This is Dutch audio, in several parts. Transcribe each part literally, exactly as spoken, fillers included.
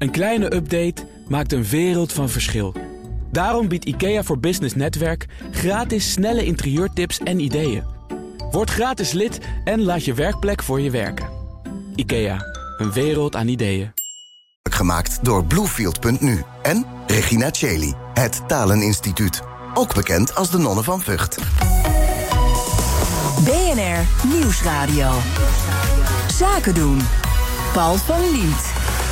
Een kleine update maakt een wereld van verschil. Daarom biedt IKEA voor Business Netwerk gratis snelle interieurtips en ideeën. Word gratis lid en laat je werkplek voor je werken. IKEA, een wereld aan ideeën. Gemaakt door Bluefield punt nu en Regina Cheli, het Taleninstituut. Ook bekend als de Nonnen van Vught. B N R Nieuwsradio. Zaken doen. Paul van Liemt.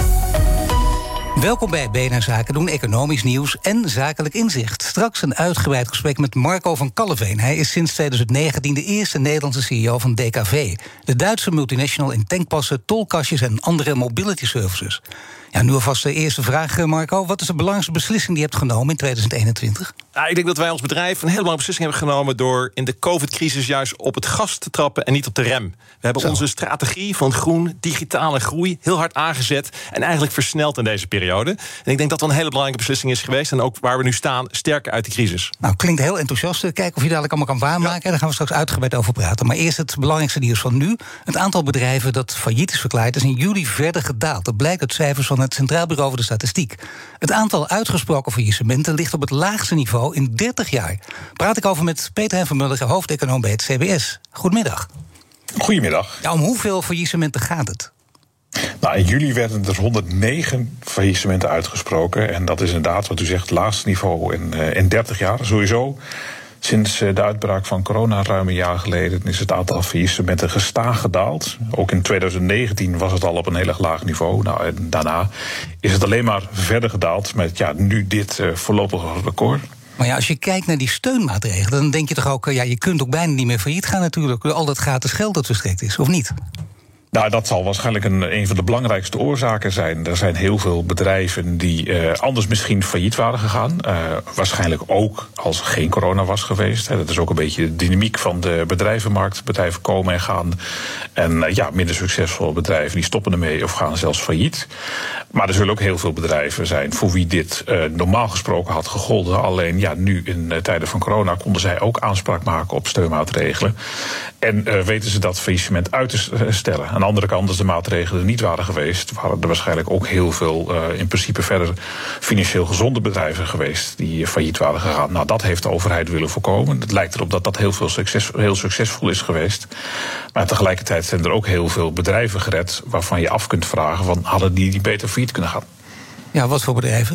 Welkom bij B N R Zaken doen, economisch nieuws en zakelijk inzicht. Straks een uitgebreid gesprek met Marco van Kalleveen. Hij is sinds twintig negentien de eerste Nederlandse C E O van D K V. De Duitse multinational in tankpassen, tolkastjes en andere mobility services. Ja, nu alvast de eerste vraag, Marco. Wat is de belangrijkste beslissing die je hebt genomen in twintig eenentwintig? Nou, ik denk dat wij als bedrijf een hele belangrijke beslissing hebben genomen door in de COVID-crisis juist op het gas te trappen en niet op de rem. We hebben Zo. onze strategie van groen, digitale groei heel hard aangezet en eigenlijk versneld in deze periode. En ik denk dat dat een hele belangrijke beslissing is geweest en ook waar we nu staan, sterker uit de crisis. Nou, klinkt heel enthousiast. Kijken of je dadelijk allemaal kan waarmaken. Ja. Daar gaan we straks uitgebreid over praten. Maar eerst het belangrijkste nieuws van nu. Het aantal bedrijven dat failliet is verklaard is in juli verder gedaald. Dat blijkt uit cijfers van het Centraal Bureau voor de Statistiek. Het aantal uitgesproken faillissementen ligt op het laagste niveau in dertig jaar. Praat ik over met Peter Hein van Mulligen, hoofdeconoom bij het C B S. Goedemiddag. Goedemiddag. Ja, om hoeveel faillissementen gaat het? Nou, in juli werden er honderdnegen faillissementen uitgesproken. En dat is inderdaad, wat u zegt, het laagste niveau in, uh, in dertig jaar. Sowieso. Sinds de uitbraak van corona ruim een jaar geleden is het aantal faillissementen gestaag gedaald. Ook in twintig negentien was het al op een heel erg laag niveau. Nou, en daarna is het alleen maar verder gedaald met ja, nu dit uh, voorlopige record. Maar ja, als je kijkt naar die steunmaatregelen, dan denk je toch ook, ja, je kunt ook bijna niet meer failliet gaan natuurlijk. Al dat gratis geld dat verstrekt is, of niet? Nou, dat zal waarschijnlijk een, een van de belangrijkste oorzaken zijn. Er zijn heel veel bedrijven die uh, anders misschien failliet waren gegaan. Uh, waarschijnlijk ook als er geen corona was geweest. Hè. Dat is ook een beetje de dynamiek van de bedrijvenmarkt. Bedrijven komen en gaan. En uh, ja, minder succesvolle bedrijven die stoppen ermee of gaan zelfs failliet. Maar er zullen ook heel veel bedrijven zijn voor wie dit uh, normaal gesproken had gegolden. Alleen ja, nu in uh, tijden van corona konden zij ook aanspraak maken op steunmaatregelen. En uh, weten ze dat faillissement uit te stellen. Aan de andere kant, als de maatregelen niet waren geweest, waren er waarschijnlijk ook heel veel uh, in principe verder financieel gezonde bedrijven geweest die uh, failliet waren gegaan. Nou, dat heeft de overheid willen voorkomen. Het lijkt erop dat dat heel, veel succes, heel succesvol is geweest. Maar tegelijkertijd zijn er ook heel veel bedrijven gered waarvan je af kunt vragen van, hadden die niet beter failliet kunnen gaan? Ja, wat voor bedrijven?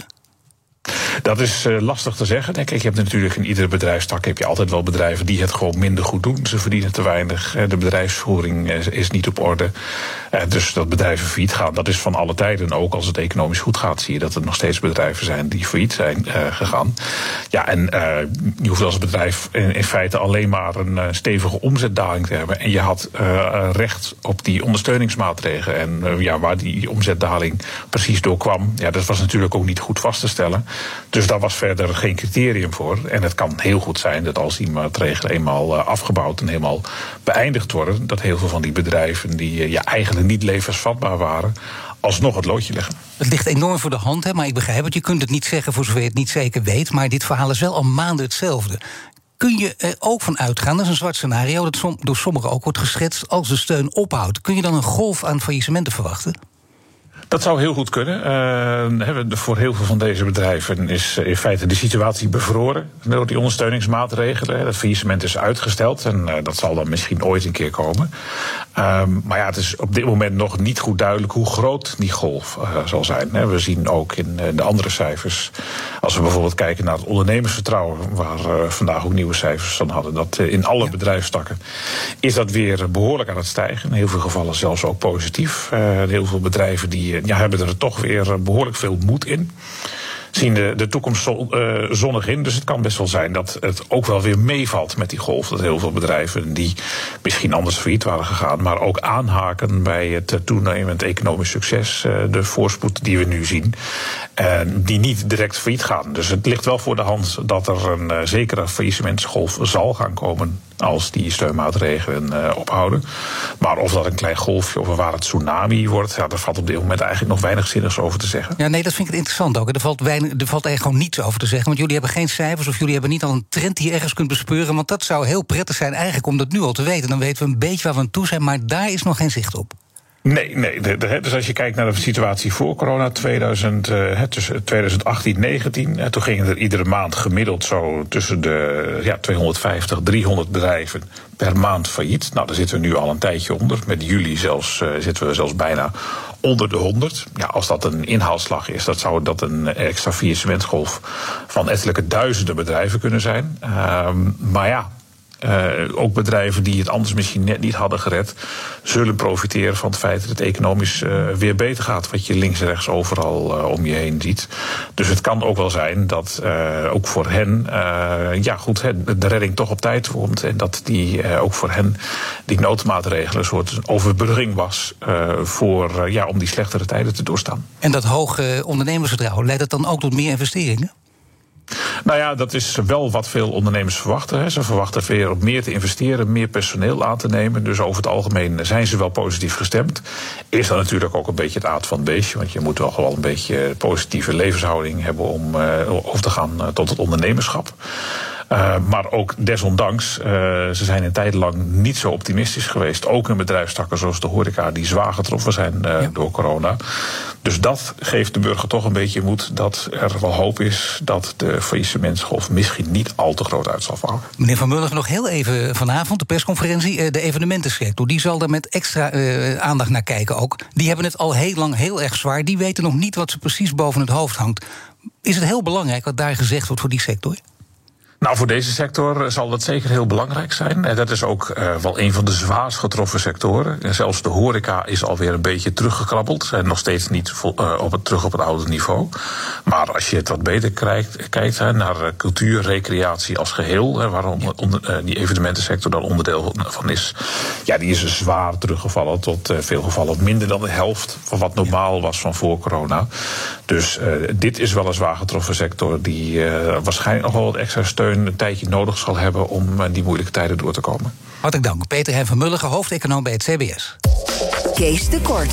Dat is uh, lastig te zeggen. Kijk, je hebt natuurlijk in iedere bedrijfstak heb je altijd wel bedrijven die het gewoon minder goed doen. Ze verdienen te weinig. De bedrijfsvoering is, is niet op orde. Uh, dus dat bedrijven failliet gaan, dat is van alle tijden. Ook als het economisch goed gaat, zie je dat er nog steeds bedrijven zijn die failliet zijn uh, gegaan. Ja, en uh, je hoeft als bedrijf in, in feite alleen maar een uh, stevige omzetdaling te hebben. En je had uh, recht op die ondersteuningsmaatregelen. En uh, ja, waar die omzetdaling precies door kwam, ja, dat was natuurlijk ook niet goed vast te stellen. Dus daar was verder geen criterium voor. En het kan heel goed zijn dat als die maatregelen eenmaal afgebouwd en helemaal beëindigd worden, dat heel veel van die bedrijven die ja, eigenlijk niet levensvatbaar waren, alsnog het loodje leggen. Het ligt enorm voor de hand, hè, maar ik begrijp het. Je kunt het niet zeggen voor zover je het niet zeker weet, maar dit verhaal is wel al maanden hetzelfde. Kun je er ook van uitgaan, dat is een zwart scenario, dat som, door sommigen ook wordt geschetst, als de steun ophoudt. Kun je dan een golf aan faillissementen verwachten? Dat zou heel goed kunnen. Uh, voor heel veel van deze bedrijven is in feite de situatie bevroren door die ondersteuningsmaatregelen. Het faillissement is uitgesteld en uh, dat zal dan misschien ooit een keer komen. Um, maar ja, het is op dit moment nog niet goed duidelijk hoe groot die golf uh, zal zijn. Hè. We zien ook in uh, de andere cijfers, als we bijvoorbeeld kijken naar het ondernemersvertrouwen, waar uh, vandaag ook nieuwe cijfers van hadden, dat uh, in alle ja. bedrijfstakken is dat weer behoorlijk aan het stijgen. In heel veel gevallen zelfs ook positief. Uh, heel veel bedrijven die Ja, hebben er toch weer behoorlijk veel moed in. Zien de, de toekomst uh, zonnig in. Dus het kan best wel zijn dat het ook wel weer meevalt met die golf. Dat heel veel bedrijven die misschien anders failliet waren gegaan, maar ook aanhaken bij het toenemend economisch succes. Uh, de voorspoed die we nu zien. Uh, die niet direct failliet gaan. Dus het ligt wel voor de hand dat er een uh, zekere faillissementsgolf zal gaan komen als die steunmaatregelen uh, ophouden. Maar of dat een klein golfje of een ware tsunami wordt, ja, daar valt op dit moment eigenlijk nog weinig zinnigs over te zeggen. Ja, nee, dat vind ik interessant ook. Er valt, weinig, er valt eigenlijk gewoon niets over te zeggen. Want jullie hebben geen cijfers of jullie hebben niet al een trend die je ergens kunt bespeuren. Want dat zou heel prettig zijn eigenlijk om dat nu al te weten. Dan weten we een beetje waar we aan toe zijn, maar daar is nog geen zicht op. Nee, nee. De, de, dus als je kijkt naar de situatie voor corona, tweeduizend, uh, tussen tweeduizend achttien en negentien... Uh, toen gingen er iedere maand gemiddeld zo tussen de ja, tweehonderdvijftig, driehonderd bedrijven per maand failliet. Nou, daar zitten we nu al een tijdje onder. Met juli zelfs, uh, zitten we zelfs bijna onder de honderd. Ja, als dat een inhaalslag is, dat zou dat een extra faillissementsgolf van ettelijke duizenden bedrijven kunnen zijn. Uh, maar ja... Uh, ook bedrijven die het anders misschien net niet hadden gered, zullen profiteren van het feit dat het economisch uh, weer beter gaat. Wat je links en rechts overal uh, om je heen ziet. Dus het kan ook wel zijn dat uh, ook voor hen uh, ja goed, de redding toch op tijd komt. En dat die uh, ook voor hen die noodmaatregelen een soort overbrugging was uh, voor, uh, ja, om die slechtere tijden te doorstaan. En dat hoge ondernemersvertrouwen, leidt het dan ook tot meer investeringen? Nou ja, dat is wel wat veel ondernemers verwachten. Hè. Ze verwachten weer op meer te investeren, meer personeel aan te nemen. Dus over het algemeen zijn ze wel positief gestemd. Is dan natuurlijk ook een beetje het aard van het beestje. Want je moet wel gewoon een beetje positieve levenshouding hebben om uh, over te gaan uh, tot het ondernemerschap. Uh, maar ook desondanks, uh, ze zijn een tijd lang niet zo optimistisch geweest. Ook in bedrijfstakken zoals de horeca, die zwaar getroffen zijn uh, ja. door corona. Dus dat geeft de burger toch een beetje moed dat er wel hoop is dat de faillissementsgolf misschien niet al te groot uit zal vallen. Meneer Van Mulligen, nog heel even vanavond, de persconferentie. De evenementensector, die zal daar met extra uh, aandacht naar kijken ook. Die hebben het al heel lang heel erg zwaar. Die weten nog niet wat ze precies boven het hoofd hangt. Is het heel belangrijk wat daar gezegd wordt voor die sector? Nou, voor deze sector zal dat zeker heel belangrijk zijn. En dat is ook uh, wel een van de zwaarst getroffen sectoren. En zelfs de horeca is alweer een beetje teruggekrabbeld. Ze zijn nog steeds niet vol, uh, op het, terug op het oude niveau. Maar als je het wat beter kijkt, kijkt hè, naar uh, cultuur, recreatie als geheel, hè, waarom onder, uh, die evenementensector dan onderdeel van is, ja, die is zwaar teruggevallen tot uh, veel gevallen minder dan de helft van wat normaal was van voor corona. Dus uh, dit is wel een zwaar getroffen sector die uh, waarschijnlijk nog wel wat extra steun een tijdje nodig zal hebben om die moeilijke tijden door te komen. Hartelijk dank. Peter Hein van Mulligen, hoofdeconoom bij het C B S. Kees de Kort.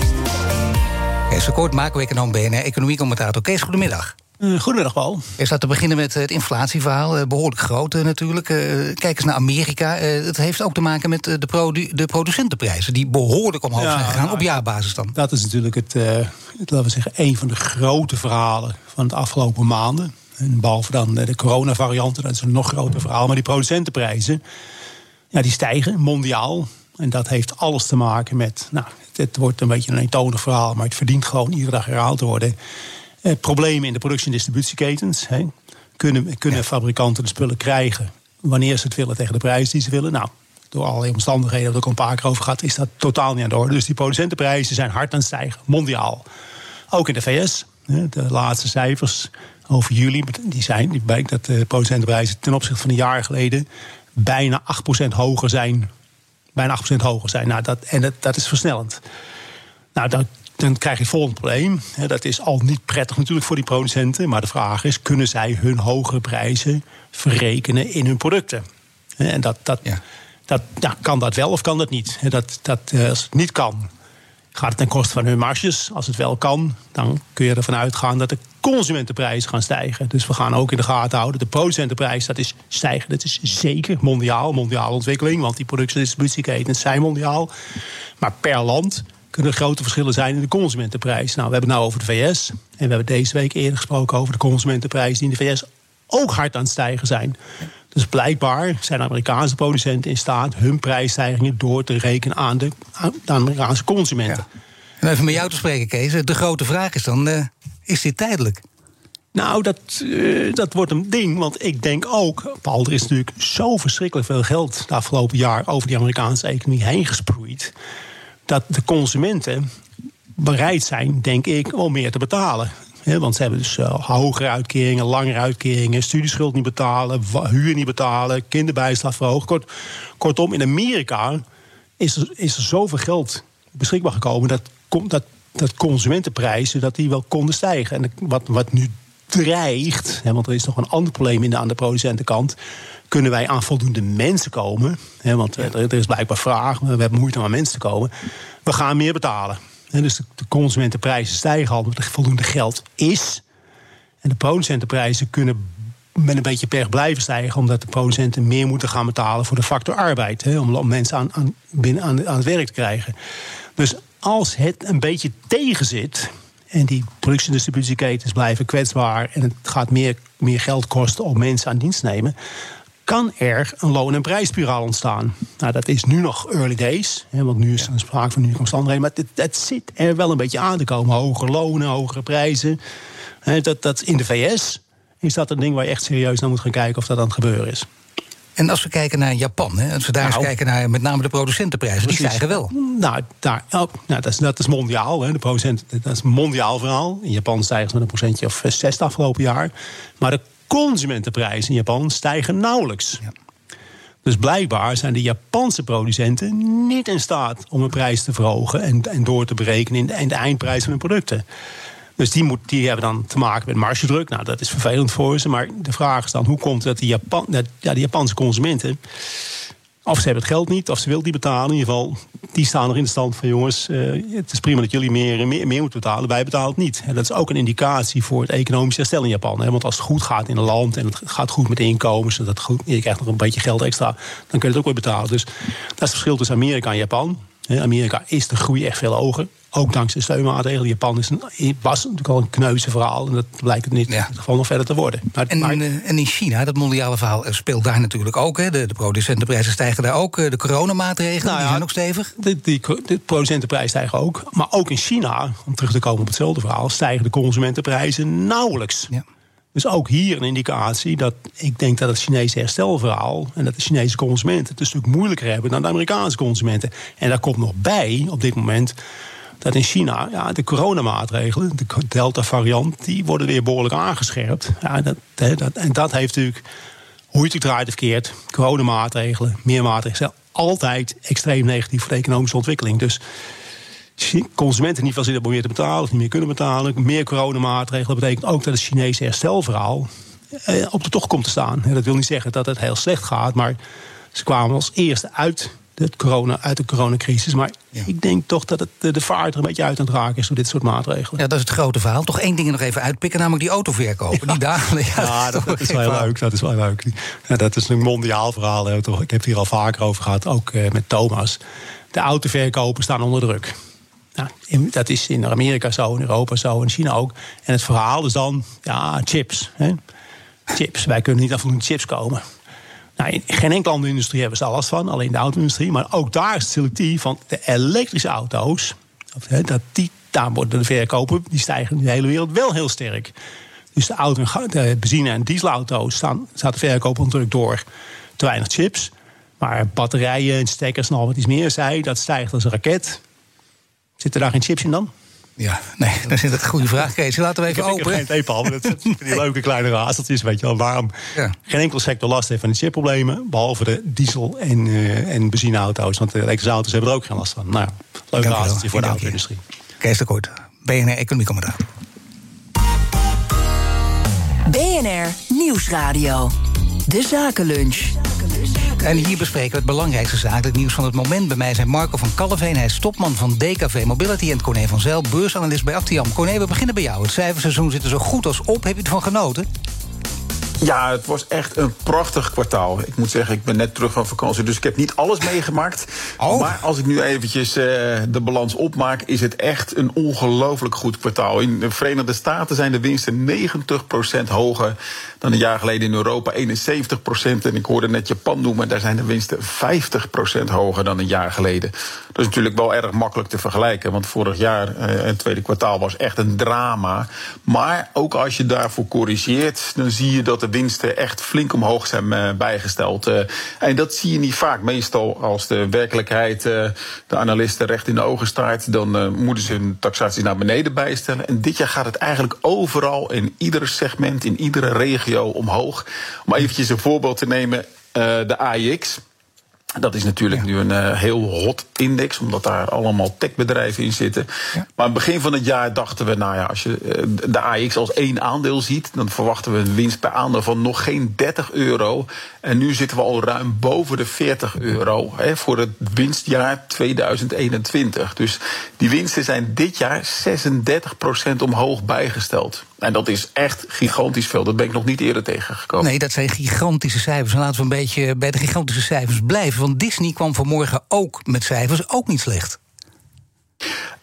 Kees de Kort, macro-econoom, B N R, economiecommentator. Kees, goedemiddag. Uh, goedemiddag, Paul. Eerst laten we beginnen met het inflatieverhaal. Uh, behoorlijk groot uh, natuurlijk. Uh, kijk eens naar Amerika. Uh, het heeft ook te maken met uh, de, produ- de producentenprijzen, die behoorlijk omhoog ja, zijn gegaan, nou, op jaarbasis dan. Dat is natuurlijk het, uh, het, laten we zeggen, een van de grote verhalen van de afgelopen maanden. En behalve dan de coronavarianten, dat is een nog groter verhaal. Maar die producentenprijzen, ja, die stijgen mondiaal. En dat heeft alles te maken met, nou, het wordt een beetje een eentonig verhaal, maar het verdient gewoon iedere dag herhaald te worden. Eh, problemen in de productie- en distributieketens. Hè. Kunnen, kunnen ja. fabrikanten de spullen krijgen wanneer ze het willen tegen de prijs die ze willen? Nou, door allerlei omstandigheden, daar heb ik al een paar keer over gehad, is dat totaal niet aan de orde. Dus die producentenprijzen zijn hard aan het stijgen, mondiaal. Ook in de V S. De laatste cijfers over juli, die zijn, die blijkt dat de producentenprijzen ten opzichte van een jaar geleden bijna acht procent hoger zijn. Bijna acht procent hoger zijn. Nou, dat, en dat, dat is versnellend. Nou, dan, dan krijg je het volgende probleem. Dat is al niet prettig natuurlijk voor die producenten. Maar de vraag is, kunnen zij hun hogere prijzen verrekenen in hun producten? En dat, dat, ja. dat, ja, kan dat wel of kan dat niet? Dat, dat, als het niet kan, gaat het ten koste van hun marges. Als het wel kan, dan kun je ervan uitgaan dat de consumentenprijzen gaan stijgen. Dus we gaan ook in de gaten houden. De producentenprijs, dat is stijgen. Dat is zeker mondiaal, mondiale ontwikkeling. Want die productie- en distributieketens zijn mondiaal. Maar per land kunnen er grote verschillen zijn in de consumentenprijs. Nou, we hebben het nou over de V S. En we hebben deze week eerder gesproken over de consumentenprijzen die in de V S ook hard aan het stijgen zijn. Dus blijkbaar zijn Amerikaanse producenten in staat hun prijsstijgingen door te rekenen aan de, aan de Amerikaanse consumenten. Ja. En even met jou te spreken, Kees. De grote vraag is dan, uh, is dit tijdelijk? Nou, dat, uh, dat wordt een ding. Want ik denk ook, Paul, er is natuurlijk zo verschrikkelijk veel geld het afgelopen jaar over die Amerikaanse economie heen gesproeid, dat de consumenten bereid zijn, denk ik, om meer te betalen. He, want ze hebben dus uh, hogere uitkeringen, langere uitkeringen, studieschuld niet betalen, huur niet betalen, kinderbijslag verhogen. Kort, kortom, in Amerika is er, is er zoveel geld beschikbaar gekomen dat, dat, dat consumentenprijzen dat die wel konden stijgen. En wat, wat nu dreigt, he, want er is nog een ander probleem in de, aan de producentenkant, kunnen wij aan voldoende mensen komen? He, want er, er is blijkbaar vraag, we hebben moeite om aan mensen te komen. We gaan meer betalen. En dus de consumentenprijzen stijgen al omdat er voldoende geld is. En de producentenprijzen kunnen met een beetje perk blijven stijgen, omdat de producenten meer moeten gaan betalen voor de factor arbeid. Hè, om mensen aan, aan, binnen aan, aan het werk te krijgen. Dus als het een beetje tegenzit en die productie- en distributieketens blijven kwetsbaar en het gaat meer, meer geld kosten om mensen aan dienst te nemen, kan er een loon- en prijsspiraal ontstaan. Nou, dat is nu nog early days, hè, want nu is er sprake van unieke omstandigheden, maar het, het zit er wel een beetje aan te komen. Hogere lonen, hogere prijzen. Hè, dat, dat in de V S is dat een ding waar je echt serieus naar moet gaan kijken of dat aan het gebeuren is. En als we kijken naar Japan, hè, als we daar nou, eens kijken naar met name de producentenprijzen, precies. Die stijgen wel. Nou, daar, oh, nou dat, is, dat is mondiaal. Hè. De producent, dat is een mondiaal verhaal. In Japan stijgen ze met een procentje of zes het afgelopen jaar. Maar de consumentenprijzen in Japan stijgen nauwelijks. Ja. Dus blijkbaar zijn de Japanse producenten niet in staat om een prijs te verhogen en, en door te berekenen in de, in de eindprijs van hun producten. Dus die, moet, die hebben dan te maken met margedruk. Nou, dat is vervelend voor ze. Maar de vraag is dan, hoe komt het dat die, Japan, dat, ja, die Japanse consumenten, of ze hebben het geld niet, of ze willen die betalen. In ieder geval, die staan nog in de stand van, jongens, uh, het is prima dat jullie meer, meer, meer moeten betalen. Wij betalen het niet. En dat is ook een indicatie voor het economisch herstel in Japan. Hè? Want als het goed gaat in een land en het gaat goed met de inkomens, dat het goed, je krijgt nog een beetje geld extra, dan kun je het ook weer betalen. Dus dat is het verschil tussen Amerika en Japan. In Amerika is de groei echt veel hoger. Ook dankzij steunmaatregelen. Japan is een, was natuurlijk al een kneuze verhaal. En dat blijkt het niet ja. in het geval nog verder te worden. Maar, en, maar, en in China, dat mondiale verhaal speelt daar natuurlijk ook. Hè. De, de producentenprijzen stijgen daar ook. De coronamaatregelen nou ja, die zijn ook stevig. De, die, de producentenprijzen stijgen ook. Maar ook in China, om terug te komen op hetzelfde verhaal, stijgen de consumentenprijzen nauwelijks. Ja. Dus ook hier een indicatie dat ik denk dat het Chinese herstelverhaal en dat de Chinese consumenten het een stuk moeilijker hebben dan de Amerikaanse consumenten. En daar komt nog bij op dit moment dat in China ja, de coronamaatregelen, de Delta-variant, die worden weer behoorlijk aangescherpt. Ja, dat, dat, en dat heeft natuurlijk, hoe je het draait of keert, coronamaatregelen, meer maatregelen, altijd extreem negatief voor de economische ontwikkeling. Dus consumenten niet veel zin hebben om meer te betalen, of niet meer kunnen betalen. Meer coronamaatregelen betekent ook dat het Chinese herstelverhaal eh, op de tocht komt te staan. En dat wil niet zeggen dat het heel slecht gaat, maar ze kwamen als eerste uit de, corona, uit de coronacrisis. Maar ja. ik denk toch dat het de, de vaart er een beetje uit aan het raken is door dit soort maatregelen. Ja, dat is het grote verhaal. Toch één ding nog even uitpikken, namelijk die autoverkopen. Ja. Die dalen. Ja, ja dat, dat is wel leuk. Dat is wel leuk. Ja, dat is een mondiaal verhaal. Hè, toch. Ik heb het hier al vaker over gehad, ook uh, met Thomas. De autoverkopen staan onder druk. Nou, in, dat is in Amerika zo, in Europa zo, in China ook. En het verhaal is dan, ja, chips. Hè? Chips, wij kunnen niet aan voldoende chips komen. Nou, in geen enkele andere industrie hebben ze daar last van, alleen de auto-industrie. Maar ook daar is het selectief, want de elektrische auto's, hè, dat die, daar worden de verkopen, die stijgen in de hele wereld wel heel sterk. Dus de, auto, de benzine- en dieselauto's staan, staat de verkoop onder druk door. Te weinig chips. Maar batterijen en stekkers en al wat iets meer zei, dat stijgt als een raket. Zitten daar geen chips in dan? Ja, nee, dat is een goede vraag, Kees. Laten we even ik open. Ik heb geen theepal, maar dat zijn die leuke kleine raadseltjes. Weet je wel, waarom ja. geen enkel sector last heeft van de chipproblemen, behalve de diesel- en, uh, en benzineauto's. Want de elektrische auto's hebben er ook geen last van. Nou, leuk raadseltje voor de auto-industrie. Kees de Kort, B N R Economie Commentaar. B N R Nieuwsradio. De Zakenlunch. En hier bespreken we het belangrijkste zakelijk nieuws van het moment. Bij mij zijn Marco van Kalveen, hij is topman van D K V Mobility, en Corné van Zijl, beursanalist bij Actiam. Corné, we beginnen bij jou. Het cijferseizoen zit er zo goed als op. Heb je ervan genoten? Ja, het was echt een prachtig kwartaal. Ik moet zeggen, ik ben net terug van vakantie, dus ik heb niet alles meegemaakt. Oh. Maar als ik nu eventjes uh, de balans opmaak, is het echt een ongelooflijk goed kwartaal. In de Verenigde Staten zijn de winsten negentig procent hoger dan een jaar geleden, in Europa eenenzeventig procent. En ik hoorde net Japan noemen, daar zijn de winsten vijftig procent hoger dan een jaar geleden. Dat is natuurlijk wel erg makkelijk te vergelijken, want vorig jaar, uh, het tweede kwartaal, was echt een drama. Maar ook als je daarvoor corrigeert, dan zie je dat de winsten echt flink omhoog zijn uh, bijgesteld. Uh, en dat zie je niet vaak. Meestal als de werkelijkheid uh, de analisten recht in de ogen staart, dan uh, moeten ze hun taxatie naar beneden bijstellen. En dit jaar gaat het eigenlijk overal, in ieder segment, in iedere regio omhoog. Om eventjes een voorbeeld te nemen, uh, de A I X. Dat is natuurlijk ja. nu een uh, heel hot index, omdat daar allemaal techbedrijven in zitten. Ja. Maar aan het begin van het jaar dachten we, nou ja, als je uh, de A I X als één aandeel ziet, dan verwachten we een winst per aandeel van nog geen dertig euro. En nu zitten we al ruim boven de veertig euro hè, voor het winstjaar tweeduizend eenentwintig. Dus die winsten zijn dit jaar zesendertig procent omhoog bijgesteld. En dat is echt gigantisch veel. Dat ben ik nog niet eerder tegengekomen. Nee, dat zijn gigantische cijfers. En laten we een beetje bij de gigantische cijfers blijven. Want Disney kwam vanmorgen ook met cijfers, ook niet slecht.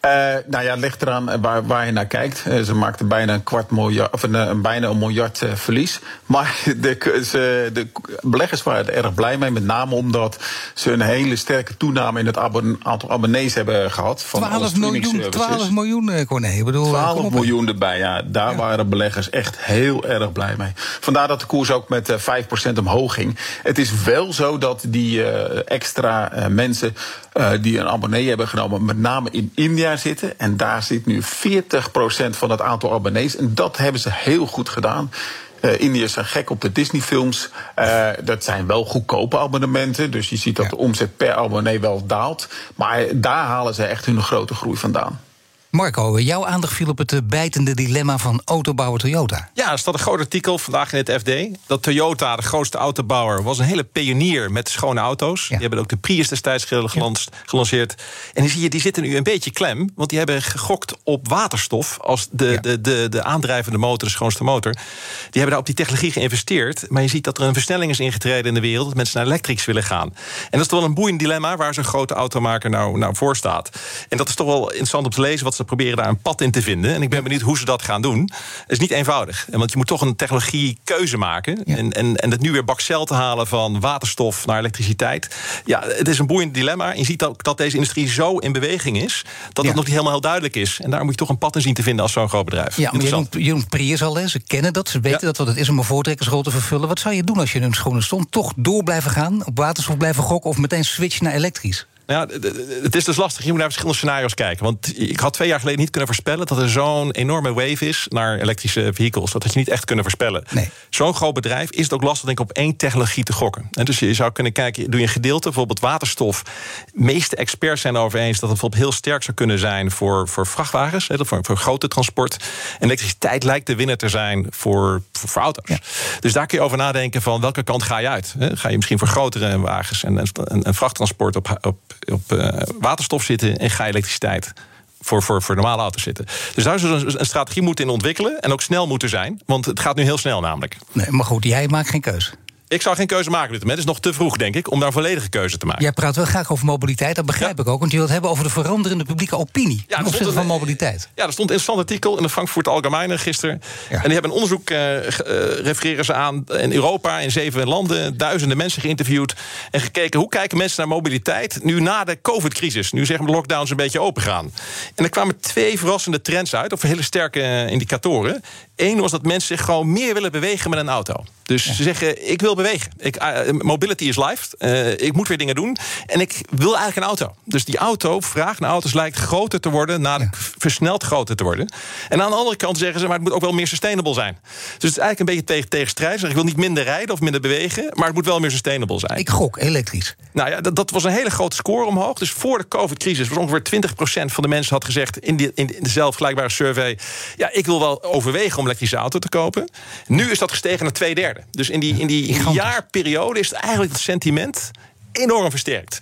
nou ja, het ligt eraan waar, waar je naar kijkt. Uh, ze maakten bijna een kwart miljard, of een, een bijna een miljard uh, verlies. Maar de, ze, de beleggers waren er erg blij mee. Met name omdat ze een hele sterke toename in het abon, aantal abonnees hebben gehad. Van twaalf miljoen, twaalf miljoen, Corné. Ik bedoel, twaalf miljoen erbij, ja. Daar ja. waren beleggers echt heel erg blij mee. Vandaar dat de koers ook met uh, vijf procent omhoog ging. Het is wel zo dat die uh, extra uh, mensen uh, die een abonnee hebben genomen, met name in India zitten. En daar zit nu veertig procent van het aantal abonnees. En dat hebben ze heel goed gedaan. Uh, Indiërs zijn gek op de Disney-films. Uh, dat zijn wel goedkope abonnementen. Dus je ziet dat ja. de omzet per abonnee wel daalt. Maar daar halen ze echt hun grote groei vandaan. Marco, jouw aandacht viel op het bijtende dilemma van autobouwer Toyota. Ja, er staat een groot artikel vandaag in het F D. Dat Toyota, de grootste autobouwer, was een hele pionier met schone auto's. Ja. Die hebben ook de Prius destijds gelanceerd. En die zie je, die zitten nu een beetje klem. Want die hebben gegokt op waterstof als de, ja. de, de, de aandrijvende motor, de schoonste motor. Die hebben daar op die technologie geïnvesteerd. Maar je ziet dat er een versnelling is ingetreden in de wereld, dat mensen naar elektrisch willen gaan. En dat is toch wel een boeiend dilemma waar zo'n grote automaker nou, nou voor staat. En dat is toch wel interessant om te lezen wat ze proberen daar een pad in te vinden. En ik ben benieuwd hoe ze dat gaan doen. Het is niet eenvoudig. Want je moet toch een technologiekeuze maken. Ja. En, en, en het nu weer bakcel te halen van waterstof naar elektriciteit. Ja, het is een boeiend dilemma. Je ziet ook dat deze industrie zo in beweging is, dat ja. het nog niet helemaal heel duidelijk is. En daar moet je toch een pad in zien te vinden als zo'n groot bedrijf. Ja, maar je noemt, je noemt Prius al, hè. Ze kennen dat. Ze weten ja. dat wat het is om een voortrekkersrol te vervullen. Wat zou je doen als je in een schone stond? Toch door blijven gaan, op waterstof blijven gokken of meteen switchen naar elektrisch? Ja, het is dus lastig. Je moet naar verschillende scenario's kijken. Want ik had twee jaar geleden niet kunnen voorspellen dat er zo'n enorme wave is naar elektrische vehicles. Dat had je niet echt kunnen voorspellen. Nee. Zo'n groot bedrijf is het ook lastig, denk ik, op één technologie te gokken. En dus je zou kunnen kijken, doe je een gedeelte, bijvoorbeeld waterstof. De meeste experts zijn erover eens dat het bijvoorbeeld heel sterk zou kunnen zijn voor, voor vrachtwagens, voor, voor grote transport. En elektriciteit lijkt de winnaar te zijn voor, voor, voor auto's. Ja. Dus daar kun je over nadenken van welke kant ga je uit. Ga je misschien voor grotere wagens en, en, en vrachttransport op, op op uh, waterstof zitten en ga je elektriciteit voor, voor, voor normale auto's zitten. Dus daar zou je een, een strategie moeten in ontwikkelen en ook snel moeten zijn, want het gaat nu heel snel namelijk. Nee, maar goed, jij maakt geen keuze. Ik zou geen keuze maken op dit moment. Het is nog te vroeg, denk ik, om daar een volledige keuze te maken. Jij praat wel graag over mobiliteit, dat begrijp ja. ik ook. Want je wilt het hebben over de veranderende publieke opinie ja, ten opzichte van mobiliteit. Ja, er stond een interessant artikel in de Frankfurt Allgemeine gisteren. Ja. En die hebben een onderzoek, uh, uh, refereren ze aan, in Europa, in zeven landen, duizenden mensen geïnterviewd en gekeken hoe kijken mensen naar mobiliteit nu na de COVID-crisis. Nu zeggen de lockdowns een beetje open gaan. En er kwamen twee verrassende trends uit, of hele sterke indicatoren. Eén was dat mensen zich gewoon meer willen bewegen met een auto. Dus ja. ze zeggen, ik wil bewegen. Ik, uh, mobility is life. Uh, ik moet weer dingen doen. En ik wil eigenlijk een auto. Dus die auto, vraag naar auto's, lijkt groter te worden, naar ja. versneld groter te worden. En aan de andere kant zeggen ze, maar het moet ook wel meer sustainable zijn. Dus het is eigenlijk een beetje tegen, tegenstrijd. Ik wil niet minder rijden of minder bewegen, maar het moet wel meer sustainable zijn. Ik gok, elektrisch. Nou ja, dat, dat was een hele grote score omhoog. Dus voor de COVID-crisis was ongeveer twintig procent van de mensen had gezegd in, die, in dezelfde vergelijkbare survey, ja, ik wil wel overwegen om een elektrische auto te kopen. Nu is dat gestegen naar twee derde. Dus in die, in die, in die jaarperiode is het eigenlijk het sentiment enorm versterkt.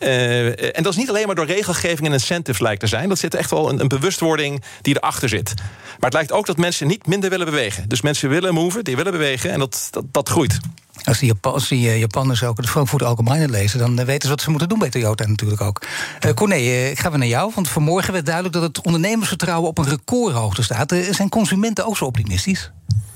Uh, en dat is niet alleen maar door regelgeving en incentives lijkt te zijn. Dat zit echt wel een, een bewustwording die erachter zit. Maar het lijkt ook dat mensen niet minder willen bewegen. Dus mensen willen move, die willen bewegen en dat, dat, dat groeit. Als die, Japan, als die Japanners ook de Frankfurt Allgemeine lezen, dan weten ze wat ze moeten doen bij Toyota natuurlijk ook. Uh, Corné, uh, ik ga weer naar jou, want vanmorgen werd duidelijk dat het ondernemersvertrouwen op een recordhoogte staat. Uh, zijn consumenten ook zo optimistisch?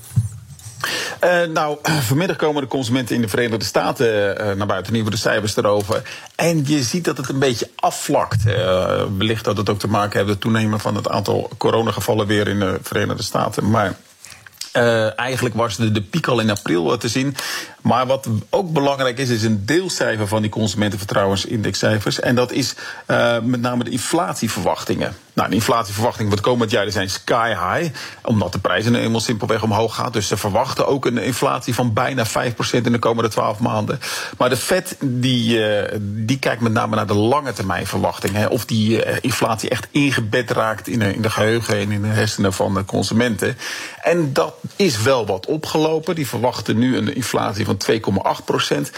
Uh, nou, vanmiddag komen de consumenten in de Verenigde Staten uh, naar buiten. Nieuwe de cijfers erover. En je ziet dat het een beetje afvlakt. Uh, wellicht dat het ook te maken heeft met het toenemen van het aantal coronagevallen weer in de Verenigde Staten. Maar Uh, eigenlijk was de, de piek al in april te zien. Maar wat ook belangrijk is, is een deelcijfer van die consumentenvertrouwensindexcijfers. En dat is uh, met name de inflatieverwachtingen. Nou, de inflatieverwachtingen voor het komend jaar zijn sky high. Omdat de prijzen nu eenmaal simpelweg omhoog gaan. Dus ze verwachten ook een inflatie van bijna vijf procent in de komende twaalf maanden. Maar de Fed die, uh, die kijkt met name naar de lange termijn verwachtingen. Of die uh, inflatie echt ingebed raakt in de, in de geheugen en in de hersenen van de consumenten. En dat is wel wat opgelopen. Die verwachten nu een inflatie van twee komma acht procent.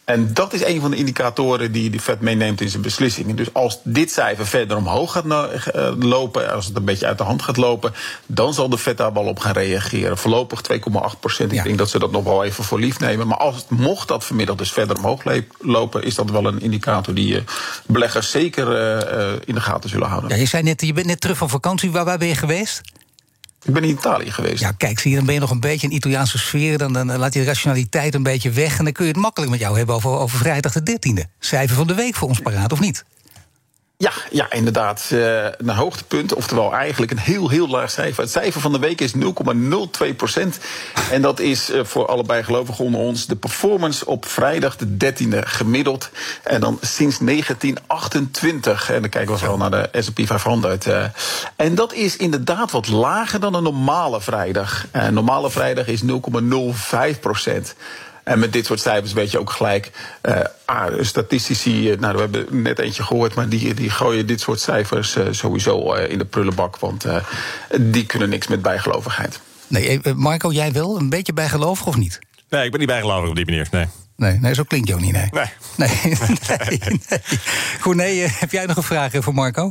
En dat is een van de indicatoren die de Fed meeneemt in zijn beslissingen. Dus als dit cijfer verder omhoog gaat lopen, als het een beetje uit de hand gaat lopen, dan zal de Fed daar wel op gaan reageren. Voorlopig twee komma acht procent. Ik ja. denk dat ze dat nog wel even voor lief nemen. Maar als het, mocht dat vanmiddag dus verder omhoog lopen, is dat wel een indicator die uh, beleggers zeker uh, in de gaten zullen houden. Ja, je zei net, je bent net terug van vakantie. Waar, waar ben je geweest? Ik ben in Italië geweest. Ja, kijk, zie je, dan ben je nog een beetje in Italiaanse sfeer. Dan, dan laat je de rationaliteit een beetje weg. En dan kun je het makkelijk met jou hebben over, over vrijdag de dertiende. Cijfer van de week voor ons paraat, of niet? Ja, ja, inderdaad. Uh, een hoogtepunt, oftewel eigenlijk een heel, heel laag cijfer. Het cijfer van de week is nul komma nul twee procent. En dat is uh, voor alle bijgelovigen onder ons de performance op vrijdag de dertiende gemiddeld. En dan sinds negentien achtentwintig. En dan kijken we wel naar de S en P vijfhonderd. Uh. En dat is inderdaad wat lager dan een normale vrijdag. Een uh, normale vrijdag is nul komma nul vijf procent. En met dit soort cijfers weet je ook gelijk. Uh, ah, statistici, uh, nou, we hebben net eentje gehoord, maar die, die gooien dit soort cijfers uh, sowieso uh, in de prullenbak. Want uh, die kunnen niks met bijgelovigheid. Nee, Marco, jij wel? Een beetje bijgelovig of niet? Nee, ik ben niet bijgelovig op die manier. Nee. Nee, nee, zo klinkt je ook niet, nee. Nee. Nee, nee, nee. Goed, nee, heb jij nog een vraag voor Marco?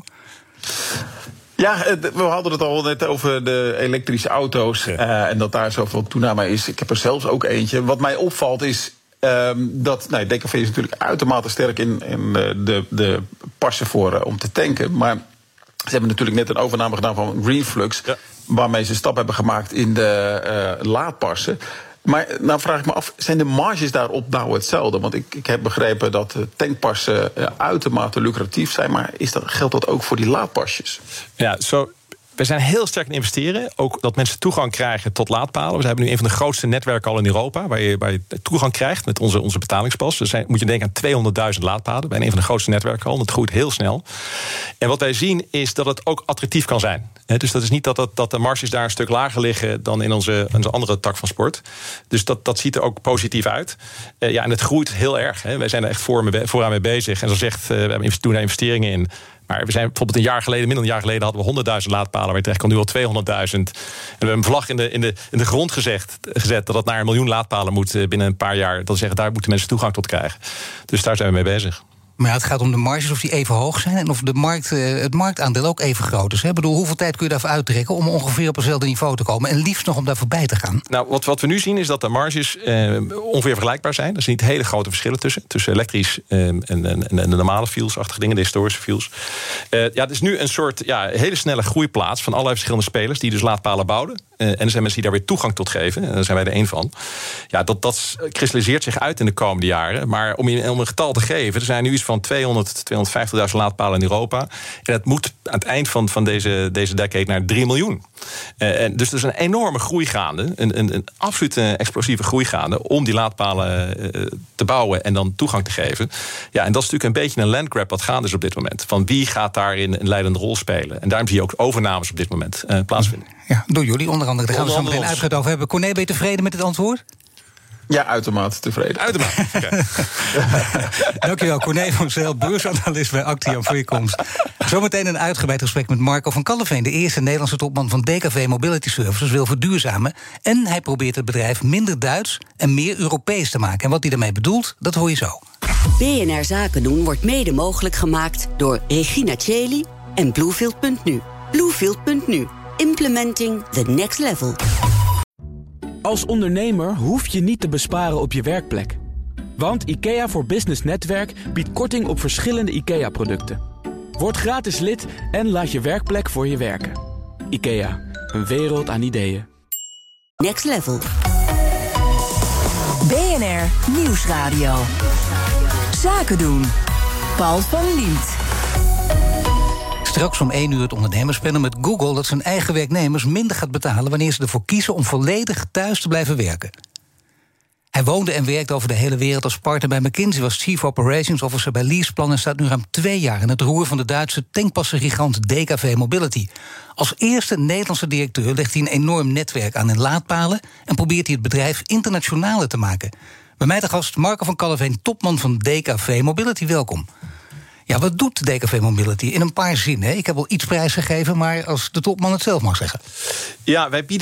Ja, we hadden het al net over de elektrische auto's. Ja. Uh, en dat daar zoveel toename is. Ik heb er zelfs ook eentje. Wat mij opvalt is um, dat... Nou, D K V is natuurlijk uitermate sterk in, in de, de passen voor uh, om te tanken. Maar ze hebben natuurlijk net een overname gedaan van Greenflux. Ja. Waarmee ze stap hebben gemaakt in de uh, laadpassen. Maar nou vraag ik me af, zijn de marges daarop nou hetzelfde? Want ik, ik heb begrepen dat tankpassen uh, uitermate lucratief zijn. Maar is dat, geldt dat ook voor die laadpasjes? Ja, zo... We zijn heel sterk in investeren. Ook dat mensen toegang krijgen tot laadpalen. We hebben nu een van de grootste netwerken al in Europa, waar je, waar je toegang krijgt met onze, onze betalingspas. Dus zijn, moet je denken aan tweehonderdduizend laadpalen. Bij een van de grootste netwerken al. Dat groeit heel snel. En wat wij zien is dat het ook attractief kan zijn. He, dus dat is niet dat, dat, dat de marges daar een stuk lager liggen dan in onze, onze andere tak van sport. Dus dat, dat ziet er ook positief uit. Uh, ja, en het groeit heel erg. He. Wij zijn er echt voor me, vooraan mee bezig. En zoals zegt, uh, we doen daar investeringen in. Maar we zijn bijvoorbeeld een jaar geleden, minder dan een jaar geleden, hadden we honderdduizend laadpalen. Waar je terecht kan, nu al tweehonderdduizend. En we hebben een vlag in de, in de, in de grond gezegd, gezet dat het naar een miljoen laadpalen moet binnen een paar jaar. Dat wil zeggen, daar moeten mensen toegang tot krijgen. Dus daar zijn we mee bezig. Maar ja, het gaat om de marges, of die even hoog zijn en of de markt, het marktaandeel ook even groot is. Hè? Ik bedoel, hoeveel tijd kun je daarvoor uittrekken om ongeveer op hetzelfde niveau te komen? En liefst nog om daar voorbij te gaan. Nou, wat, wat we nu zien is dat de marges eh, ongeveer vergelijkbaar zijn. Er zijn niet hele grote verschillen tussen. Tussen elektrisch eh, en, en, en de normale fuels-achtige dingen, de historische fuels. Uh, ja, het is nu een soort ja, hele snelle groeiplaats van allerlei verschillende spelers die dus laadpalen bouwden. Uh, en er zijn mensen die daar weer toegang tot geven. En daar zijn wij er één van. Ja, dat, dat kristalliseert zich uit in de komende jaren. Maar om, je, om een getal te geven, er zijn nu iets van tweehonderd, tweehonderdvijftigduizend laadpalen in Europa. En het moet aan het eind van, van deze, deze decade naar drie miljoen. Uh, en dus er is een enorme groei gaande. Een, een, een absolute explosieve groei gaande om die laadpalen uh, te bouwen en dan toegang te geven. Ja, en dat is natuurlijk een beetje een landgrab wat gaande is op dit moment. Van wie gaat daarin een leidende rol spelen? En daarom zie je ook overnames op dit moment uh, plaatsvinden. Ja, door jullie onder andere. Daar gaan we zo meteen uitgebreid over hebben. Corné, ben je tevreden met het antwoord? Ja, uitermate tevreden. Uitermate. Okay. Dankjewel, Corné van Zijl, beursanalist bij Actiam, voor je komst. Zometeen een uitgebreid gesprek met Marco van Kallenveen, de eerste Nederlandse topman van D K V Mobility Services, wil verduurzamen. En hij probeert het bedrijf minder Duits en meer Europees te maken. En wat hij daarmee bedoelt, dat hoor je zo. B N R Zaken doen wordt mede mogelijk gemaakt door Regina Cheli en Bluefield punt nu. Bluefield punt nu. Implementing the next level. Als ondernemer hoef je niet te besparen op je werkplek. Want IKEA voor Business Netwerk biedt korting op verschillende IKEA-producten. Word gratis lid en laat je werkplek voor je werken. IKEA, een wereld aan ideeën. Next level. B N R Nieuwsradio. Zaken doen. Paul van Liemt. Straks om één uur het ondernemerspanel met Google dat zijn eigen werknemers minder gaat betalen wanneer ze ervoor kiezen om volledig thuis te blijven werken. Hij woonde en werkte over de hele wereld als partner bij McKinsey, was Chief Operations Officer bij Leaseplan en staat nu ruim twee jaar in het roer van de Duitse tankpassengigant D K V Mobility. Als eerste Nederlandse directeur legt hij een enorm netwerk aan in laadpalen en probeert hij het bedrijf internationaler te maken. Bij mij de gast Marco van Kallenveen, topman van D K V Mobility. Welkom. Ja, wat doet D K V Mobility? In een paar zinnen. Ik heb al iets prijsgegeven, maar als de topman het zelf mag zeggen. Ja, wij bieden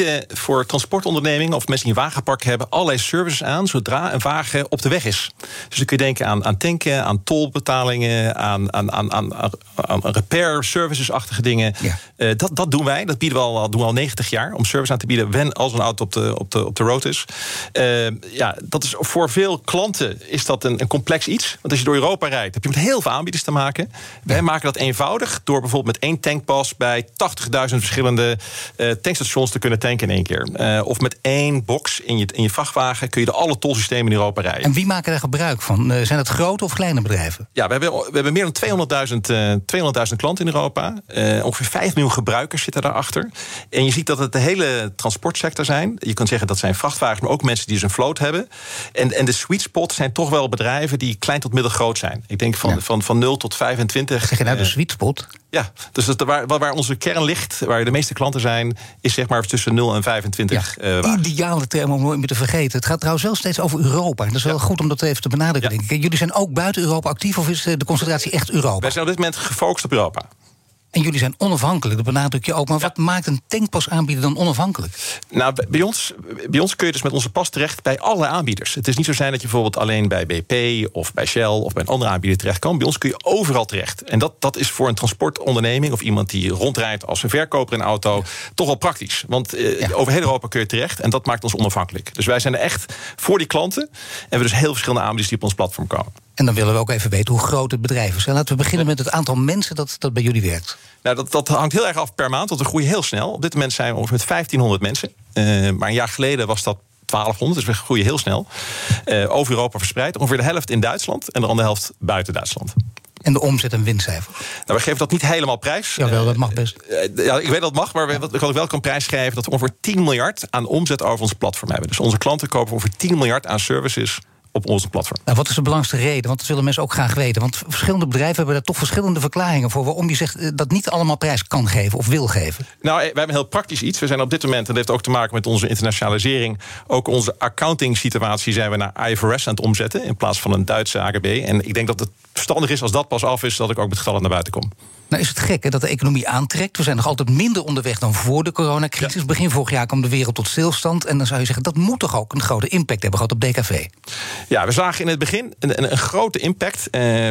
voor transportondernemingen of mensen die een wagenpark hebben allerlei services aan zodra een wagen op de weg is. Dus dan kun je denken aan, aan tanken, aan tolbetalingen, aan, aan, aan, aan, aan repair services-achtige dingen. Ja. Uh, dat, dat doen wij. Dat bieden we al, doen we al negentig jaar om service aan te bieden wen als een auto op de, op de, op de road is. Uh, ja, dat is voor veel klanten is dat een, een complex iets. Want als je door Europa rijdt, heb je met heel veel aanbieders te maken. Wij ja. maken dat eenvoudig door bijvoorbeeld met één tankpas bij tachtigduizend verschillende uh, tankstations te kunnen tanken in één keer. Uh, of met één box in je, in je vrachtwagen kun je de alle tolsystemen in Europa rijden. En wie maken daar gebruik van? Uh, zijn het grote of kleine bedrijven? Ja, we hebben, we hebben meer dan tweehonderdduizend, uh, tweehonderdduizend klanten in Europa. Uh, ongeveer vijf miljoen gebruikers zitten daarachter. En je ziet dat het de hele transportsector zijn. Je kunt zeggen dat zijn vrachtwagens, maar ook mensen die dus een vloot hebben. En, en de sweet spot zijn toch wel bedrijven die klein tot middelgroot zijn. Ik denk van, ja. van, van nul tot vijfentwintig. Zeg je nou de sweet spot? Ja, dus dat, waar, waar onze kern ligt, waar de meeste klanten zijn, is zeg maar tussen nul en vijfentwintig. Ja. Uh, Ideale term om nooit meer te vergeten. Het gaat trouwens wel steeds over Europa. Dat is wel ja. goed om dat even te benadrukken. Ja. Denk ik. Jullie zijn ook buiten Europa actief, of is de concentratie echt Europa? Wij zijn op dit moment gefocust op Europa. En jullie zijn onafhankelijk, dat benadruk je ook. Maar wat ja. maakt een tankpas aanbieder dan onafhankelijk? Nou, bij ons, bij ons kun je dus met onze pas terecht bij allerlei aanbieders. Het is niet zo zijn dat je bijvoorbeeld alleen bij B P of bij Shell of bij een andere aanbieder terecht kan. Bij ons kun je overal terecht. En dat, dat is voor een transportonderneming of iemand die rondrijdt als een verkoper in een auto ja. toch wel praktisch. Want uh, ja. over heel Europa kun je terecht en dat maakt ons onafhankelijk. Dus wij zijn er echt voor die klanten. En we hebben dus heel verschillende aanbieders die op ons platform komen. En dan willen we ook even weten hoe groot het bedrijf is. En laten we beginnen met het aantal mensen dat, dat bij jullie werkt. Nou, dat, dat hangt heel erg af per maand, want we groeien heel snel. Op dit moment zijn we ongeveer met vijftienhonderd mensen. Uh, maar een jaar geleden was dat twaalfhonderd, dus we groeien heel snel. Uh, over Europa verspreid. Ongeveer de helft in Duitsland en de andere helft buiten Duitsland. En de omzet en winstcijfer? Nou, we geven dat niet helemaal prijs. Jawel, dat mag best. Uh, ja, ik weet dat het mag, maar we, wat ik wel kan prijsgeven dat we ongeveer tien miljard aan omzet over ons platform hebben. Dus onze klanten kopen ongeveer tien miljard aan services op onze platform. Nou, wat is de belangrijkste reden? Want dat zullen mensen ook graag weten. Want verschillende bedrijven hebben daar toch verschillende verklaringen voor waarom je zegt dat niet allemaal prijs kan geven of wil geven. Nou, wij hebben heel praktisch iets. We zijn op dit moment, en dat heeft ook te maken met onze internationalisering, ook onze accounting situatie zijn we naar I F R S aan het omzetten in plaats van een Duitse A G B. En ik denk dat het verstandig is als dat pas af is, dat ik ook met getallen naar buiten kom. Nou is het gek hè, dat de economie aantrekt. We zijn nog altijd minder onderweg dan voor de coronacrisis. Ja. Begin vorig jaar kwam de wereld tot stilstand. En dan zou je zeggen, dat moet toch ook een grote impact hebben gehad op D K V? Ja, we zagen in het begin een, een, een grote impact. Eh,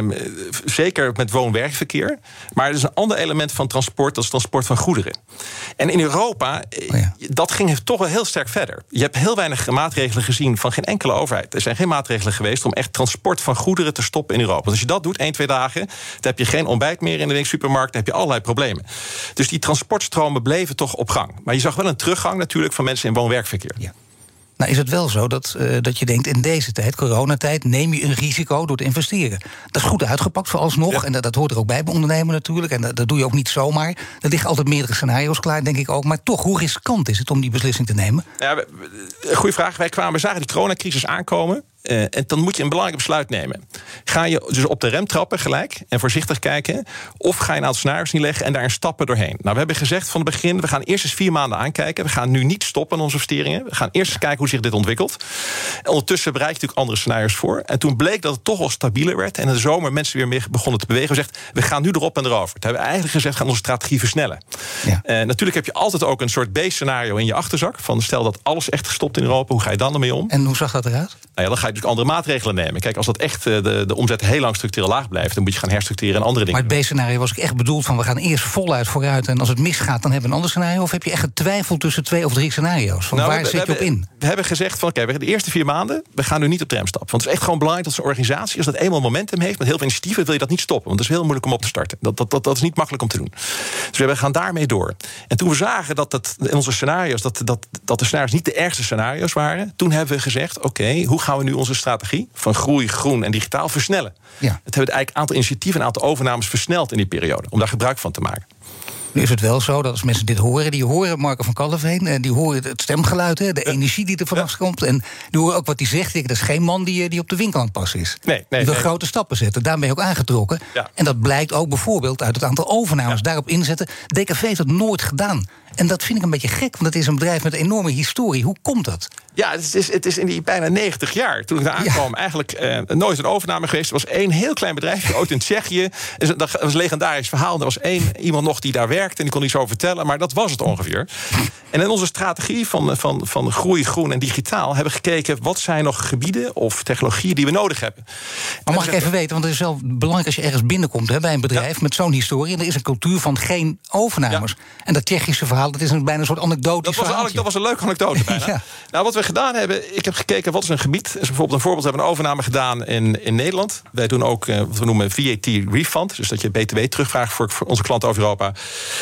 zeker met woon-werkverkeer. Maar er is een ander element van transport, dat is transport van goederen. En in Europa, oh ja. dat ging toch wel heel sterk verder. Je hebt heel weinig maatregelen gezien van geen enkele overheid. Er zijn geen maatregelen geweest om echt transport van goederen te stoppen in Europa. Want als je dat doet, één, twee dagen, dan heb je geen ontbijt meer in de supermarkt. Dan heb je allerlei problemen. Dus die transportstromen bleven toch op gang. Maar je zag wel een teruggang natuurlijk van mensen in woon-werkverkeer. Ja. Nou is het wel zo dat, uh, dat je denkt, in deze tijd, coronatijd, neem je een risico door te investeren. Dat is goed uitgepakt vooralsnog. Ja. En dat, dat hoort er ook bij bij ondernemen natuurlijk. En dat, dat doe je ook niet zomaar. Er liggen altijd meerdere scenario's klaar, denk ik ook. Maar toch, hoe riskant is het om die beslissing te nemen? Ja, goeie vraag. Wij kwamen, we zagen die coronacrisis aankomen. Uh, en dan moet je een belangrijk besluit nemen. Ga je dus op de rem trappen gelijk en voorzichtig kijken, of ga je een aantal scenario's neerleggen en daar een stappen doorheen? Nou, we hebben gezegd van het begin, we gaan eerst eens vier maanden aankijken. We gaan nu niet stoppen aan onze investeringen. We gaan eerst eens kijken hoe zich dit ontwikkelt. En ondertussen bereid je natuurlijk andere scenario's voor. En toen bleek dat het toch wel stabieler werd en in de zomer mensen weer meer begonnen te bewegen. We zeggen, we gaan nu erop en erover. Toen hebben we eigenlijk gezegd, we gaan onze strategie versnellen. Ja. Uh, natuurlijk heb je altijd ook een soort B-scenario in je achterzak. Van stel dat alles echt gestopt in Europa, hoe ga je dan ermee om? En hoe zag dat eruit? Nou ja, dan ga je dus andere maatregelen nemen. Kijk, als dat echt de, de omzet heel lang structureel laag blijft, dan moet je gaan herstructureren en andere dingen. Maar het B-scenario was ik echt bedoeld van we gaan eerst voluit vooruit en als het misgaat, dan hebben we een ander scenario. Of heb je echt getwijfeld tussen twee of drie scenario's? Van nou, waar we, zit je we, op in? We hebben gezegd van oké, okay, de eerste vier maanden, we gaan nu niet op de rem stappen. Want het is echt gewoon belangrijk dat zo'n organisatie, als dat eenmaal momentum heeft met heel veel initiatieven, wil je dat niet stoppen. Want het is heel moeilijk om op te starten. Dat, dat, dat, dat is niet makkelijk om te doen. Dus we gaan daarmee door. En toen we zagen dat het in onze scenario's, dat, dat, dat de scenario's niet de ergste scenario's waren, toen hebben we gezegd, oké, okay, hoe gaan we nu onze strategie van groei, groen en digitaal versnellen? Ja. Het hebben we eigenlijk een aantal initiatieven, een aantal overnames versneld in die periode, om daar gebruik van te maken. Nu is het wel zo dat als mensen dit horen, die horen Marco van Kallenveen, die horen het stemgeluid, de ja. energie die er vanaf ja. komt, en die horen ook wat hij zegt. Dat is geen man die, die op de winkel aan het passen is. Nee, nee, die wil nee. grote stappen zetten. Daar ben je ook aangetrokken. Ja. En dat blijkt ook bijvoorbeeld uit het aantal overnames. Ja. Daarop inzetten. D K V heeft dat nooit gedaan. En dat vind ik een beetje gek, want het is een bedrijf met een enorme historie. Hoe komt dat? Ja, het is, het is in die bijna negentig jaar, toen ik daar aankwam, ja. eigenlijk uh, nooit een overname geweest. Er was één heel klein bedrijfje, ooit in Tsjechië. Dat was een legendarisch verhaal. Er was één iemand nog die daar werkte en die kon niet zo vertellen. Maar dat was het ongeveer. En in onze strategie van, van, van groei, groen en digitaal hebben we gekeken, wat zijn nog gebieden of technologieën die we nodig hebben. Maar mag ik even weten, want het is wel belangrijk als je ergens binnenkomt hè, bij een bedrijf ja. met zo'n historie. En er is een cultuur van geen overnames. Ja. En dat Tsjechische verhaal, dat is een, bijna een soort anekdotisch dat was, een, dat was een leuke anekdote bijna. ja. Nou, wat we gedaan hebben, ik heb gekeken wat is een gebied. Dus bijvoorbeeld een voorbeeld, we hebben een overname gedaan in, in Nederland. Wij doen ook uh, wat we noemen V A T refund. Dus dat je B T W terugvraagt voor, voor onze klanten over Europa.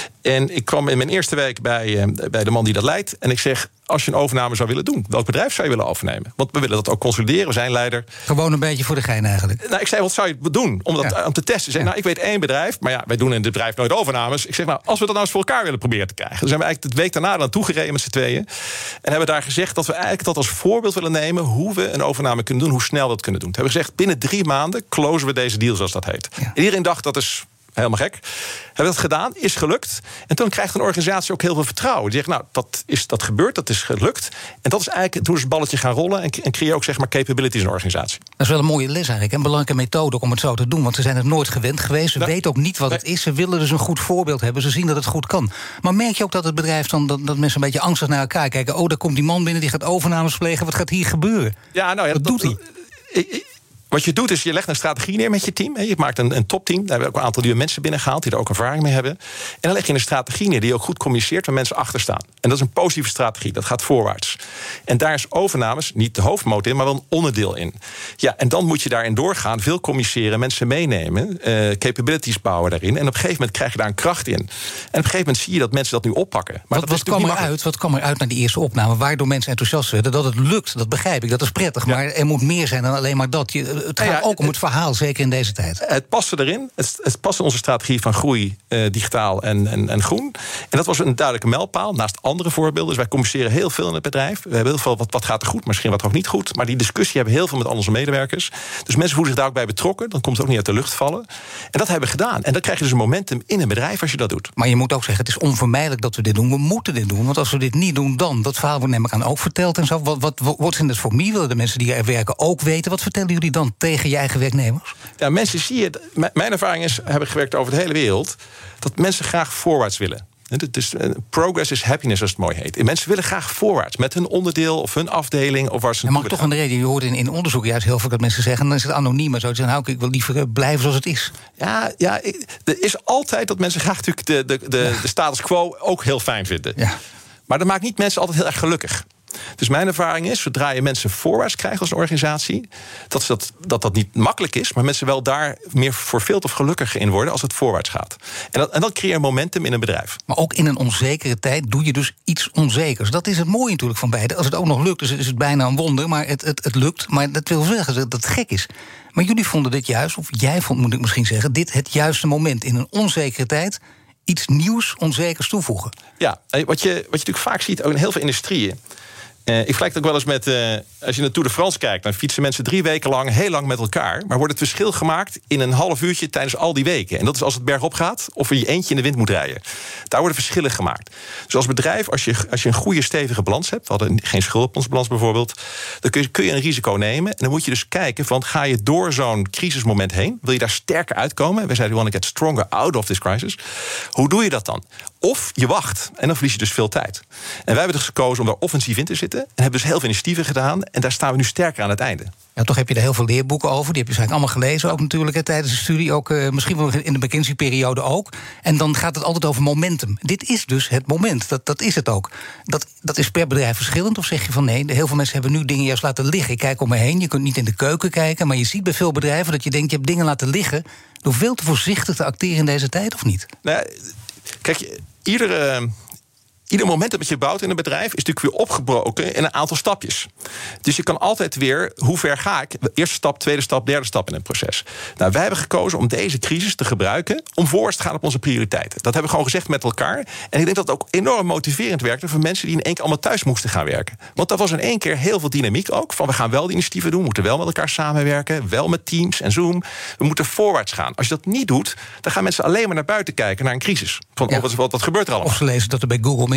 En ik kwam in mijn eerste week bij, uh, bij de man die dat leidt. En ik zeg, als je een overname zou willen doen, welk bedrijf zou je willen overnemen? Want we willen dat ook consolideren, we zijn leider. Gewoon een beetje voor de gein eigenlijk. Nou, ik zei, wat zou je doen om dat ja. om te testen? Zei, ja. nou, ik weet één bedrijf, maar ja, wij doen in dit bedrijf nooit overnames. Ik zeg, nou, als we dat nou eens voor elkaar willen proberen te krijgen. Dan zijn we eigenlijk de week daarna dan toegereden met z'n tweeën. En hebben daar gezegd dat we eigenlijk dat als voorbeeld willen nemen hoe we een overname kunnen doen, hoe snel we dat kunnen doen. We hebben gezegd, binnen drie maanden closen we deze deal, zoals dat heet. Ja. En iedereen dacht, dat is helemaal gek. Hebben dat gedaan, is gelukt. En toen krijgt een organisatie ook heel veel vertrouwen. Die zegt, nou, dat is dat gebeurd, dat is gelukt. En dat is eigenlijk, toen is het balletje gaan rollen en, en creëer ook, zeg maar, capabilities in een organisatie. Dat is wel een mooie les eigenlijk, een belangrijke methode om het zo te doen. Want ze zijn het nooit gewend geweest, ze nee. weten ook niet wat nee. het is. Ze willen dus een goed voorbeeld hebben, ze zien dat het goed kan. Maar merk je ook dat het bedrijf dan, dat, dat mensen een beetje angstig naar elkaar kijken. Oh, daar komt die man binnen, die gaat overnames plegen. Wat gaat hier gebeuren? Ja, nou ja, wat dat doet hij? Ik, ik, Wat je doet is, je legt een strategie neer met je team. Je maakt een, een topteam. Daar hebben we ook een aantal nieuwe mensen binnengehaald die er ook ervaring mee hebben. En dan leg je een strategie neer die ook goed communiceert waar mensen achter staan. En dat is een positieve strategie. Dat gaat voorwaarts. En daar is overnames niet de hoofdmoot in, maar wel een onderdeel in. Ja, en dan moet je daarin doorgaan. Veel communiceren, mensen meenemen. Uh, capabilities bouwen daarin. En op een gegeven moment krijg je daar een kracht in. En op een gegeven moment zie je dat mensen dat nu oppakken. Maar wat, dat wat, is kwam eruit, wat kwam eruit naar die eerste opname? Waardoor mensen enthousiast werden? Dat het lukt, dat begrijp ik. Dat is prettig. Ja. Maar er moet meer zijn dan alleen maar dat. Je, het gaat ja, ook om het verhaal, zeker in deze tijd. Het paste erin. Het, het past in onze strategie van groei, uh, digitaal en, en, en groen. En dat was een duidelijke mijlpaal, naast andere voorbeelden. Dus wij communiceren heel veel in het bedrijf. We hebben heel veel, wat, wat gaat er goed, misschien wat er ook niet goed. Maar die discussie hebben we heel veel met al onze medewerkers. Dus mensen voelen zich daar ook bij betrokken. Dan komt het ook niet uit de lucht vallen. En dat hebben we gedaan. En dan krijg je dus een momentum in een bedrijf als je dat doet. Maar je moet ook zeggen, het is onvermijdelijk dat we dit doen. We moeten dit doen, want als we dit niet doen, dan... Dat verhaal wordt neem ik aan ook verteld en zo. Wat, wat, wat zijn het voor mij? Willen de mensen die er werken ook weten? Wat vertellen jullie dan tegen je eigen werknemers? Ja, mensen zie je... Mijn ervaring is, heb ik gewerkt over de hele wereld, dat mensen graag voorwaarts willen. Dus progress is happiness, als het mooi heet. En mensen willen graag voorwaarts met hun onderdeel of hun afdeling of waar ze. Ja, maar toch een reden. Je hoort in, in onderzoek juist heel veel dat mensen zeggen, dan is het anoniem, maar zo zeggen, nou, ik wil liever blijven zoals het is. Ja, ja, er is altijd dat mensen graag natuurlijk de, de, de, ja. de status quo ook heel fijn vinden. Ja. Maar dat maakt niet mensen altijd heel erg gelukkig. Dus mijn ervaring is, zodra je mensen voorwaarts krijgt als een organisatie, dat dat, dat dat niet makkelijk is, maar mensen wel daar meer verveeld of gelukkiger in worden als het voorwaarts gaat. En dat, en dat creëert momentum in een bedrijf. Maar ook in een onzekere tijd doe je dus iets onzekers. Dat is het mooie natuurlijk van beide. Als het ook nog lukt, dus is het bijna een wonder, maar het, het, het lukt. Maar dat wil zeggen dat het gek is. Maar jullie vonden dit juist, of jij vond, moet ik misschien zeggen, dit het juiste moment in een onzekere tijd, iets nieuws, onzekers toevoegen. Ja, wat je, wat je natuurlijk vaak ziet, ook in heel veel industrieën. Uh, ik vergelijk het ook wel eens met, uh, als je naar Tour de France kijkt, dan fietsen mensen drie weken lang heel lang met elkaar, maar wordt het verschil gemaakt in een half uurtje tijdens al die weken. En dat is als het bergop gaat of er je eentje in de wind moet rijden. Daar worden verschillen gemaakt. Dus als bedrijf, als je, als je een goede stevige balans hebt, we hadden geen schuld op onze balans bijvoorbeeld, dan kun je, kun je een risico nemen. En dan moet je dus kijken van, ga je door zo'n crisismoment heen? Wil je daar sterker uitkomen? We zeiden, we want to get stronger out of this crisis. Hoe doe je dat dan? Of je wacht en dan verlies je dus veel tijd. En wij hebben dus gekozen om daar offensief in te zitten en hebben dus heel veel initiatieven gedaan en daar staan we nu sterker aan het einde. Ja, toch heb je er heel veel leerboeken over. Die heb je waarschijnlijk allemaal gelezen, ook natuurlijk hè, tijdens de studie. Ook uh, misschien wel in de McKinsey-periode ook. En dan gaat het altijd over momentum. Dit is dus het moment. Dat, dat is het ook. Dat, dat is per bedrijf verschillend. Of zeg je van nee, heel veel mensen hebben nu dingen juist laten liggen. Ik kijk om me heen. Je kunt niet in de keuken kijken. Maar je ziet bij veel bedrijven dat je denkt, je hebt dingen laten liggen door veel te voorzichtig te acteren in deze tijd, of niet? Nou, kijk, iedere... Ieder moment dat je bouwt in een bedrijf is natuurlijk weer opgebroken in een aantal stapjes. Dus je kan altijd weer, hoe ver ga ik? Eerste stap, tweede stap, derde stap in een proces. Nou, wij hebben gekozen om deze crisis te gebruiken om voorwaarts te gaan op onze prioriteiten. Dat hebben we gewoon gezegd met elkaar. En ik denk dat het ook enorm motiverend werkte voor mensen die in één keer allemaal thuis moesten gaan werken. Want dat was in één keer heel veel dynamiek ook. Van we gaan wel die initiatieven doen, we moeten wel met elkaar samenwerken, wel met Teams en Zoom. We moeten voorwaarts gaan. Als je dat niet doet, dan gaan mensen alleen maar naar buiten kijken naar een crisis. Van, ja. oh, wat, wat, wat gebeurt er allemaal? Of ze lezen dat er bij Google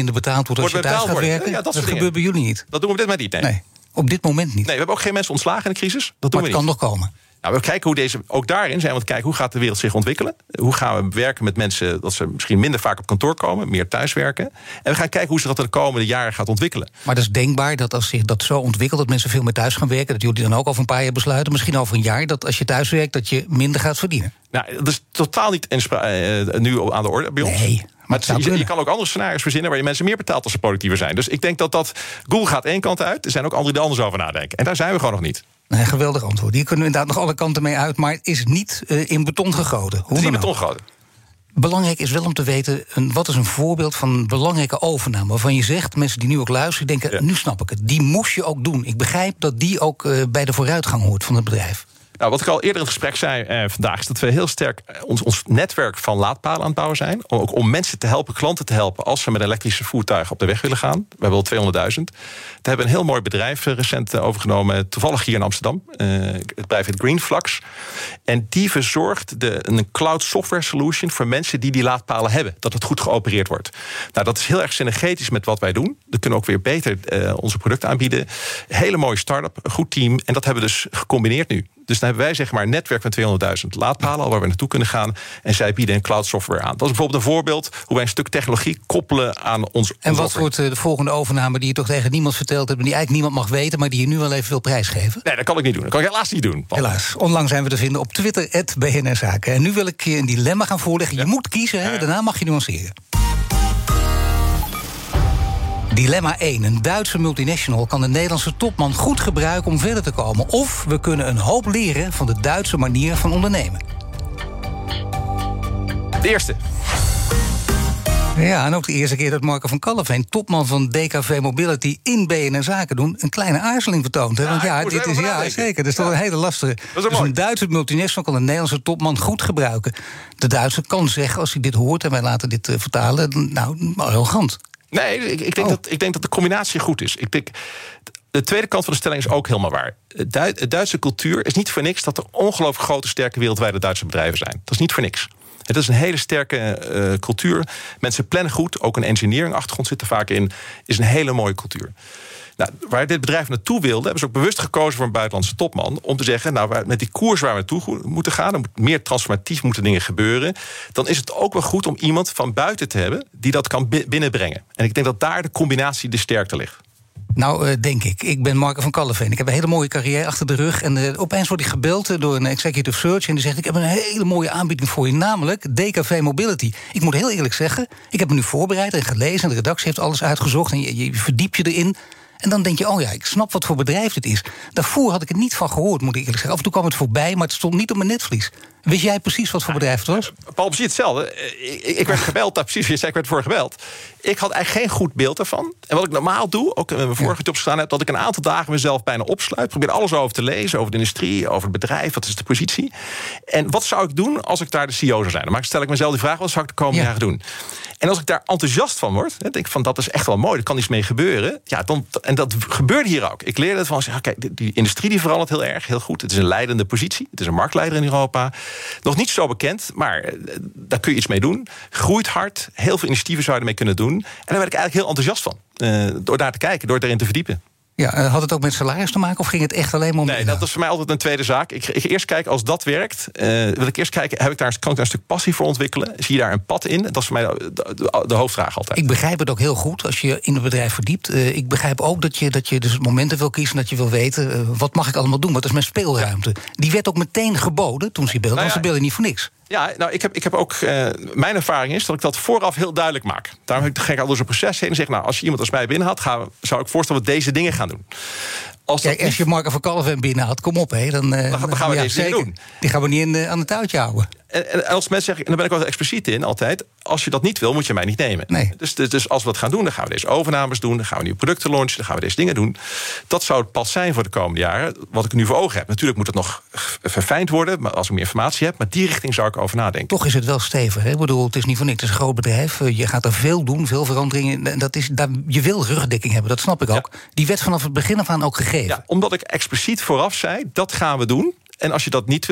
minder betaald wordt als Wordt je thuis gaat betaald werken? worden. Ja, dat dat soort gebeurt bij jullie niet. Dat doen we op dit moment niet, nee. Nee, op dit moment niet. Nee, we hebben ook geen mensen ontslagen in de crisis. Dat doen maar we het niet. kan nog komen. Nou, we kijken hoe deze, ook daarin zijn we aan het kijken hoe gaat de wereld zich ontwikkelen. Hoe gaan we werken met mensen dat ze misschien minder vaak op kantoor komen, meer thuiswerken. En we gaan kijken hoe zich dat in de komende jaren gaat ontwikkelen. Maar dat is denkbaar dat als zich dat zo ontwikkelt, dat mensen veel meer thuis gaan werken, dat jullie dan ook over een paar jaar besluiten, misschien over een jaar, dat als je thuis werkt, dat je minder gaat verdienen. Nou, dat is totaal niet inspra- uh, nu aan de orde bij ons. Nee. Maar het, je, je kan ook andere scenario's verzinnen waar je mensen meer betaalt als ze productiever zijn. Dus ik denk dat dat Google gaat één kant uit. Er zijn ook anderen die er anders over nadenken. En daar zijn we gewoon nog niet. Nee, geweldig antwoord. Hier kunnen we inderdaad nog alle kanten mee uit, maar het is niet uh, in beton gegoten. Hoe het is niet in dan beton gegoten. Belangrijk is wel om te weten, een, wat is een voorbeeld van een belangrijke overname waarvan je zegt, mensen die nu ook luisteren, denken, ja. nu snap ik het. Die moest je ook doen. Ik begrijp dat die ook uh, bij de vooruitgang hoort van het bedrijf. Nou, wat ik al eerder in het gesprek zei eh, vandaag, is dat we heel sterk ons, ons netwerk van laadpalen aan het bouwen zijn. Ook om mensen te helpen, klanten te helpen, als ze met elektrische voertuigen op de weg willen gaan. We hebben al tweehonderdduizend. We hebben een heel mooi bedrijf recent overgenomen, toevallig hier in Amsterdam. Uh, het bedrijf heet Greenflux. En die verzorgt de, een cloud software solution voor mensen die die laadpalen hebben. Dat het goed geopereerd wordt. Nou, dat is heel erg synergetisch met wat wij doen. We kunnen ook weer beter uh, onze producten aanbieden. Hele mooie start-up, een goed team. En dat hebben we dus gecombineerd nu. Dus dan hebben wij zeg maar een netwerk van tweehonderdduizend laadpalen, al waar we naartoe kunnen gaan. En zij bieden een cloud software aan. Dat is bijvoorbeeld een voorbeeld hoe wij een stuk technologie koppelen aan ons. En ons wat offer. wordt de volgende overname die je toch tegen niemand verteld hebt en die eigenlijk niemand mag weten, maar die je nu wel even wil prijsgeven? Nee, dat kan ik niet doen. Dat kan ik helaas niet doen. Paul. Helaas. Onlangs zijn we te vinden op Twitter, at B N R Zaken. En nu wil ik je een dilemma gaan voorleggen. Je ja. moet kiezen, hè? Daarna mag je nuanceren. Dilemma één. Een Duitse multinational kan de Nederlandse topman goed gebruiken om verder te komen. Of we kunnen een hoop leren van de Duitse manier van ondernemen. De eerste. Ja, en ook de eerste keer dat Marco van Kallenveen, topman van D K V Mobility in B N R Zaken doen, een kleine aarzeling vertoont. Hè? Want ja, ja dit is ja, zeker. Dat is toch een hele lastige. Dat is dus een Duitse multinational kan een Nederlandse topman goed gebruiken. De Duitser kan zeggen, als hij dit hoort en wij laten dit uh, vertalen, nou, arrogant. Nee, ik, ik, denk oh. dat, ik denk dat de combinatie goed is. Ik denk, de tweede kant van de stelling is ook helemaal waar. De Duitse cultuur is niet voor niks dat er ongelooflijk grote, sterke wereldwijde Duitse bedrijven zijn. Dat is niet voor niks. Het is een hele sterke uh, cultuur. Mensen plannen goed, ook een engineering achtergrond zit er vaak in. Is een hele mooie cultuur. Nou, waar dit bedrijf naartoe wilde, hebben ze ook bewust gekozen voor een buitenlandse topman. Om te zeggen, nou, met die koers waar we naartoe moeten gaan, er moet meer transformatief moeten dingen gebeuren. Dan is het ook wel goed om iemand van buiten te hebben die dat kan binnenbrengen. En ik denk dat daar de combinatie de sterkte ligt. Nou, uh, denk ik. Ik ben Marco van Kallenveen. Ik heb een hele mooie carrière achter de rug. En uh, opeens word ik gebeld uh, door een executive search. En die zegt, ik heb een hele mooie aanbieding voor je. Namelijk D K V Mobility. Ik moet heel eerlijk zeggen, ik heb me nu voorbereid en gelezen. En de redactie heeft alles uitgezocht. En je, je verdiept je erin. En dan denk je, oh ja, ik snap wat voor bedrijf dit is. Daarvoor had ik het niet van gehoord, moet ik eerlijk zeggen. Af en toe kwam het voorbij, maar het stond niet op mijn netvlies. Wist jij precies wat voor bedrijf het was? Paul, precies hetzelfde. Ik, ik werd gebeld, daar precies, je zei, ik werd voor gebeld. Ik had eigenlijk geen goed beeld ervan. En wat ik normaal doe, ook in mijn vorige ja. jobs gedaan heb, dat ik een aantal dagen mezelf bijna opsluit. Probeer alles over te lezen, over de industrie, over het bedrijf, wat is de positie. En wat zou ik doen als ik daar de C E O zou zijn? Dan stel ik mezelf die vraag, wat zou ik de komende ja. jaren doen? En als ik daar enthousiast van word, denk ik van dat is echt wel mooi, er kan iets mee gebeuren. Ja, dan, en dat gebeurde hier ook. Ik leerde het van, zeg, kijk, die, die industrie die verandert heel erg, heel goed. Het is een leidende positie, het is een marktleider in Europa. Nog niet zo bekend, maar daar kun je iets mee doen. Groeit hard, heel veel initiatieven zou je ermee kunnen doen. En daar werd ik eigenlijk heel enthousiast van. Uh, door daar te kijken, door erin te verdiepen. Ja, had het ook met salaris te maken of ging het echt alleen maar om... Nee, dat is voor mij altijd een tweede zaak. Ik, ik eerst kijken, als dat werkt, uh, wil ik eerst kijken, heb ik daar, kan ik daar een stuk passie voor ontwikkelen? Zie je daar een pad in? Dat is voor mij de, de, de hoofdvraag altijd. Ik begrijp het ook heel goed als je in het bedrijf verdiept. Uh, ik begrijp ook dat je, dat je dus momenten wil kiezen, dat je wil weten, uh, wat mag ik allemaal doen? Wat is mijn speelruimte? Ja. Die werd ook meteen geboden toen ze beelden, nou ja, want ze beelden niet voor niks. Ja, nou, ik heb, ik heb ook... Uh, mijn ervaring is dat ik dat vooraf heel duidelijk maak. Daarom ga ik al door zo'n proces heen en zeg, nou, als je iemand als mij binnen had, gaan, zou ik voorstellen dat we deze dingen gaan doen. Als, Kijk, als je Marco van Kallenveen binnen had, kom op, hé. Dan, uh, dan, dan gaan we ja, deze zeker. dingen doen. Die gaan we niet in, uh, aan het touwtje houden. En, en als mensen zeggen, en daar ben ik wel expliciet in altijd, als je dat niet wil, moet je mij niet nemen. Nee. Dus, dus, dus als we dat gaan doen, dan gaan we deze overnames doen, dan gaan we nieuwe producten launchen, dan gaan we deze dingen doen. Dat zou het pas zijn voor de komende jaren, wat ik nu voor ogen heb. Natuurlijk moet het nog verfijnd worden, maar als ik meer informatie heb, maar die richting zou ik over nadenken. Toch is het wel stevig, hè? Ik bedoel, het is niet voor niks, het is een groot bedrijf. Je gaat er veel doen, veel veranderingen. Dat is, dat, je wil rugdekking hebben, dat snap ik ook. Ja. Die werd vanaf het begin af aan ook gegeven. Ja, omdat ik expliciet vooraf zei, dat gaan we doen. En als je dat niet wil,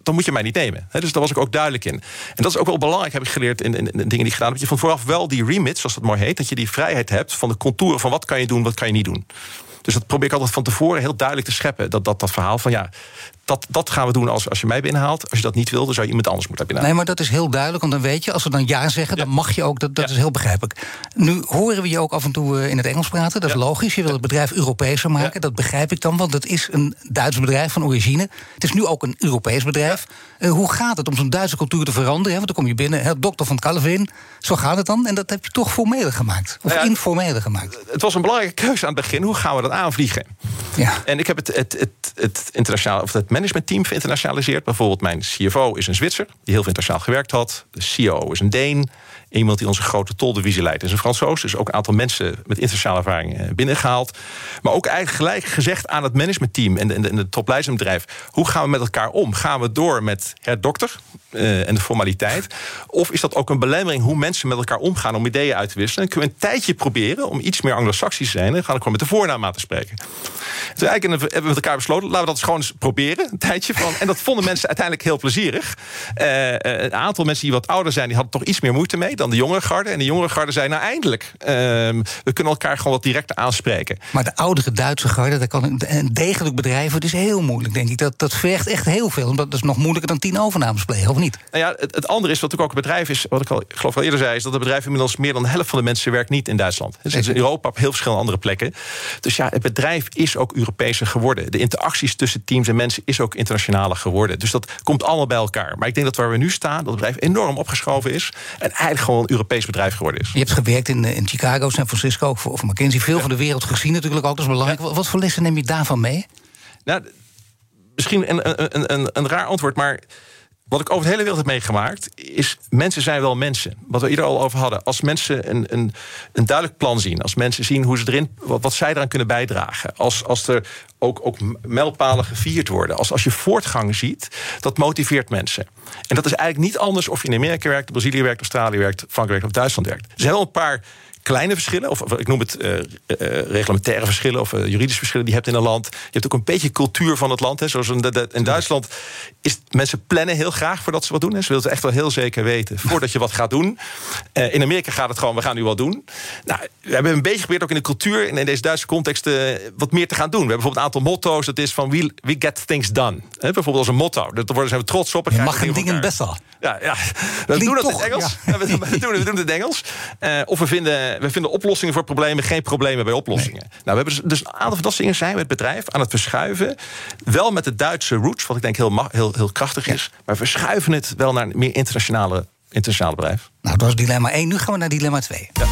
dan moet je mij niet nemen. He, dus daar was ik ook duidelijk in. En dat is ook wel belangrijk, heb ik geleerd in, in, in dingen die ik gedaan heb. Dat je van vooraf wel die remit, zoals dat mooi heet, dat je die vrijheid hebt van de contouren van wat kan je doen, wat kan je niet doen. Dus dat probeer ik altijd van tevoren heel duidelijk te scheppen. Dat, dat, dat verhaal van ja, dat, dat gaan we doen als, als je mij binnenhaalt. Als je dat niet wil, dan zou je iemand anders moeten binnenhalen. Nee, maar dat is heel duidelijk, want dan weet je, als we dan ja zeggen, ja. dan mag je ook, dat, dat ja. is heel begrijpelijk. Nu horen we je ook af en toe in het Engels praten, dat is ja. logisch. Je wil het bedrijf Europeeser maken, ja. dat begrijp ik dan, want het is een Duits bedrijf van origine. Het is nu ook een Europees bedrijf. Ja. Uh, hoe gaat het om zo'n Duitse cultuur te veranderen? Hè? Want dan kom je binnen, hè, dokter van Calvin, zo gaat het dan. En dat heb je toch formeler gemaakt, of ja, informeler gemaakt. Het was een belangrijke keuze aan het begin. Hoe gaan we dat aanvliegen? Ja. En ik heb het, het, het, het, internationale, of het managementteam geïnternationaliseerd. Bijvoorbeeld mijn C F O is een Zwitser, die heel veel internationaal gewerkt had. De C O O is een Deen. Iemand die onze grote toldivisie leidt is een Fransoos. Dus ook een aantal mensen met internationale ervaring binnengehaald. Maar ook eigenlijk gelijk gezegd aan het managementteam en de, en de topleidersbedrijf. Hoe gaan we met elkaar om? Gaan we door met het dokter uh, en de formaliteit? Of is dat ook een belemmering hoe mensen met elkaar omgaan om ideeën uit te wisselen? En kunnen we een tijdje proberen om iets meer anglo-saxisch te zijn. En dan gaan we gewoon met de voornaam aan te spreken. Dus eigenlijk hebben we met elkaar besloten, laten we dat eens gewoon eens proberen. Een tijdje van. En dat vonden mensen uiteindelijk heel plezierig. Uh, een aantal mensen die wat ouder zijn, die hadden toch iets meer moeite mee dan de jongere garde. En de jongere garde zei, nou eindelijk, uh, we kunnen elkaar gewoon wat directer aanspreken. Maar de oudere Duitse garde, dat kan een degelijk bedrijf, het is heel moeilijk, denk ik. Dat, dat vergt echt heel veel. Dat is nog moeilijker dan tien overnames plegen, of niet? Nou ja, het, het andere is, wat natuurlijk ook een bedrijf is, wat ik al, ik geloof al eerder zei, is dat het bedrijf inmiddels meer dan de helft van de mensen werkt niet in Duitsland. Het is in Europa op heel verschillende andere plekken. Dus ja, het bedrijf is ook Europeeser geworden. De interacties tussen teams en mensen is ook internationaler geworden. Dus dat komt allemaal bij elkaar. Maar ik denk dat waar we nu staan, dat het bedrijf enorm opgeschoven is en eigenlijk gewoon een Europees bedrijf geworden is. Je hebt gewerkt in, in Chicago, San Francisco, of, of McKinsey. Veel ja. van de wereld gezien natuurlijk, ook dat is belangrijk. Ja. Wat voor lessen neem je daarvan mee? Nou, misschien een, een, een, een raar antwoord, maar wat ik over de hele wereld heb meegemaakt, is mensen zijn wel mensen. Wat we eerder al over hadden. Als mensen een, een, een duidelijk plan zien, als mensen zien hoe ze erin, wat, wat zij eraan kunnen bijdragen, als, als er ook, ook mijlpalen gevierd worden, als, als je voortgang ziet, dat motiveert mensen. En dat is eigenlijk niet anders of je in Amerika werkt, Brazilië werkt, Australië werkt, Frankrijk werkt of Duitsland werkt. Er zijn wel een paar kleine verschillen, of ik noem het uh, uh, reglementaire verschillen of uh, juridische verschillen die je hebt in een land. Je hebt ook een beetje cultuur van het land. Hè. Zoals in, de, de, in Duitsland is mensen plannen heel graag voordat ze wat doen. Hè. Ze willen het echt wel heel zeker weten voordat je wat gaat doen. Uh, in Amerika gaat het gewoon, we gaan nu wat doen. Nou, we hebben een beetje geprobeerd ook in de cultuur en in deze Duitse context uh, wat meer te gaan doen. We hebben bijvoorbeeld een aantal motto's. Dat is van we, we get things done. Hè. Bijvoorbeeld als een motto. Daar zijn we trots op. Je mag geen dingen best al. Ja, ja. We doen dat in het Engels. Ja. Ja, we, we, doen, we doen het in het Engels. Uh, of we vinden, we vinden oplossingen voor problemen, geen problemen bij oplossingen. Nee. Nou, we hebben dus een aantal van dat soort dingen zijn we het bedrijf aan het verschuiven. Wel met de Duitse roots, wat ik denk heel, heel, heel krachtig is. Ja. Maar we verschuiven het wel naar een meer internationale, internationale bedrijf. Nou, dat was dilemma één. Nu gaan we naar dilemma twee. Ja.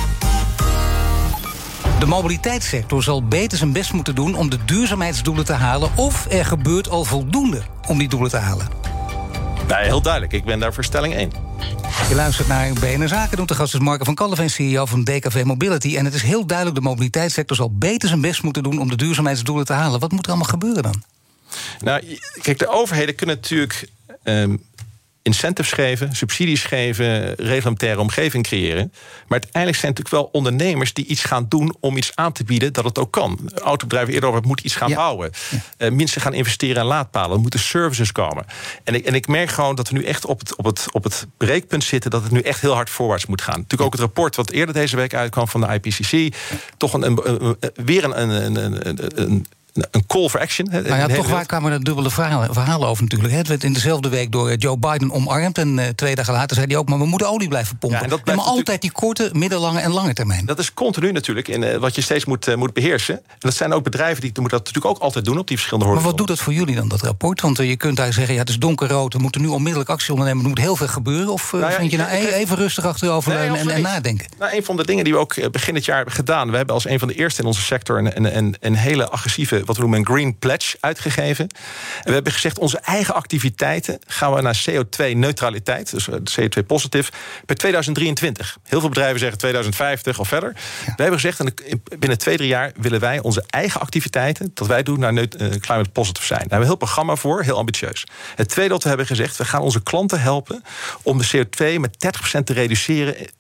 De mobiliteitssector zal beter zijn best moeten doen om de duurzaamheidsdoelen te halen, of er gebeurt al voldoende om die doelen te halen. Nee, heel duidelijk. Ik ben daar voor stelling één. Je luistert naar B N R Zaken doen. De gast is Marco van Kalleven, C E O van D K V Mobility. En het is heel duidelijk, de mobiliteitssector zal beter zijn best moeten doen om de duurzaamheidsdoelen te halen. Wat moet er allemaal gebeuren dan? Nou, kijk, de overheden kunnen natuurlijk Um, incentives geven, subsidies geven, reglementaire omgeving creëren. Maar uiteindelijk zijn het natuurlijk wel ondernemers die iets gaan doen om iets aan te bieden dat het ook kan. Autobedrijven eerder over het moet iets gaan ja. bouwen. Ja. Uh, mensen gaan investeren in laadpalen. Er moeten services komen. En ik, en ik merk gewoon dat we nu echt op het, op, het, op het breekpunt zitten dat het nu echt heel hard voorwaarts moet gaan. Natuurlijk ook het rapport wat eerder deze week uitkwam van de I P C C. Ja. Toch een, een, een, weer een, een, een, een, een Een call for action. Nou ja, toch waar kwamen er dubbele verhalen, verhalen over natuurlijk. Het werd in dezelfde week door Joe Biden omarmd. En uh, twee dagen later zei hij ook, maar we moeten olie blijven pompen. Ja, en dat blijft maar altijd die korte, middellange en lange termijn. Dat is continu natuurlijk in uh, wat je steeds moet, uh, moet beheersen. En dat zijn ook bedrijven die moeten dat natuurlijk ook altijd doen op die verschillende horizon. Maar wat doet dat voor jullie dan, dat rapport? Want uh, je kunt daar zeggen, ja, het is donkerrood, we moeten nu onmiddellijk actie ondernemen, er moet heel veel gebeuren. Of uh, nou ja, vind je nou even, even rustig achterover nee, en, en, en nadenken? Nou, een van de dingen die we ook begin dit jaar hebben gedaan, we hebben als een van de eerste in onze sector een, een, een, een hele agressieve, wat we noemen een green pledge uitgegeven. En we hebben gezegd, onze eigen activiteiten gaan we naar C O twee neutraliteit, dus C O twee positief, per tweeduizend drieëntwintig. Heel veel bedrijven zeggen tweeduizend vijftig of verder. Ja. Wij hebben gezegd, en binnen twee, drie jaar willen wij onze eigen activiteiten, dat wij doen, naar climate positive zijn. Daar hebben we een heel programma voor, heel ambitieus. Het tweede wat we hebben gezegd, we gaan onze klanten helpen om de C O twee met dertig procent te reduceren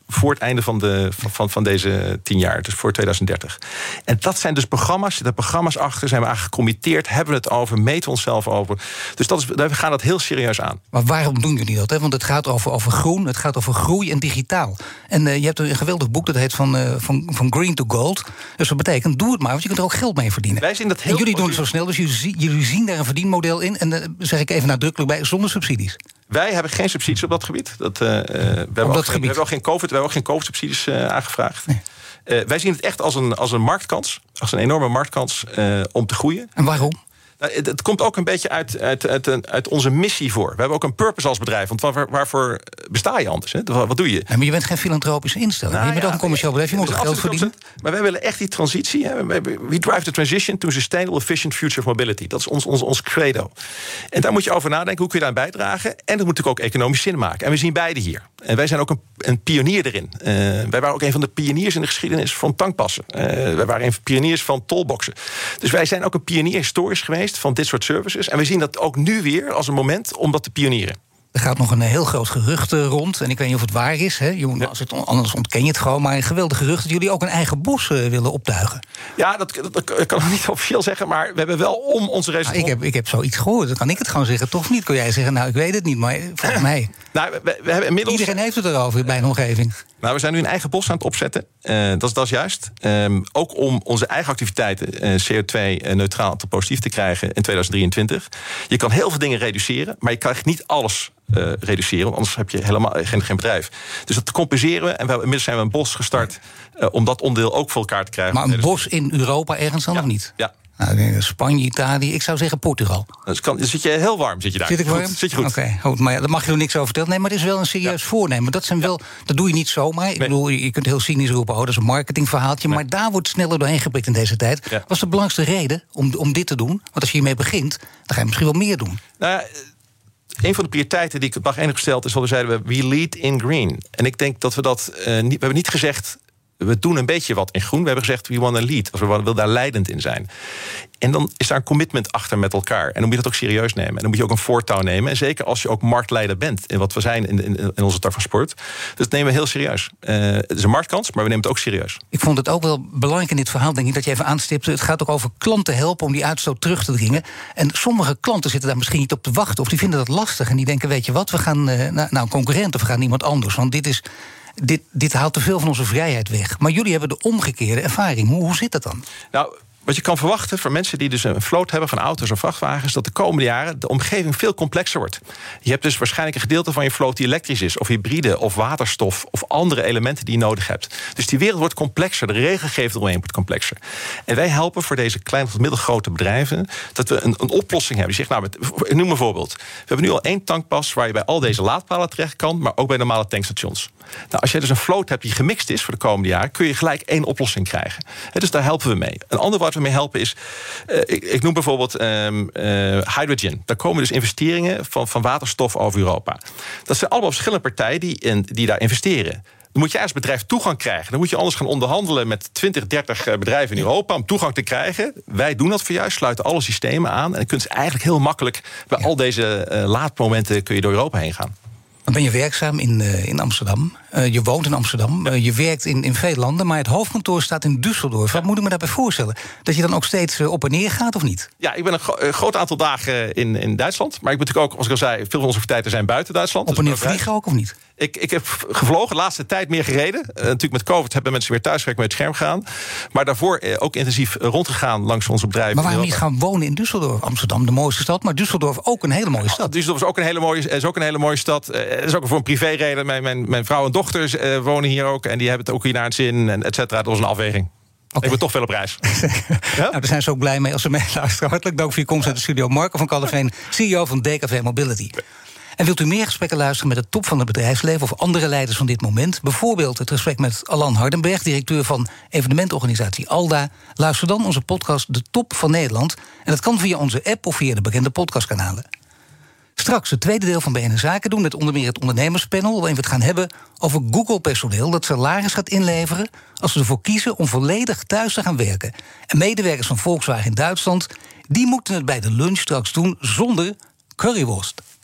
voor het einde van, de, van, van deze tien jaar, dus voor twintig dertig. En dat zijn dus programma's, zitten programma's achter, zijn we eigenlijk gecommitteerd, hebben we het over, meten we onszelf over. Dus dat is, we gaan dat heel serieus aan. Maar waarom doen jullie dat? Hè? Want het gaat over, over groen, het gaat over groei en digitaal. En uh, je hebt een geweldig boek, dat heet van, uh, van, van Green to Gold. Dus dat betekent, doe het maar, want je kunt er ook geld mee verdienen. Wij zien dat heel en jullie doen het zo snel, dus jullie, jullie zien daar een verdienmodel in. En uh, zeg ik even nadrukkelijk bij, zonder subsidies. Wij hebben geen subsidies op dat gebied. Dat, uh, we, hebben op dat geen, we hebben ook geen COVID, we hebben ook geen COVID-subsidies uh, aangevraagd. Nee. Uh, wij zien het echt als een, als een marktkans, als een enorme marktkans uh, om te groeien. En waarom? Nou, het, het komt ook een beetje uit, uit, uit, uit onze missie voor. We hebben ook een purpose als bedrijf. Want waar, waarvoor besta je anders? Hè? Wat doe je? Ja, maar je bent geen filantropische instelling. Nou, je bent ja, ook een commercieel bedrijf. Je moet toch geld verdienen? Maar wij willen echt die transitie. Hè? We drive the transition to sustainable, efficient future of mobility. Dat is ons, ons, ons credo. En daar moet je over nadenken. Hoe kun je daar bijdragen? En dat moet natuurlijk ook economisch zin maken. En we zien beide hier. En wij zijn ook een, een pionier erin. Uh, wij waren ook een van de pioniers in de geschiedenis van tankpassen. Uh, wij waren een van de pioniers van tollboxen. Dus wij zijn ook een pionier historisch geweest van dit soort services. En we zien dat ook nu weer als een moment om dat te pionieren. Er gaat nog een heel groot gerucht rond. En ik weet niet of het waar is. Hè. Je, ja. als het, anders ontken je het gewoon. Maar een geweldig gerucht dat jullie ook een eigen bos uh, willen optuigen. Ja, dat, dat, dat kan ik niet officieel zeggen. Maar we hebben wel om onze resultaten. Nou, ik, heb, ik heb zoiets gehoord. Dan kan ik het gewoon zeggen. Toch niet? Kun jij zeggen, nou, ik weet het niet. Maar volgens mij... Nou, we, we hebben inmiddels... Iedereen heeft het erover bij een omgeving. Nou, we zijn nu een eigen bos aan het opzetten. Uh, dat, is, dat is juist. Um, ook om onze eigen activiteiten uh, C O twee neutraal tot positief te krijgen in twintig drieëntwintig. Je kan heel veel dingen reduceren, maar je kan niet alles uh, reduceren. Want anders heb je helemaal geen, geen bedrijf. Dus dat compenseren we. En we, inmiddels zijn we een bos gestart uh, om dat onderdeel ook voor elkaar te krijgen. Maar een bos in Europa ergens dan ja. of niet? Ja. Nou, Spanje, Italië, ik zou zeggen Portugal. Dus kan, dan zit je heel warm, zit je daar. Zit ik warm? Goed, zit je goed. Oké, okay, goed, maar ja, daar mag je er niks over vertellen. Nee, maar het is wel een serieus ja. voornemen. Dat, zijn wel, dat doe je niet zomaar. Ik nee. bedoel, je kunt heel cynisch roepen, oh, dat is een marketingverhaaltje. Nee. Maar daar wordt sneller doorheen geprikt in deze tijd. Ja. Wat is de belangrijkste reden om, om dit te doen? Want als je hiermee begint, dan ga je misschien wel meer doen. Nou ja, een van de prioriteiten die ik op dag één gesteld is, wat we zeiden, we lead in green. En ik denk dat we dat, uh, niet, we hebben niet gezegd, we doen een beetje wat in groen. We hebben gezegd, we want to lead. Of we willen daar leidend in zijn. En dan is daar een commitment achter met elkaar. En dan moet je dat ook serieus nemen. En dan moet je ook een voortouw nemen. En zeker als je ook marktleider bent in wat we zijn in, in, in onze tak van sport. Dus dat nemen we heel serieus. Uh, het is een marktkans, maar we nemen het ook serieus. Ik vond het ook wel belangrijk in dit verhaal, denk ik, dat je even aanstipte. Het gaat ook over klanten helpen om die uitstoot terug te dringen. En sommige klanten zitten daar misschien niet op te wachten. Of die vinden dat lastig. En die denken, weet je wat, we gaan uh, nou, een concurrent of we gaan iemand anders. Want dit is... Dit, dit haalt te veel van onze vrijheid weg. Maar jullie hebben de omgekeerde ervaring. Hoe, hoe zit dat dan? Nou, wat je kan verwachten van mensen die dus een vloot hebben van auto's of vrachtwagens, dat de komende jaren de omgeving veel complexer wordt. Je hebt dus waarschijnlijk een gedeelte van je vloot die elektrisch is, of hybride, of waterstof, of andere elementen die je nodig hebt. Dus die wereld wordt complexer, de regelgeving eromheen wordt complexer. En wij helpen voor deze kleine tot middelgrote bedrijven dat we een, een oplossing hebben. Die zegt, nou, ik noem een voorbeeld. We hebben nu al één tankpas waar je bij al deze laadpalen terecht kan, maar ook bij normale tankstations. Nou, als je dus een vloot hebt die gemixt is voor de komende jaren, kun je gelijk één oplossing krijgen. He, dus daar helpen we mee. Een ander wat we mee helpen is, uh, ik, ik noem bijvoorbeeld um, uh, hydrogen. Daar komen dus investeringen van, van waterstof over Europa. Dat zijn allemaal verschillende partijen die, in, die daar investeren. Dan moet je als bedrijf toegang krijgen. Dan moet je anders gaan onderhandelen met twintig, dertig bedrijven in Europa om toegang te krijgen. Wij doen dat voor jou, sluiten alle systemen aan. En dan kun je eigenlijk heel makkelijk bij ja. al deze uh, laadmomenten kun je door Europa heen gaan. Dan ben je werkzaam in, uh, in Amsterdam. Uh, je woont in Amsterdam. Uh, je werkt in, in veel landen. Maar het hoofdkantoor staat in Düsseldorf. Wat moet ik me daarbij voorstellen? Dat je dan ook steeds uh, op en neer gaat of niet? Ja, ik ben een, gro- een groot aantal dagen in, in Duitsland. Maar ik ben natuurlijk ook, als ik al zei, veel van onze activiteiten zijn buiten Duitsland. Op en neer vliegen ook of niet? Ik, ik heb gevlogen, de laatste tijd meer gereden. Uh, natuurlijk met COVID hebben mensen weer thuiswerk met het scherm gegaan. Maar daarvoor uh, ook intensief rondgegaan langs onze bedrijven. Maar waarom niet gaan wonen in Düsseldorf? Amsterdam, de mooiste stad, maar Düsseldorf ook een hele mooie stad. Ja, Düsseldorf is ook een hele mooie, is ook een hele mooie stad. Het uh, is ook voor een privéreden. Mijn, mijn, mijn vrouw en dochters uh, wonen hier ook. En die hebben het ook hier naar het zin, en et cetera. Dat was een afweging. Okay. Ik ben toch veel op reis. Ja? Nou, daar zijn ze ook blij mee als ze meeluisteren. Hartelijk dank voor je komst uit de studio. Marco van Kallerveen, C E O van D K V Mobility. En wilt u meer gesprekken luisteren met de top van het bedrijfsleven of andere leiders van dit moment? Bijvoorbeeld het gesprek met Alan Hardenberg, directeur van evenementorganisatie Alda. Luister dan onze podcast De Top van Nederland. En dat kan via onze app of via de bekende podcastkanalen. Straks het tweede deel van B N R Zaken doen met onder meer het ondernemerspanel, waarin we het gaan hebben over Google-personeel dat salaris gaat inleveren als ze ervoor kiezen om volledig thuis te gaan werken. En medewerkers van Volkswagen in Duitsland, die moeten het bij de lunch straks doen zonder currywurst.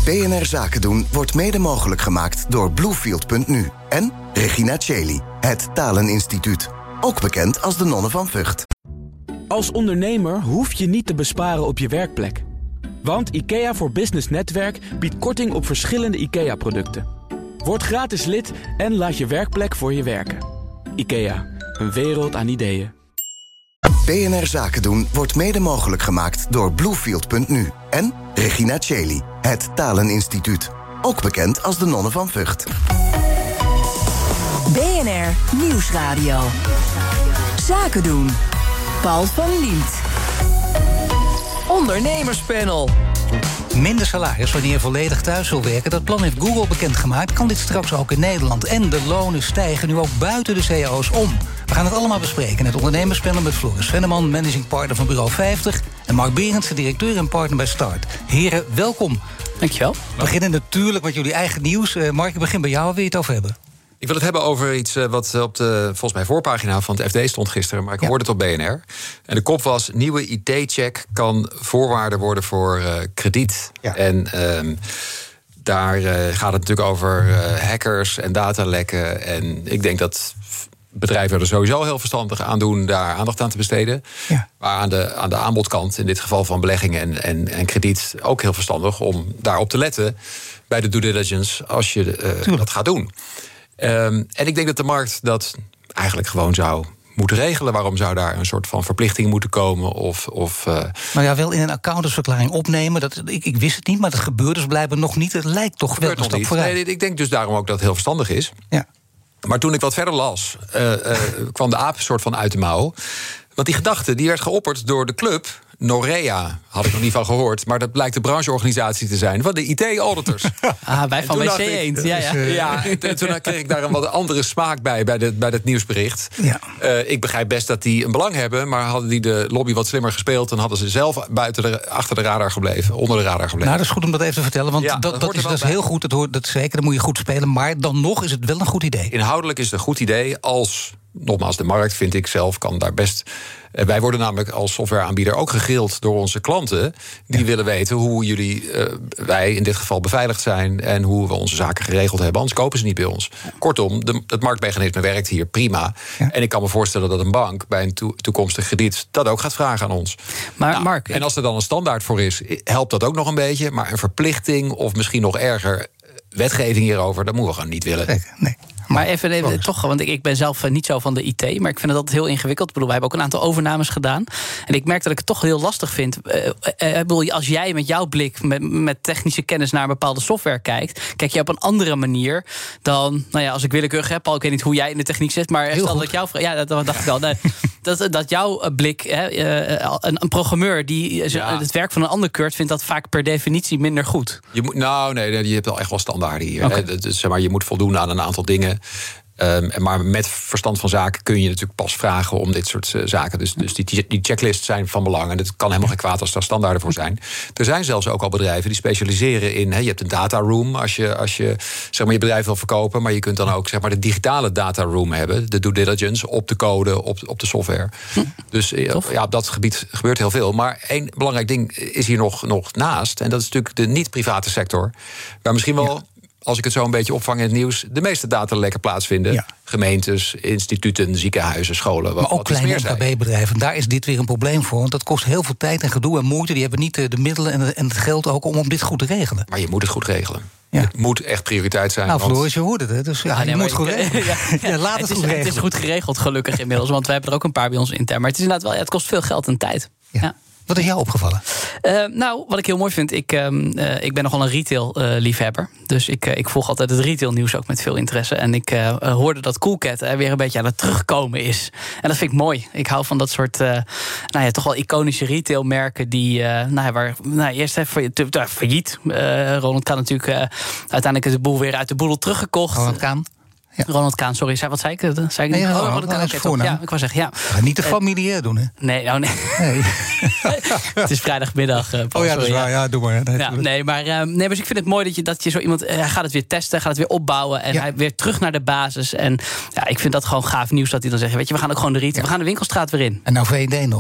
B N R Zaken doen wordt mede mogelijk gemaakt door Bluefield punt nu en Regina Cheli, het Taleninstituut. Ook bekend als de Nonnen van Vught. Als ondernemer hoef je niet te besparen op je werkplek. Want IKEA voor Business Netwerk biedt korting op verschillende IKEA-producten. Word gratis lid en laat je werkplek voor je werken. IKEA, een wereld aan ideeën. B N R Zaken doen wordt mede mogelijk gemaakt door Bluefield punt nu en Regina Cheli, het Taleninstituut. Ook bekend als de Nonnen van Vught. B N R Nieuwsradio. Zaken doen. Paul van Liemt. Ondernemerspanel. Minder salaris wanneer je volledig thuis wil werken. Dat plan heeft Google bekendgemaakt. Kan dit straks ook in Nederland? En de lonen stijgen nu ook buiten de C E O's om. We gaan het allemaal bespreken in het ondernemerspanel met Floris Venneman, managing partner van Bureau vijftig... en Mark Berendsen, directeur en partner bij Start. Heren, welkom. Dankjewel. We beginnen natuurlijk met jullie eigen nieuws. Uh, Mark, ik begin bij jou. Waar wil je het over hebben? Ik wil het hebben over iets wat op de, volgens mij, voorpagina van het F D stond gisteren, maar ik ja. hoorde het op B N R. En de kop was: nieuwe I T-check kan voorwaarde worden voor uh, krediet. Ja. En um, daar uh, gaat het natuurlijk over uh, hackers en datalekken. En ik denk dat bedrijven er sowieso heel verstandig aan doen daar aandacht aan te besteden. Ja. Maar aan de, aan de aanbodkant, in dit geval van beleggingen en, en, en krediet, ook heel verstandig om daarop te letten bij de due diligence als je uh, dat gaat doen. Um, en ik denk dat de markt dat eigenlijk gewoon zou moeten regelen. Waarom zou daar een soort van verplichting moeten komen? Of, of, uh... Nou ja, wel in een accountantsverklaring opnemen. Dat, ik, ik wist het niet, maar dat gebeurt dus blijkbaar nog niet. Het lijkt toch wel een stap vooruit. Nee, ik denk dus daarom ook dat het heel verstandig is. Ja. Maar toen ik wat verder las, uh, uh, kwam de aap soort van uit de mouw. Want die gedachte die werd geopperd door de club Norea, had ik nog niet van gehoord, maar dat blijkt de brancheorganisatie te zijn van de I T-auditors. Ah, wij van W C Eend. Ja, ja. ja, en toen kreeg ik daar een wat andere smaak bij, bij, de, bij het nieuwsbericht. Ja. Uh, ik begrijp best dat die een belang hebben, maar hadden die de lobby wat slimmer gespeeld, dan hadden ze zelf buiten de, achter de radar gebleven, onder de radar gebleven. Nou, dat is goed om dat even te vertellen, want ja, dat, dat, dat is, dat is heel goed, dat hoort dat zeker, dan moet je goed spelen, maar dan nog is het wel een goed idee. Inhoudelijk is het een goed idee als, nogmaals, de markt, vind ik zelf, kan daar best. Wij worden namelijk als softwareaanbieder ook gegrild door onze klanten. Die ja. willen weten hoe jullie, uh, wij in dit geval beveiligd zijn en hoe we onze zaken geregeld hebben. Anders kopen ze niet bij ons. Kortom, de, het marktmechanisme werkt hier prima. Ja. En ik kan me voorstellen dat een bank bij een to- toekomstig krediet dat ook gaat vragen aan ons. Maar nou, Mark, en als er dan een standaard voor is, helpt dat ook nog een beetje. Maar een verplichting of misschien nog erger wetgeving hierover, dat moeten we gewoon niet willen. Nee. nee. Maar even, even toch, want ik, ik ben zelf niet zo van de I T, maar ik vind het altijd heel ingewikkeld. Ik bedoel, wij hebben ook een aantal overnames gedaan. En ik merk dat ik het toch heel lastig vind. Uh, uh, bedoel, als jij met jouw blik, met, met technische kennis naar een bepaalde software kijkt, kijk je op een andere manier dan, nou ja, als ik willekeurig heb, Paul, ik weet niet hoe jij in de techniek zit, maar stel dat jouw vraag, ja, dat, dat dacht ik al. Nee, dat, dat jouw blik, hè, uh, een, een programmeur die ja. het werk van een ander keurt, vindt dat vaak per definitie minder goed. Je moet, nou, nee, nee, je hebt wel echt wel standaarden hier. Okay. Hè. Dus, zeg maar, je moet voldoen aan een aantal dingen. Um, maar met verstand van zaken kun je natuurlijk pas vragen om dit soort uh, zaken. Dus, dus die, die checklists zijn van belang. En het kan helemaal geen kwaad als daar standaarden voor zijn. Er zijn zelfs ook al bedrijven die specialiseren in. He, je hebt een data room als je, als je zeg maar, je bedrijf wil verkopen. Maar je kunt dan ook zeg maar, de digitale data room hebben. De due diligence op de code, op, op de software. Hm. Dus ja, op dat gebied gebeurt heel veel. Maar één belangrijk ding is hier nog, nog naast. En dat is natuurlijk de niet-private sector. Waar misschien wel. Ja. Als ik het zo een beetje opvang in het nieuws, de meeste datalekken plaatsvinden. Ja. Gemeentes, instituten, ziekenhuizen, scholen. Maar ook kleine M K B-bedrijven. Daar is dit weer een probleem voor. Want dat kost heel veel tijd en gedoe en moeite. Die hebben niet de middelen en het geld ook om, om dit goed te regelen. Maar je moet het goed regelen. Ja. Het moet echt prioriteit zijn. Nou, want... Floris, je hoort het, hè? Dus ja, ja, nee, je moet goed regelen. Ja, ja, ja, laat het, het, is, goed regelen. Het is goed geregeld, gelukkig inmiddels. Want wij hebben er ook een paar bij ons intern. Maar het is inderdaad wel, ja, het kost veel geld en tijd. Ja. Ja. Wat is jou opgevallen? Uh, nou, wat ik heel mooi vind, ik, um, uh, ik ben nogal een retail-liefhebber. Uh, dus ik, uh, ik volg altijd het retailnieuws ook met veel interesse. En ik uh, hoorde dat Coolcat uh, weer een beetje aan het terugkomen is. En dat vind ik mooi. Ik hou van dat soort, uh, nou ja, toch wel iconische retailmerken die, uh, nou ja, waar, nou, eerst even uh, failliet. Uh, Ronald Kaan natuurlijk, uh, uiteindelijk is de boel weer uit de boedel teruggekocht. Ronald Kaan. Ja. Ronald Kaan, sorry, zei, wat zei ik? Zei ik nee, niet? Oh, Ronald Kaan, okay, toch, ja, ik wou zeggen, ja. ja niet te familiair doen, hè? Nee, nou nee. nee. Het is vrijdagmiddag. Uh, oh ja, dat is waar. Ja, doe maar. Nee, ja, nee, maar, uh, nee, maar ik vind het mooi dat je, dat je zo iemand... Hij uh, gaat het weer testen, gaat het weer opbouwen. En ja. hij weer terug naar de basis. En ja, ik vind dat gewoon gaaf nieuws dat hij dan zegt... weet je, we gaan ook gewoon de retail, ja. we gaan de winkelstraat weer in. En nou V en D nog.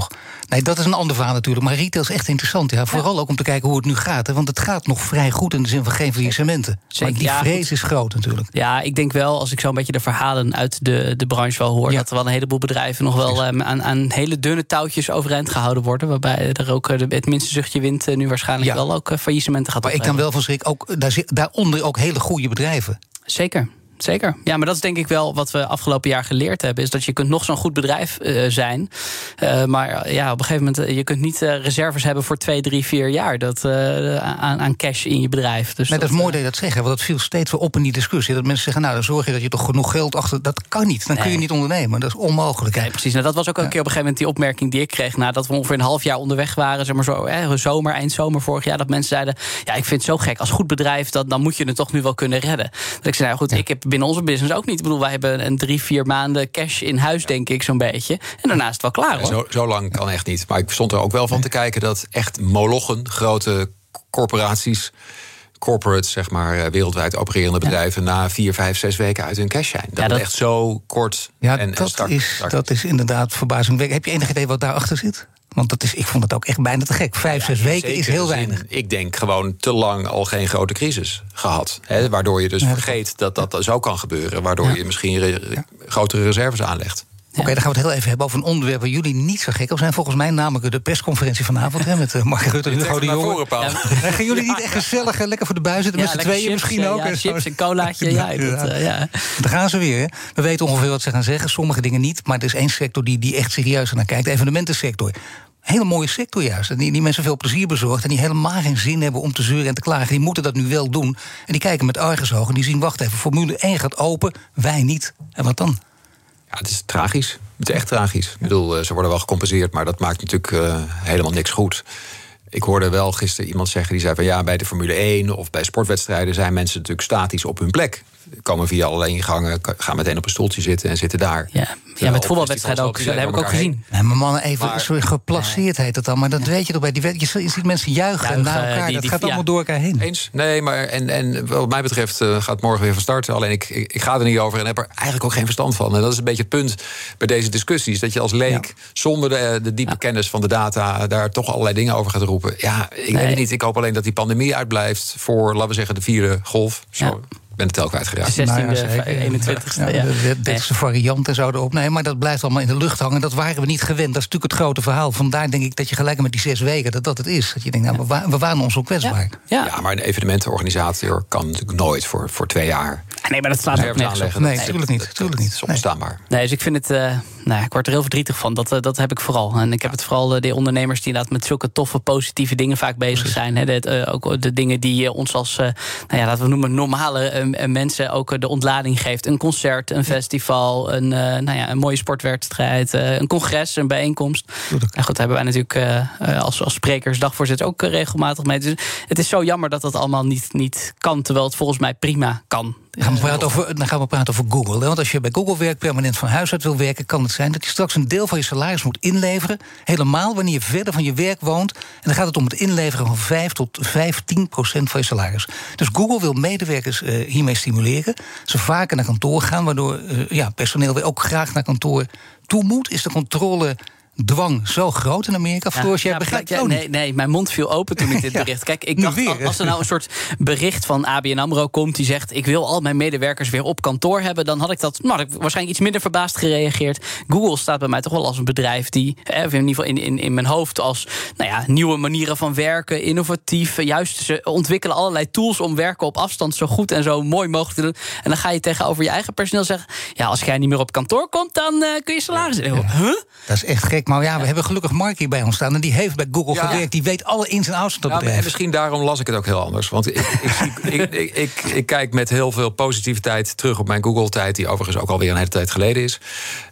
Nee, dat is een ander verhaal natuurlijk. Maar retail is echt interessant. Ja. Vooral ja. ook om te kijken hoe het nu gaat. Hè. Want het gaat nog vrij goed in de zin van geen faillissementen. Maar die ja, vrees goed. is groot natuurlijk. Ja, ik denk wel, als ik zo'n beetje de verhalen uit de, de branche wel hoor... Ja. dat er wel een heleboel bedrijven nog wel um, aan, aan hele dunne touwtjes overeind gehouden worden. Waarbij er ook de, het minste zuchtje wind uh, nu waarschijnlijk ja. wel ook uh, faillissementen gaat Maar opbrengen. Ik kan wel van schrik, ook daar, daaronder ook hele goede bedrijven. Zeker. Zeker. Ja, maar dat is denk ik wel wat we afgelopen jaar geleerd hebben. Is dat je kunt nog zo'n goed bedrijf uh, zijn. Uh, maar ja, op een gegeven moment, uh, je kunt niet uh, reserves hebben voor twee, drie, vier jaar. Dat, uh, aan, aan cash in je bedrijf. Dus nee, dat, dat is mooi uh, dat je dat zegt. Want dat viel steeds weer op in die discussie. Dat mensen zeggen, nou dan zorg je dat je toch genoeg geld achter... Dat kan niet. Dan nee. kun je niet ondernemen. Dat is onmogelijk. Nee, precies. Nou, dat was ook een ja. keer op een gegeven moment die opmerking die ik kreeg. Nadat we ongeveer een half jaar onderweg waren. Zeg maar zo, eh, zomer, eind zomer vorig jaar. Dat mensen zeiden, ja, ik vind het zo gek. Als goed bedrijf, dat, dan moet je het toch nu wel kunnen redden. Dat ik zei, nou goed, ja. ik heb binnen onze business ook niet. Ik bedoel, wij hebben een drie, vier maanden cash in huis, denk ik, zo'n beetje. En daarna is het wel klaar, hoor. Zo, zo lang kan echt niet. Maar ik stond er ook wel van te kijken dat echt molochen, grote corporaties, corporates, zeg maar, wereldwijd opererende bedrijven, ja. na vier, vijf, zes weken uit hun cash zijn. Dat, ja, dat... is echt zo kort ja, en, dat en strak, is, strak. Dat is inderdaad verbazingwekkend. Heb je enig idee wat daarachter zit? Want dat is, ik vond het ook echt bijna te gek. Vijf, ja, zes weken zeker. is heel weinig. Ik denk gewoon te lang al geen grote crisis gehad. Hè, waardoor je dus ja, vergeet dat dat ja. zo kan gebeuren. Waardoor ja. je misschien re- ja. grotere reserves aanlegt. Oké, okay, dan gaan we het heel even hebben over een onderwerp waar jullie niet zo gek op zijn. Volgens mij namelijk de persconferentie vanavond hè, met uh, Mark Rutte en Hugo de Jonge. Ja. Gaan jullie niet echt gezellig lekker voor de buis zitten? Ja, met z'n tweeën chips, misschien ook? Ja, chips en colaatje. Ja, dat, uh, ja. Daar gaan ze weer. Hè. We weten ongeveer wat ze gaan zeggen. Sommige dingen niet. Maar er is één sector die, die echt serieus naar kijkt. De evenementensector. Hele mooie sector juist. Die, die mensen veel plezier bezorgt. En die helemaal geen zin hebben om te zeuren en te klagen. Die moeten dat nu wel doen. En die kijken met argusogen. En die zien, wacht even, Formule één gaat open. Wij niet. En wat dan? Ja, het is tragisch. Het is echt tragisch. Ik bedoel, ze worden wel gecompenseerd, maar dat maakt natuurlijk uh, helemaal niks goed. Ik hoorde wel gisteren iemand zeggen, die zei van ja, bij de Formule één of bij sportwedstrijden zijn mensen natuurlijk statisch op hun plek. Komen via allerlei ingangen, gaan meteen op een stoeltje zitten en zitten daar. Ja, ja met voetbalwedstrijden ook, dat heb ik ook gezien. Nee, maar mannen, even, maar, sorry, geplaceerd heet het dan. Maar dat ja. weet je toch bij die je ziet mensen juichen, juichen naar elkaar. Die, die, dat gaat die, allemaal ja. door elkaar heen. Eens? Nee, maar en, en wat mij betreft uh, gaat morgen weer van start. Alleen ik, ik, ik ga er niet over en heb er eigenlijk ook geen verstand van. En dat is een beetje het punt bij deze discussies. Dat je als leek, ja. zonder de, de diepe ja. kennis van de data, daar toch allerlei dingen over gaat roepen. Ja, ik nee. weet het niet. Ik hoop alleen dat die pandemie uitblijft voor, laten we zeggen, de vierde golf. Zo. Ja. Ik ben het tel kwijtgeraakt. De zestiende, nou ja, eenentwintigste. Ja, ja. De dertigste variant en zo erop. Nee, maar dat blijft allemaal in de lucht hangen. Dat waren we niet gewend. Dat is natuurlijk het grote verhaal. Vandaar denk ik dat je gelijk met die zes weken, dat dat het is. Dat je denkt, nou, we, wa- we waren ons ook kwetsbaar. Ja. Ja. ja, maar een evenementenorganisator kan natuurlijk nooit voor, voor twee jaar. Nee, maar dat slaat ook nergens op. Nee, natuurlijk niet. Natuurlijk niet. Dat is onbestaanbaar. Nee, dus ik vind het, uh, nou, ik word er heel verdrietig van. Dat, uh, dat heb ik vooral. En ik heb het vooral uh, de ondernemers die inderdaad met zulke toffe, positieve dingen vaak bezig zijn. Hè. De, uh, ook de dingen die uh, ons als, uh, nou ja, laten we noemen, normale uh, mensen ook uh, de ontlading geeft. Een concert, een festival, een, uh, nou ja, een mooie sportwedstrijd, uh, een congres, een bijeenkomst. En goed, daar hebben wij natuurlijk uh, uh, als, als sprekers, dagvoorzitter ook uh, regelmatig mee. Dus het is zo jammer dat dat allemaal niet, niet kan, terwijl het volgens mij prima kan. Dan gaan we praten over, dan gaan we praten over Google. Hè? Want als je bij Google werkt, permanent van huis uit wil werken, kan het zijn dat je straks een deel van je salaris moet inleveren. Helemaal wanneer je verder van je werk woont. En dan gaat het om het inleveren van vijf tot vijftien procent van je salaris. Dus Google wil medewerkers uh, hiermee stimuleren. Ze vaker naar kantoor gaan, waardoor uh, ja, personeel weer ook graag naar kantoor toe moet. Is de controle dwang zo groot in Amerika? Ja, Floris, jij ja, begrijpt ja, het nee, niet. nee, mijn mond viel open toen ik dit ja, bericht. Kijk, ik dacht, weer, als er nou een soort bericht van A B N AMRO komt die zegt, ik wil al mijn medewerkers weer op kantoor hebben, dan had ik dat, nou, had ik waarschijnlijk iets minder verbaasd gereageerd. Google staat bij mij toch wel als een bedrijf die, eh, in ieder geval in, in, in mijn hoofd, als nou ja, nieuwe manieren van werken, innovatief. Juist, ze ontwikkelen allerlei tools om werken op afstand zo goed en zo mooi mogelijk te doen. En dan ga je tegenover je eigen personeel zeggen, ja, als jij niet meer op kantoor komt, dan uh, kun je salaris. Ja. Huh? Dat is echt gek. Maar ja, we hebben gelukkig Mark hier bij ons staan. En die heeft bij Google ja. gewerkt. Die weet alle ins en outs van dat ja, bedrijf. En misschien daarom las ik het ook heel anders. Want ik, ik, ik, ik, ik, ik kijk met heel veel positiviteit terug op mijn Google-tijd, die overigens ook alweer een hele tijd geleden is.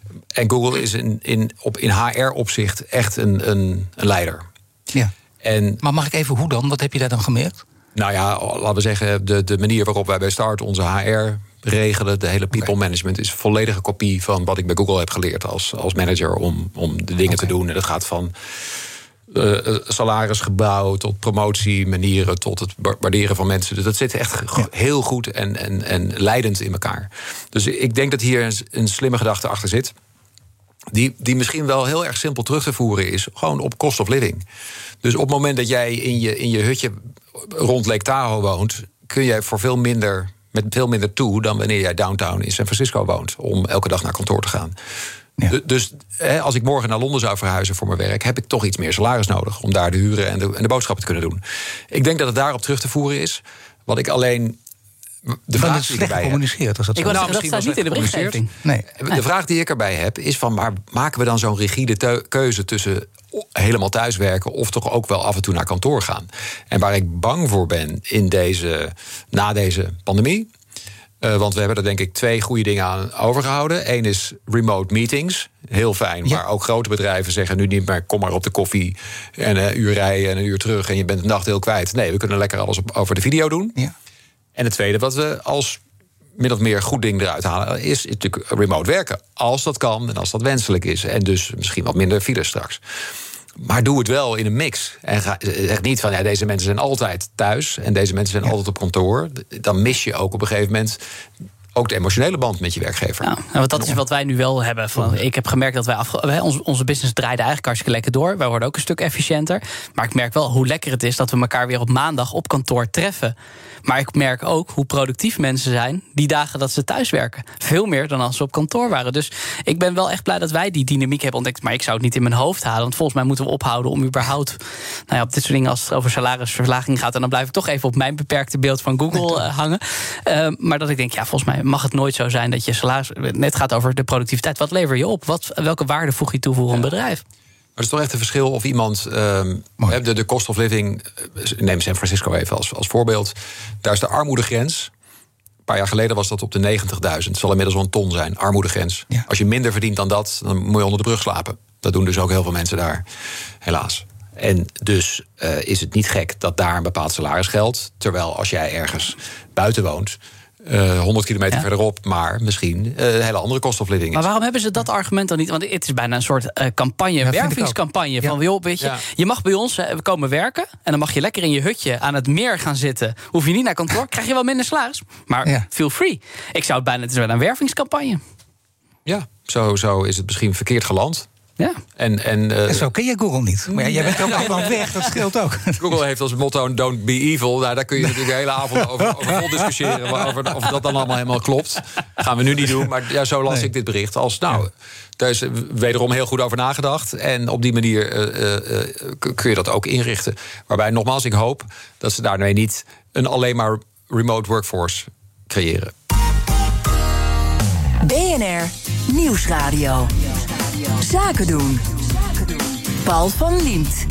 En Google is in, in, op, in H R-opzicht echt een, een, een leider. Ja. En, maar mag ik even, hoe dan? Wat heb je daar dan gemerkt? Nou ja, laten we zeggen, de, de manier waarop wij bij Start onze H R regelen, de hele people okay. management, is een volledige kopie van wat ik bij Google heb geleerd als, als manager om, om de dingen okay. te doen. En dat gaat van uh, salarisgebouw tot promotiemanieren tot het waarderen van mensen. Dus dat zit echt ja. heel goed en, en, en leidend in elkaar. Dus ik denk dat hier een, een slimme gedachte achter zit. Die, die misschien wel heel erg simpel terug te voeren is, gewoon op cost of living. Dus op het moment dat jij in je, in je hutje rond Lake Tahoe woont, kun jij voor veel minder, met veel minder toe dan wanneer jij downtown in San Francisco woont, om elke dag naar kantoor te gaan. Ja. Dus hè, als ik morgen naar Londen zou verhuizen voor mijn werk, heb ik toch iets meer salaris nodig om daar de huren en de, en de boodschappen te kunnen doen. Ik denk dat het daarop terug te voeren is. Wat ik alleen. De vraag is slecht gecommuniceerd. Als dat ik zo. Nou, dat staat niet in de berichtgeving. Nee. De vraag die ik erbij heb is van, maar maken we dan zo'n rigide te- keuze tussen helemaal thuiswerken of toch ook wel af en toe naar kantoor gaan? En waar ik bang voor ben in deze, na deze pandemie, uh, want we hebben er denk ik twee goede dingen aan overgehouden. Eén is remote meetings, heel fijn, ja. Maar ook grote bedrijven zeggen nu niet meer, kom maar op de koffie en een uur rijden en een uur terug en je bent de nacht heel kwijt. Nee, we kunnen lekker alles op, over de video doen. Ja. En het tweede wat we als min of meer goed ding eruit halen, is natuurlijk remote werken. Als dat kan en als dat wenselijk is. En dus misschien wat minder files straks. Maar doe het wel in een mix. En ga, zeg niet van, ja, deze mensen zijn altijd thuis en deze mensen zijn ja. altijd op kantoor. Dan mis je ook op een gegeven moment ook de emotionele band met je werkgever. Ja, want dat is wat wij nu wel hebben. Van, ik heb gemerkt dat wij afge- onze, onze business draaide eigenlijk hartstikke lekker door. Wij worden ook een stuk efficiënter. Maar ik merk wel hoe lekker het is dat we elkaar weer op maandag op kantoor treffen. Maar ik merk ook hoe productief mensen zijn die dagen dat ze thuis werken. Veel meer dan als ze op kantoor waren. Dus ik ben wel echt blij dat wij die dynamiek hebben ontdekt. Maar ik zou het niet in mijn hoofd halen. Want volgens mij moeten we ophouden om überhaupt nou ja, op dit soort dingen als het over salarisverlaging gaat. En dan blijf ik toch even op mijn beperkte beeld van Google uh, hangen. Uh, maar dat ik denk, ja, volgens mij mag het nooit zo zijn dat je salaris net gaat over de productiviteit. Wat lever je op? Wat, welke waarde voeg je toe voor een bedrijf? Maar het is toch echt een verschil of iemand um, de, de cost of living, neem San Francisco even als, als voorbeeld. Daar is de armoedegrens. Een paar jaar geleden was dat op de negentigduizend. Het zal inmiddels wel een ton zijn, armoedegrens. Ja. Als je minder verdient dan dat, dan moet je onder de brug slapen. Dat doen dus ook heel veel mensen daar, helaas. En dus uh, is het niet gek dat daar een bepaald salaris geldt. Terwijl als jij ergens buiten woont, Uh, honderd kilometer ja. verderop, maar misschien uh, een hele andere cost of living is. Maar waarom hebben ze dat argument dan niet? Want het is bijna een soort uh, campagne, ja, wervingscampagne. Van, joh, weet je, ja. je mag bij ons uh, komen werken en dan mag je lekker in je hutje aan het meer gaan zitten. Hoef je niet naar kantoor, krijg je wel minder salaris. Maar ja. feel free. Ik zou het bijna, het is bijna een wervingscampagne. Ja, zo, zo is het misschien verkeerd geland. Ja. En, en, uh, en zo ken je Google niet. Maar ja, jij bent ook allemaal weg, dat scheelt ook. Google heeft als motto don't be evil. Nou, daar kun je natuurlijk de hele avond over, over vol discussiëren. Over of dat dan allemaal helemaal klopt. Gaan we nu niet doen, maar ja, zo las nee. ik dit bericht. Als, nou, daar is wederom heel goed over nagedacht. En op die manier uh, uh, kun je dat ook inrichten. Waarbij, nogmaals, ik hoop dat ze daarmee niet een alleen maar remote workforce creëren. B N R Nieuwsradio. Zaken doen. Paul van Liemt.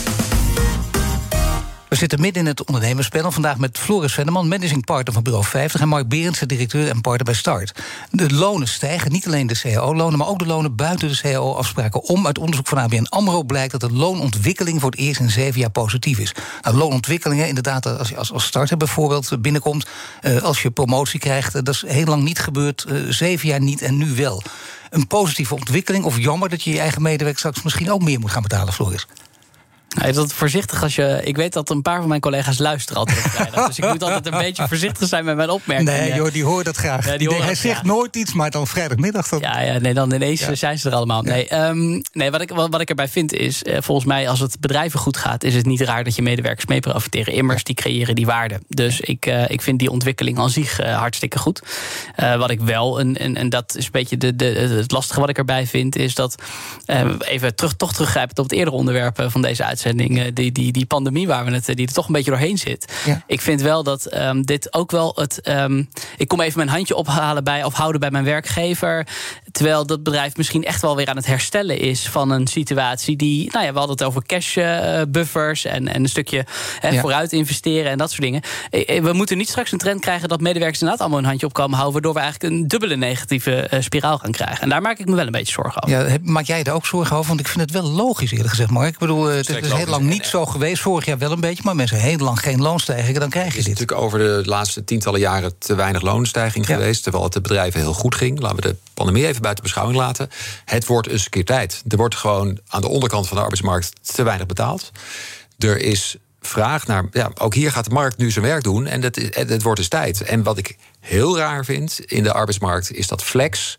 We zitten midden in het ondernemerspanel. Vandaag met Floris Venneman, managing partner van Bureau vijftig... en Mark Berendsen, directeur en partner bij Start. De lonen stijgen, niet alleen de C A O-lonen... maar ook de lonen buiten de C A O-afspraken om. Uit onderzoek van A B N AMRO blijkt dat de loonontwikkeling... voor het eerst in zeven jaar positief is. Nou, loonontwikkelingen, inderdaad, als je als, als starter bijvoorbeeld binnenkomt... Uh, als je promotie krijgt, uh, dat is heel lang niet gebeurd. Uh, zeven jaar niet en nu wel. Een positieve ontwikkeling, of jammer dat je je eigen medewerker... straks misschien ook meer moet gaan betalen, Floris? Hij is altijd voorzichtig als je. Ik weet dat een paar van mijn collega's luisteren altijd op vrijdag. Dus ik moet altijd een beetje voorzichtig zijn met mijn opmerkingen. Nee, joh, die hoort dat graag. Ja, die hoort hij dat, zegt ja. nooit iets, maar dan vrijdagmiddag. Dan... Ja, ja, nee, dan ineens ja. zijn ze er allemaal. Ja. Nee, um, nee wat, ik, wat, wat ik erbij vind is, uh, volgens mij als het bedrijven goed gaat, is het niet raar dat je medewerkers mee profiteren. Immers, die creëren die waarde. Dus ik, uh, ik vind die ontwikkeling aan zich uh, hartstikke goed. Uh, wat ik wel, en, en, en dat is een beetje de, de, het lastige wat ik erbij vind, is dat, uh, even terug, toch teruggrijpend op het eerdere onderwerp van deze uitzending, uh, die, die, die pandemie waar we het, die er toch een beetje doorheen zit. Ja. Ik vind wel dat um, dit ook wel het. Um, ik kom even mijn handje ophalen bij of houden bij mijn werkgever. Terwijl dat bedrijf misschien echt wel weer aan het herstellen is van een situatie die. Nou ja, we hadden het over cash uh, buffers en, en een stukje he, ja. vooruit investeren en dat soort dingen. We moeten niet straks een trend krijgen dat medewerkers inderdaad allemaal een handje op komen houden, waardoor we eigenlijk een dubbele negatieve uh, spiraal gaan krijgen. En daar maak ik me wel een beetje zorgen over. Ja, maak jij er ook zorgen over? Want ik vind het wel logisch, eerlijk gezegd, Mark. Ik bedoel, het is heel lang niet zo geweest. Vorig jaar wel een beetje, maar mensen heel lang geen loonstijging, dan krijg je dit. Het is natuurlijk over de laatste tientallen jaren te weinig loonstijging ja. geweest, terwijl het de bedrijven heel goed ging. Laten we de pandemie even buiten beschouwing laten. Het wordt eens een keer tijd. Er wordt gewoon aan de onderkant van de arbeidsmarkt te weinig betaald. Er is vraag naar. Ja, ook hier gaat de markt nu zijn werk doen en het, het wordt eens tijd. En wat ik heel raar vind in de arbeidsmarkt is dat flex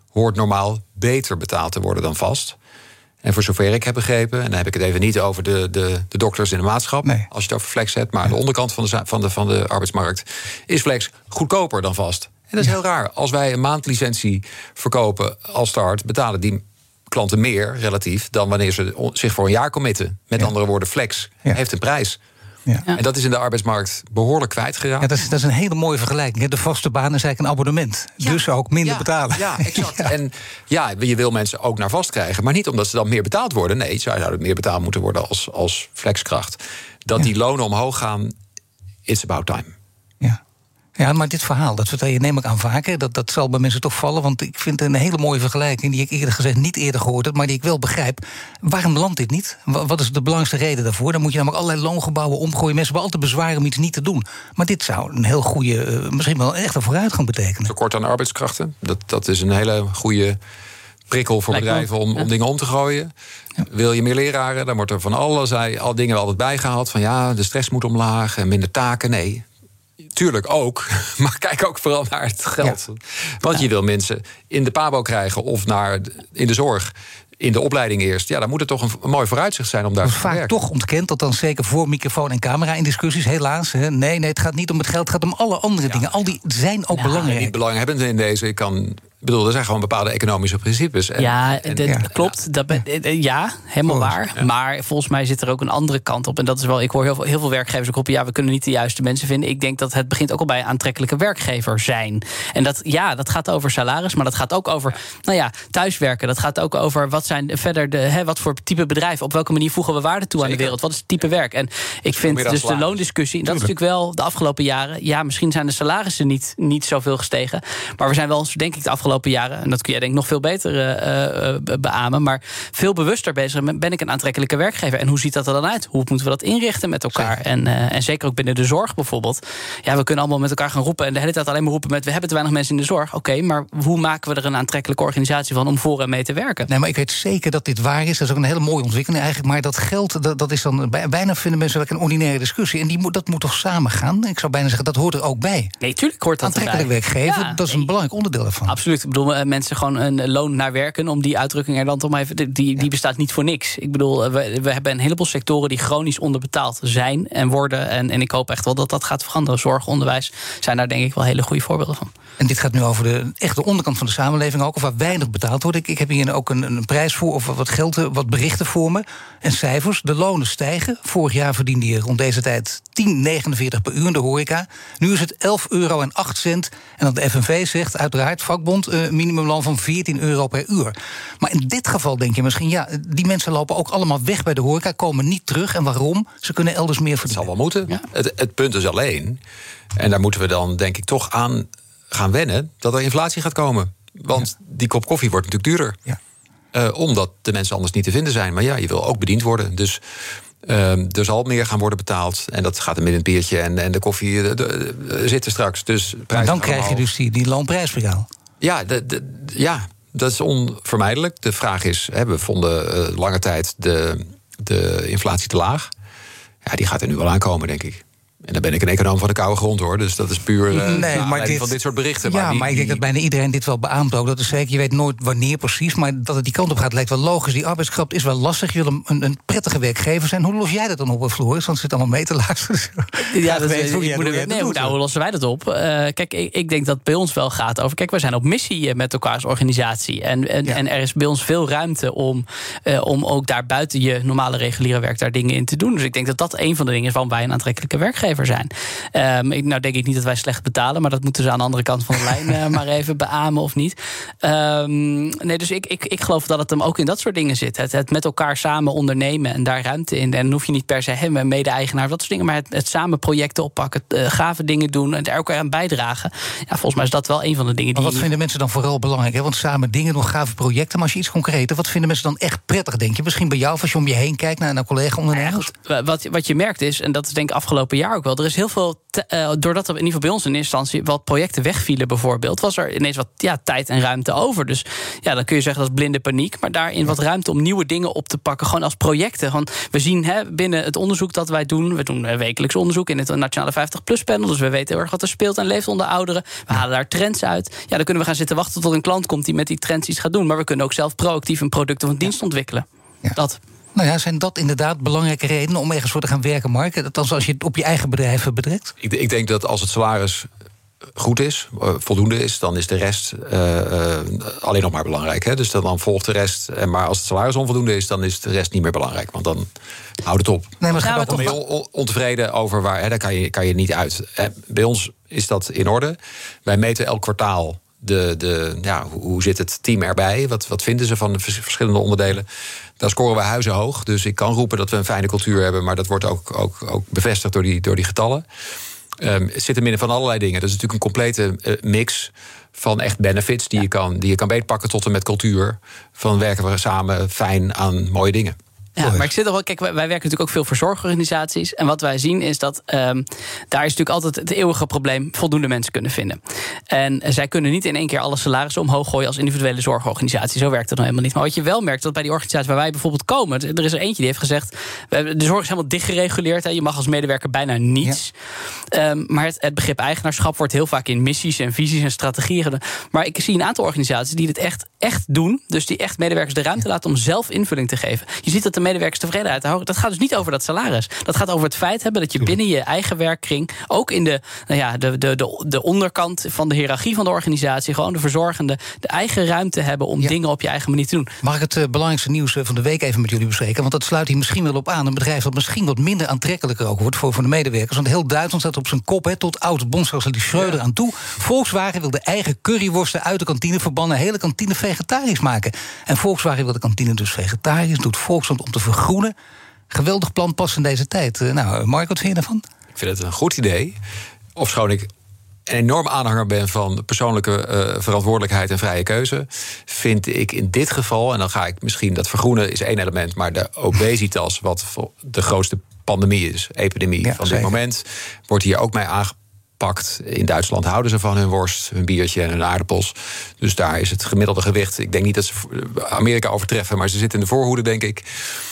hoort normaal beter betaald te worden dan vast. En voor zover ik heb begrepen, en dan heb ik het even niet over de, de, de dokters in de maatschap, nee. als je het over flex hebt, maar aan de onderkant van de, van, de, van de arbeidsmarkt is flex goedkoper dan vast. En dat is ja. heel raar. Als wij een maandlicentie verkopen als start, betalen die klanten meer relatief dan wanneer ze zich voor een jaar committen. Met ja. andere woorden, flex ja. heeft een prijs. Ja. En dat is in de arbeidsmarkt behoorlijk kwijtgeraakt. Ja, dat, is, dat is een hele mooie vergelijking. De vaste baan is eigenlijk een abonnement. Ja. Dus ook minder ja. betalen. Ja, exact. Ja. En ja, je wil mensen ook naar vast krijgen. Maar niet omdat ze dan meer betaald worden. Nee, ze zouden meer betaald moeten worden als, als flexkracht. Dat ja. die lonen omhoog gaan, it's about time. Ja. Ja, maar dit verhaal, dat vertel je neem ik aan vaker. Dat, dat zal bij mensen toch vallen, want ik vind het een hele mooie vergelijking die ik eerder gezegd niet eerder gehoord heb, maar die ik wel begrijp. Waarom landt dit niet? Wat is de belangrijkste reden daarvoor? Dan moet je namelijk allerlei loongebouwen omgooien. Mensen hebben altijd bezwaar om iets niet te doen. Maar dit zou een heel goede, uh, misschien wel echt een vooruitgang betekenen. Tekort aan arbeidskrachten, dat, dat is een hele goede prikkel voor bedrijven om, om dingen om te gooien. Ja. Wil je meer leraren, dan wordt er van allerlei al dingen altijd bijgehaald. Van ja, de stress moet omlaag en minder taken. Nee. Tuurlijk ook, maar kijk ook vooral naar het geld. Ja. Want je wil mensen in de pabo krijgen of naar de, in de zorg, in de opleiding eerst. Ja, dan moet het toch een, een mooi vooruitzicht zijn om daar te werken. Vaak toch ontkend, dat dan zeker voor microfoon en camera in discussies, helaas. Hè. Nee, nee, het gaat niet om het geld, het gaat om alle andere ja. dingen. Al die zijn ook ja, belangrijk. Niet belanghebbend in deze, ik kan... Ik bedoel, er zijn gewoon bepaalde economische principes. En, ja, en, dat ja. klopt. Dat ben, ja, helemaal Volgens, waar. Ja. Maar volgens mij zit er ook een andere kant op. En dat is wel, ik hoor heel veel, heel veel werkgevers ook roepen, ja, we kunnen niet de juiste mensen vinden. Ik denk dat het begint ook al bij een aantrekkelijke werkgever zijn. En dat, ja, dat gaat over salaris, maar dat gaat ook over, nou ja, thuiswerken. Dat gaat ook over wat zijn verder de, hè, wat voor type bedrijf, op welke manier voegen we waarde toe Zeker. aan de wereld. Wat is het type werk? En ik vind dus de loondiscussie, dat is natuurlijk wel de afgelopen jaren, ja, misschien zijn de salarissen niet, niet zoveel gestegen. Maar we zijn wel, denk ik, de afgelopen jaren, en dat kun jij denk ik nog veel beter uh, uh, beamen, maar veel bewuster bezig met, ben ik een aantrekkelijke werkgever? En hoe ziet dat er dan uit? Hoe moeten we dat inrichten met elkaar? En, uh, en zeker ook binnen de zorg bijvoorbeeld. Ja, we kunnen allemaal met elkaar gaan roepen en de hele tijd alleen maar roepen met we hebben te weinig mensen in de zorg. Oké, okay, maar hoe maken we er een aantrekkelijke organisatie van om voor en mee te werken? Nee, maar ik weet zeker dat dit waar is. Dat is ook een hele mooie ontwikkeling eigenlijk. Maar dat geld, dat, dat is dan bijna vinden mensen wel een ordinaire discussie. En die moet, dat moet toch samen gaan? Ik zou bijna zeggen, dat hoort er ook bij. Nee, tuurlijk hoort dat aantrekkelijk erbij. werkgever, ja, dat is nee. een belangrijk onderdeel ervan. Absoluut. Ik bedoel, mensen gewoon een loon naar werken, om die uitdrukking er dan toch maar even, die, die ja. bestaat niet voor niks. Ik bedoel, we, we hebben een heleboel sectoren die chronisch onderbetaald zijn en worden. En, en ik hoop echt wel dat dat gaat veranderen. Zorg, onderwijs zijn daar denk ik wel hele goede voorbeelden van. En dit gaat nu over de echte onderkant van de samenleving ook, of waar weinig betaald wordt. Ik, ik heb hier ook een, een prijs voor, of wat geld, wat berichten voor me. En cijfers, de lonen stijgen. Vorig jaar verdiende je rond deze tijd tien negenenveertig per uur in de horeca. Nu is het elf euro en acht cent. En dat de F N V zegt, uiteraard, vakbond, uh, minimumloon van veertien euro per uur. Maar in dit geval denk je misschien, ja, die mensen lopen ook allemaal weg bij de horeca, komen niet terug. En waarom? Ze kunnen elders meer verdienen. Het zal wel moeten. Ja. Het, het punt is alleen, en daar moeten we dan denk ik toch aan gaan wennen, dat er inflatie gaat komen. Want ja. die kop koffie wordt natuurlijk duurder. Ja. Uh, omdat de mensen anders niet te vinden zijn. Maar ja, je wil ook bediend worden. Dus uh, er zal meer gaan worden betaald. En dat gaat er met een biertje en, en de koffie uh, de, de, zitten straks. Dus en dan krijg je dus die, die loonprijsspiraal. Ja, de, de, ja, dat is onvermijdelijk. De vraag is, hè, we vonden uh, lange tijd de, de inflatie te laag. Ja, die gaat er nu wel aankomen, denk ik. En dan ben ik een econoom van de koude grond, hoor. Dus dat is puur uh, nee, maar dit, van dit soort berichten. Ja, maar, die, maar ik denk die, dat bijna iedereen dit wel beaamt ook. Dat is zeker, je weet nooit wanneer precies, maar dat het die kant op gaat lijkt wel logisch. Die arbeidskracht is wel lastig. Je wil een, een prettige werkgever zijn. Hoe los jij dat dan op, Floris? Want het zit allemaal mee te luisteren. Ja, dat weet hoe, hoe, hoe, nee, hoe, nou, hoe lossen wij dat op? Uh, kijk, ik, ik denk dat het bij ons wel gaat over, kijk, wij zijn op missie met elkaar als organisatie. En, en, ja. en er is bij ons veel ruimte om, uh, om ook daar buiten je normale reguliere werk daar dingen in te doen. Dus ik denk dat dat een van de dingen is waarom wij een aantrekkelijke werkgever zijn. Um, ik, nou denk ik niet dat wij slecht betalen, maar dat moeten ze aan de andere kant van de lijn uh, maar even beamen of niet. Um, nee, dus ik, ik, ik geloof dat het hem ook in dat soort dingen zit. Het, het met elkaar samen ondernemen en daar ruimte in. En dan hoef je niet per se hem en mede-eigenaar, dat soort dingen, maar het, het samen projecten oppakken, uh, gave dingen doen en er ook aan bijdragen. Ja, volgens mij is dat wel een van de dingen die. Maar wat vinden mensen dan vooral belangrijk? Hè? Want samen dingen doen, gave projecten, maar als je iets concreter, wat vinden mensen dan echt prettig, denk je? Misschien bij jou, als je om je heen kijkt naar een collega-ondernemers? Ja, wat, wat je merkt is, en dat is denk ik afgelopen jaar ook ook wel. Er is heel veel, te, uh, doordat er in ieder geval bij ons in eerste instantie wat projecten wegvielen bijvoorbeeld, was er ineens wat ja, tijd en ruimte over. Dus ja, dan kun je zeggen dat is blinde paniek, maar daarin wat ruimte om nieuwe dingen op te pakken, gewoon als projecten. Want we zien hè, binnen het onderzoek dat wij doen, we doen wekelijks onderzoek in het Nationale vijftig plus panel, dus we weten heel erg wat er speelt en leeft onder ouderen. We halen daar trends uit. Ja, dan kunnen we gaan zitten wachten tot een klant komt die met die trends iets gaat doen, maar we kunnen ook zelf proactief een product of een dienst ontwikkelen. Ja. Dat. Nou ja, zijn dat inderdaad belangrijke redenen om ergens voor te gaan werken, Mark? Althans, als je het op je eigen bedrijf betrekt? Ik, ik denk dat als het salaris goed is, voldoende is, dan is de rest uh, uh, alleen nog maar belangrijk. Hè? Dus dan, dan volgt de rest. En maar als het salaris onvoldoende is, dan is de rest niet meer belangrijk. Want dan houdt het op. Nee, maar dan ben je on- ontevreden over waar. Hè, daar kan je, kan je niet uit. Hè? Bij ons is dat in orde. Wij meten elk kwartaal de, de, ja, hoe zit het team erbij? Wat, wat vinden ze van de verschillende onderdelen? Daar scoren we huizenhoog. Dus ik kan roepen dat we een fijne cultuur hebben, maar dat wordt ook, ook, ook bevestigd door die, door die getallen. Um, het zit er midden van allerlei dingen. Dat is natuurlijk een complete uh, mix van echt benefits die, ja. je kan, die je kan beetpakken tot en met cultuur. Van werken we samen fijn aan mooie dingen. Ja, maar ik zit er wel. Kijk, wij, wij werken natuurlijk ook veel voor zorgorganisaties. En wat wij zien is dat um, daar is natuurlijk altijd het eeuwige probleem voldoende mensen kunnen vinden. En zij kunnen niet in één keer alle salarissen omhoog gooien als individuele zorgorganisatie. Zo werkt het nou helemaal niet. Maar wat je wel merkt, dat bij die organisaties waar wij bijvoorbeeld komen, er is er eentje die heeft gezegd, de zorg is helemaal dichtgereguleerd. Hè, je mag als medewerker bijna niets. Ja. Um, maar het, het begrip eigenaarschap wordt heel vaak in missies en visies en strategieën gedaan. Maar ik zie een aantal organisaties die dit echt, echt doen. Dus die echt medewerkers de ruimte laten om zelf invulling te geven. Je ziet dat de medewerkers tevredenheid houden. Dat gaat dus niet over dat salaris. Dat gaat over het feit hebben dat je binnen je eigen werkkring, ook in de, nou ja, de, de, de, de onderkant van de hiërarchie van de organisatie, gewoon de verzorgende, de eigen ruimte hebben om ja. dingen op je eigen manier te doen. Mag ik het uh, belangrijkste nieuws van de week even met jullie bespreken? Want dat sluit hier misschien wel op aan. Een bedrijf dat misschien wat minder aantrekkelijker ook wordt voor, voor de medewerkers. Want heel Duitsland staat op zijn kop, hè, tot oud-bondskanselier Schröder ja. aan toe. Volkswagen wil de eigen curryworsten uit de kantine verbannen, hele kantine vegetarisch maken. En Volkswagen wil de kantine dus vegetarisch, doet Volkswagen om te vergroenen. Geweldig plan, pas in deze tijd. Nou, Mark, wat vind je daarvan? Ik vind het een goed idee. Ofschoon ik een enorm aanhanger ben van persoonlijke uh, verantwoordelijkheid en vrije keuze, vind ik in dit geval, en dan ga ik misschien, dat vergroenen is één element, maar de obesitas, wat de grootste pandemie is, epidemie ja, van dit zeker. moment, wordt hier ook mee aangepakt. In Duitsland houden ze van hun worst, hun biertje en hun aardappels. Dus daar is het gemiddelde gewicht, ik denk niet dat ze Amerika overtreffen, maar ze zitten in de voorhoede, denk ik.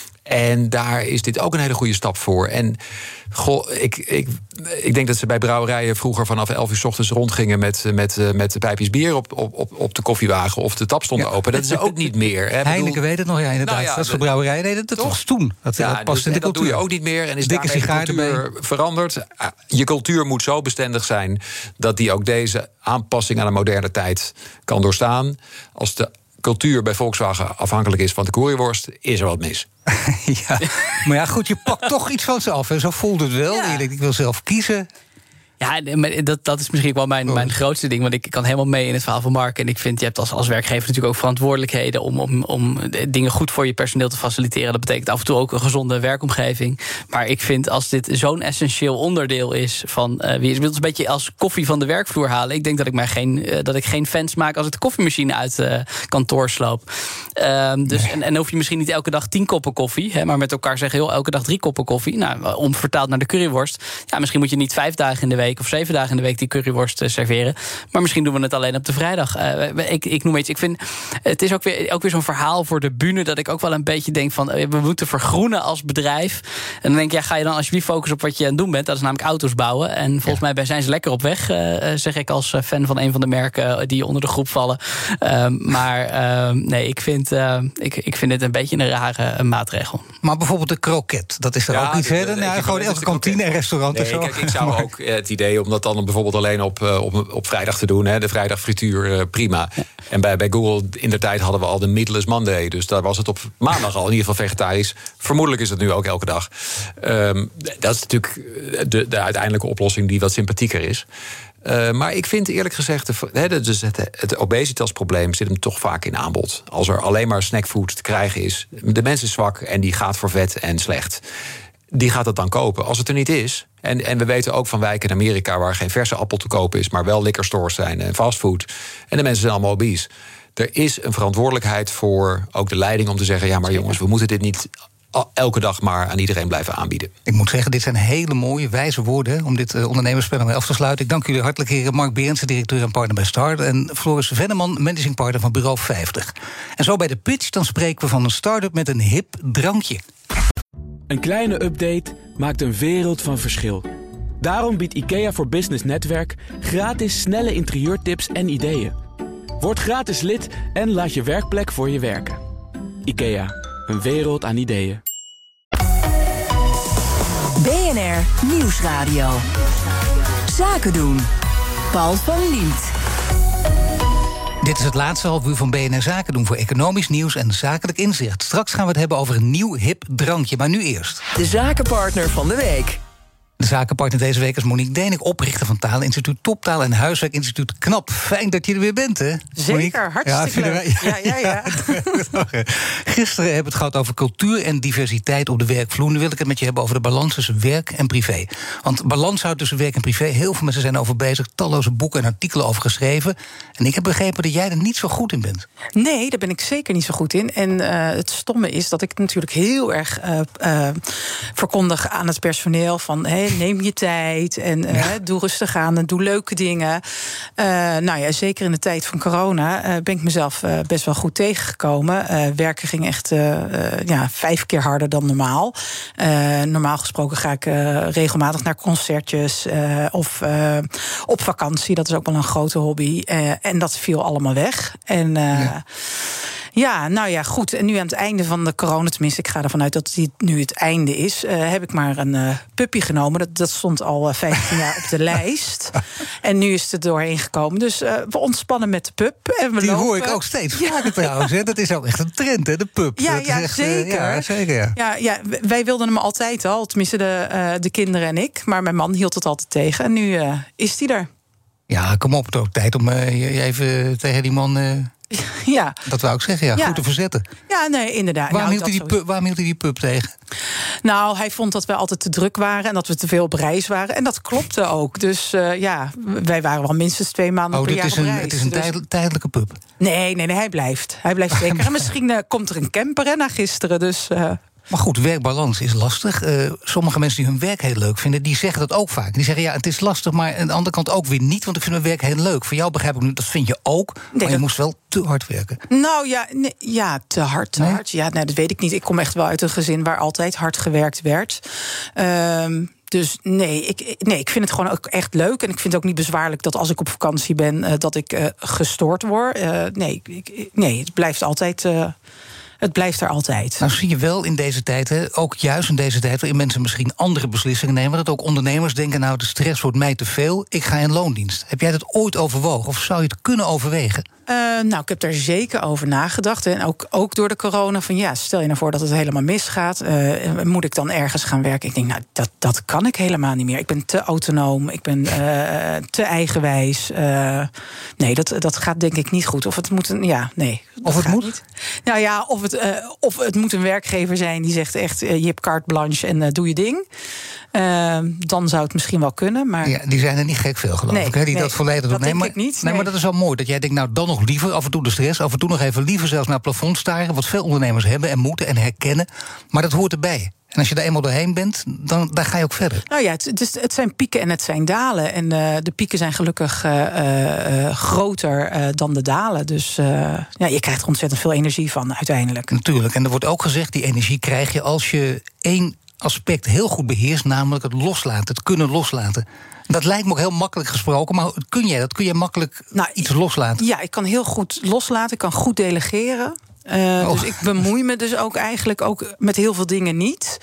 En daar is dit ook een hele goede stap voor. En goh, ik, ik, ik denk dat ze bij brouwerijen vroeger vanaf elf uur 's ochtends rondgingen met, met, met de pijpjes bier op, op, op de koffiewagen of de tap stond ja. open. Dat is ook niet meer. Hè. Heineken weet het nog, ja, inderdaad. Nou ja, dat is voor brouwerijen. Nee, dat, dat was toen. Dat, ja, dat past dus, in de dat cultuur. doe je ook niet meer. En is dikke daarmee de cultuur veranderd. Je cultuur moet zo bestendig zijn dat die ook deze aanpassing aan de moderne tijd kan doorstaan. Als de cultuur bij Volkswagen afhankelijk is van de curryworst, is er wat mis. Ja, maar ja, goed, je pakt toch iets van ze af. En zo voelt het wel. Ja. Ik wil zelf kiezen. Ja, dat, dat is misschien wel mijn, mijn grootste ding. Want ik kan helemaal mee in het verhaal van Mark. En ik vind, je hebt als, als werkgever natuurlijk ook verantwoordelijkheden om, om, om dingen goed voor je personeel te faciliteren. Dat betekent af en toe ook een gezonde werkomgeving. Maar ik vind, als dit zo'n essentieel onderdeel is van uh, wie is, het een beetje als koffie van de werkvloer halen. Ik denk dat ik mij geen, uh, dat ik geen fans maak als ik de koffiemachine uit uh, kantoor sloop. Uh, dus, nee. en, en hoef je misschien niet elke dag tien koppen koffie, hè, maar met elkaar zeggen, joh, elke dag drie koppen koffie. Nou, om vertaald naar de curryworst. Ja, misschien moet je niet vijf dagen in de week of zeven dagen in de week die curryworst uh, serveren. Maar misschien doen we het alleen op de vrijdag. Uh, ik, ik noem iets. Ik vind het is ook weer, ook weer zo'n verhaal voor de bühne dat ik ook wel een beetje denk van uh, we moeten vergroenen als bedrijf. En dan denk ik, ja, ga je dan alsjeblieft focussen op wat je aan het doen bent. Dat is namelijk auto's bouwen. En volgens ja. mij zijn ze lekker op weg, uh, zeg ik als fan van een van de merken die onder de groep vallen. Uh, maar uh, nee, ik vind, uh, ik, ik vind dit een beetje een rare uh, maatregel. Maar bijvoorbeeld de kroket, dat is er ja, ook iets. Hè? Ja, gewoon elke kantine en restaurant nee, en zo. Kijk, ik zou maar ook het idee om dat dan bijvoorbeeld alleen op, op, op vrijdag te doen. Hè. De vrijdagfrituur, prima. Ja. En bij, bij Google in de tijd hadden we al de Meatless Monday. Dus daar was het op maandag al in ieder geval vegetarisch. Vermoedelijk is het nu ook elke dag. Um, dat is natuurlijk de, de uiteindelijke oplossing die wat sympathieker is. Uh, maar ik vind eerlijk gezegd, de, he, dus het, het obesitasprobleem zit hem toch vaak in aanbod. Als er alleen maar snackfood te krijgen is, de mens is zwak en die gaat voor vet en slecht. Die gaat dat dan kopen. Als het er niet is, en, en we weten ook van wijken in Amerika waar geen verse appel te kopen is, maar wel liquorstores zijn en fastfood. En de mensen zijn allemaal obese. Er is een verantwoordelijkheid voor ook de leiding om te zeggen, ja, maar jongens, we moeten dit niet elke dag maar aan iedereen blijven aanbieden. Ik moet zeggen, dit zijn hele mooie, wijze woorden hè, om dit uh, ondernemerspanel mee af te sluiten. Ik dank jullie hartelijk, heren. Mark Berendsen, directeur en partner bij Start, en Floris Venneman, managing partner van Bureau vijftig. En zo bij de pitch, dan spreken we van een start-up met een hip drankje. Een kleine update maakt een wereld van verschil. Daarom biedt IKEA voor Business Netwerk gratis snelle interieurtips en ideeën. Word gratis lid en laat je werkplek voor je werken. IKEA, een wereld aan ideeën. B N R Nieuwsradio. Zaken doen. Paul van Liemt. Dit is het laatste half uur van B N R Zaken doen voor economisch nieuws en zakelijk inzicht. Straks gaan we het hebben over een nieuw hip drankje, maar nu eerst. De zakenpartner van de week. De zakenpartner deze week is Monique Denik, oprichter van Taleninstituut Toptaal en Huiswerkinstituut KNAP. Fijn dat je er weer bent, hè? Zeker, Monique? hartstikke ja, leuk. Ja, ja, ja. Gisteren hebben we het gehad over cultuur en diversiteit op de werkvloer. Nu wil ik het met je hebben over de balans tussen werk en privé. Want balans houdt tussen werk en privé. Heel veel mensen zijn over bezig, talloze boeken en artikelen over geschreven. En ik heb begrepen dat jij er niet zo goed in bent. Nee, daar ben ik zeker niet zo goed in. En uh, het stomme is dat ik het natuurlijk heel erg uh, uh, verkondig aan het personeel van Hey, neem je tijd en uh, ja. doe rustig aan en doe leuke dingen. Uh, nou ja, zeker in de tijd van corona uh, ben ik mezelf uh, best wel goed tegengekomen. Uh, werken ging echt uh, uh, ja, vijf keer harder dan normaal. Uh, normaal gesproken ga ik uh, regelmatig naar concertjes uh, of uh, op vakantie. Dat is ook wel een grote hobby. Uh, en dat viel allemaal weg. En uh, ja. Ja, nou ja, goed. En nu aan het einde van de corona, tenminste, ik ga ervan uit dat dit nu het einde is, uh, heb ik maar een uh, puppy genomen. Dat, dat stond al uh, vijftien jaar op de lijst. En nu is het er doorheen gekomen. Dus uh, we ontspannen met de pup. En we Die lopen. hoor ik ook steeds vaker ja. trouwens. Hè? Dat is ook echt een trend, hè, de pup. Ja, dat ja, is echt, zeker. Uh, ja, zeker ja. Ja, ja, wij wilden hem altijd al, tenminste de, uh, de kinderen en ik. Maar mijn man hield het altijd tegen. En nu uh, is hij er. Ja, kom op, het is ook tijd om uh, je even tegen die man Uh... Ja. Dat wou ik zeggen, ja. ja. Goed te verzetten. Ja, nee, inderdaad. Waarom, nou, hield hij die pup, waarom hield hij die pup tegen? Nou, hij vond dat we altijd te druk waren en dat we te veel op reis waren. En dat klopte ook. Dus uh, ja, wij waren wel minstens twee maanden oh, per jaar is op een, reis. Het is een dus... tijdelijke pup? Nee, nee, nee, hij blijft. Hij blijft zeker. En misschien uh, komt er een camper hè, na gisteren, dus... Uh... Maar goed, werkbalans is lastig. Uh, sommige mensen die hun werk heel leuk vinden, die zeggen dat ook vaak. Die zeggen, ja, het is lastig, maar aan de andere kant ook weer niet, want ik vind mijn werk heel leuk. Voor jou begrijp ik nu, dat vind je ook, maar nee, je dat... moest wel te hard werken. Nou ja, nee, ja te hard, te nee? hard. Ja, nee, dat weet ik niet. Ik kom echt wel uit een gezin waar altijd hard gewerkt werd. Um, Dus nee ik, nee, ik vind het gewoon ook echt leuk. En ik vind het ook niet bezwaarlijk dat als ik op vakantie ben, uh, dat ik uh, gestoord word. Uh, nee, ik, nee, het blijft altijd... Uh, Het blijft er altijd. Nou zie je wel in deze tijd, hè, ook juist in deze tijd, waarin mensen misschien andere beslissingen nemen, dat ook ondernemers denken, nou, de stress wordt mij te veel, ik ga in loondienst. Heb jij dat ooit overwogen of zou je het kunnen overwegen? Uh, nou, ik heb daar zeker over nagedacht. En ook, ook door de corona. Van ja, stel je nou voor dat het helemaal misgaat. Uh, moet ik dan ergens gaan werken? Ik denk, nou, dat, dat kan ik helemaal niet meer. Ik ben te autonoom. Ik ben uh, te eigenwijs. Uh, nee, dat, dat gaat denk ik niet goed. Of het moet een, ja, nee. Of het moet? Niet. Nou ja, of het, uh, of het moet een werkgever zijn die zegt echt, uh, je hebt carte blanche en uh, doe je ding. Uh, dan zou het misschien wel kunnen. Maar... Ja, die zijn er niet gek veel, geloof nee, ik. Hè, die nee, dat volledig doen. Dat nee, denk maar, ik niet. Nee, nee, maar dat is wel mooi. Dat jij denkt, nou dan nog liever, af en toe de stress, af en toe nog even liever zelfs naar het plafond staren. Wat veel ondernemers hebben en moeten en herkennen. Maar dat hoort erbij. En als je er eenmaal doorheen bent, dan, dan ga je ook verder. Nou ja, het, het, is, het zijn pieken en het zijn dalen. En uh, de pieken zijn gelukkig uh, uh, groter uh, dan de dalen. Dus uh, ja, je krijgt er ontzettend veel energie van uiteindelijk. Natuurlijk. En er wordt ook gezegd, die energie krijg je als je één aspect heel goed beheerst, namelijk het loslaten, het kunnen loslaten. Dat lijkt me ook heel makkelijk gesproken, maar kun jij dat? Kun je makkelijk nou, iets loslaten? Ja, ik kan heel goed loslaten, ik kan goed delegeren. Uh, oh. Dus ik bemoei me dus ook eigenlijk ook met heel veel dingen niet.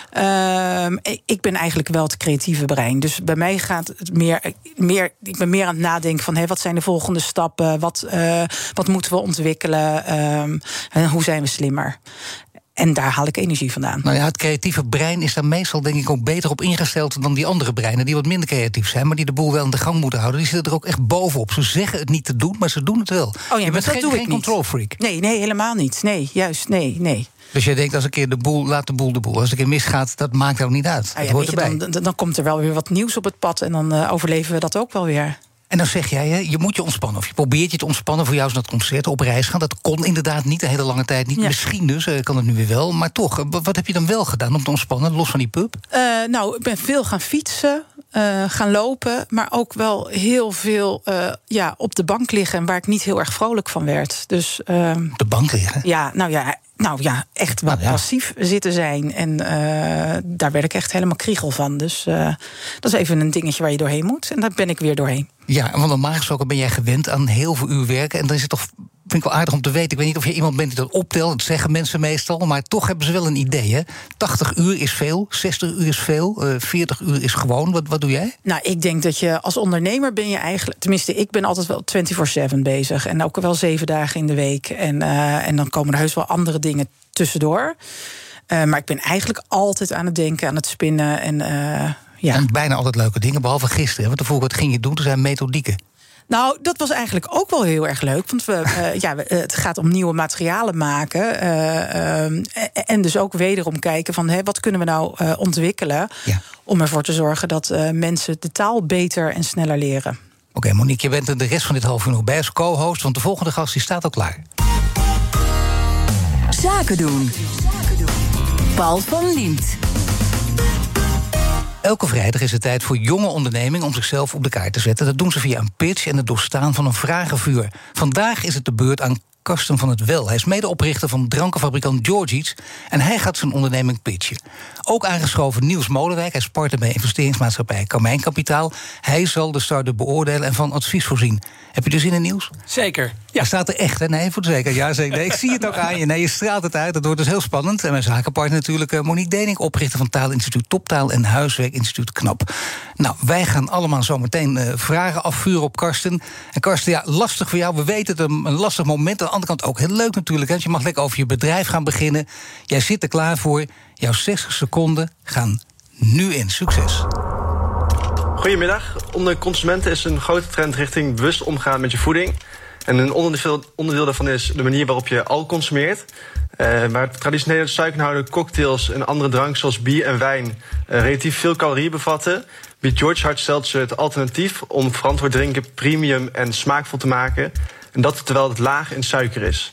Uh, ik ben eigenlijk wel het creatieve brein. Dus bij mij gaat het meer... meer ik ben meer aan het nadenken van, hey, wat zijn de volgende stappen? Wat, uh, wat moeten we ontwikkelen? Uh, en hoe zijn we slimmer? En daar haal ik energie vandaan. Nou ja, het creatieve brein is daar meestal denk ik ook beter op ingesteld dan die andere breinen die wat minder creatief zijn, maar die de boel wel in de gang moeten houden. Die zitten er ook echt bovenop. Ze zeggen het niet te doen, maar ze doen het wel. Oh ja, je bent dat geen, doe geen ik control niet. freak. Nee, nee, helemaal niet. Nee, juist, nee, nee. Dus jij denkt, als een keer de boel, laat de boel de boel. Als het een keer misgaat, dat maakt ook niet uit. Ah ja, dat hoort weet je, erbij. Dan, dan komt er wel weer wat nieuws op het pad en dan uh, overleven we dat ook wel weer. En dan zeg jij, hè, je moet je ontspannen. Of je probeert je te ontspannen. Voor jou is dat concert op reis gaan. Dat kon inderdaad niet de hele lange tijd niet. Ja. Misschien dus, uh, kan het nu weer wel. Maar toch, wat heb je dan wel gedaan om te ontspannen, los van die pub? Uh, nou, ik ben veel gaan fietsen. Uh, gaan lopen, maar ook wel heel veel uh, ja, op de bank liggen... en waar ik niet heel erg vrolijk van werd. Dus, uh, de bank liggen? Ja, nou ja, nou ja echt wel nou ja. passief zitten zijn. En uh, daar werd ik echt helemaal kriegel van. Dus uh, dat is even een dingetje waar je doorheen moet. En daar ben ik weer doorheen. Ja, want normaal gesproken ben jij gewend aan heel veel uur werken... en dan is het toch... vind ik wel aardig om te weten. Ik weet niet of je iemand bent die dat optelt. Dat zeggen mensen meestal. Maar toch hebben ze wel een idee. Hè? tachtig uur is veel. zestig uur is veel. Uh, veertig uur is gewoon. Wat, wat doe jij? Nou, ik denk dat je als ondernemer ben je eigenlijk... tenminste, ik ben altijd wel vierentwintig zeven bezig. En ook wel zeven dagen in de week. En, uh, en dan komen er heus wel andere dingen tussendoor. Uh, maar ik ben eigenlijk altijd aan het denken, aan het spinnen. En, uh, ja. en bijna altijd leuke dingen. Behalve gisteren. Want daarvoor wat ging je doen? Er zijn methodieken. Nou, dat was eigenlijk ook wel heel erg leuk. Want we, uh, ja, het gaat om nieuwe materialen maken. Uh, uh, en dus ook wederom kijken van... Hey, wat kunnen we nou uh, ontwikkelen... Ja. om ervoor te zorgen dat uh, mensen de taal beter en sneller leren. Oké, okay, Monique, je bent er de rest van dit half uur nog bij als co-host... want de volgende gast die staat al klaar. Zaken doen. Paul van Liemt. Elke vrijdag is het tijd voor jonge ondernemingen om zichzelf op de kaart te zetten. Dat doen ze via een pitch en het doorstaan van een vragenvuur. Vandaag is het de beurt aan Karsten van het Wel. Hij is medeoprichter van drankenfabrikant Georgie's en hij gaat zijn onderneming pitchen. Ook aangeschoven Niels Molenwijk. Hij is partner bij investeringsmaatschappij Carmijn Kapitaal. Hij zal de start-up beoordelen en van advies voorzien. Heb je er zin in, Niels? Zeker. Ja. Hij staat er echt, hè? Nee, voor de zeker. Ja, zeker. Nee, ik zie het ook aan je. Nee, je straalt het uit. Dat wordt dus heel spannend. En mijn zakenpartner natuurlijk Monique Dening, oprichter van Taalinstituut Toptaal en Huiswerkinstituut Knap. Nou, wij gaan allemaal zo meteen uh, vragen afvuren op Karsten. En Karsten, ja, lastig voor jou. We weten het, een, een lastig moment. Aan de andere kant ook heel leuk natuurlijk. Hè? Je mag lekker over je bedrijf gaan beginnen. Jij zit er klaar voor. Jouw zestig seconden gaan nu in. Succes. Goedemiddag. Onder consumenten is een grote trend richting bewust omgaan met je voeding. En een onderdeel, onderdeel daarvan is de manier waarop je alcohol consumeert. Uh, waar traditionele suikerhoudende cocktails en andere dranken zoals bier en wijn uh, relatief veel calorieën bevatten, biedt George Hard Seltzer het alternatief om verantwoord drinken premium en smaakvol te maken. En dat terwijl het laag in suiker is.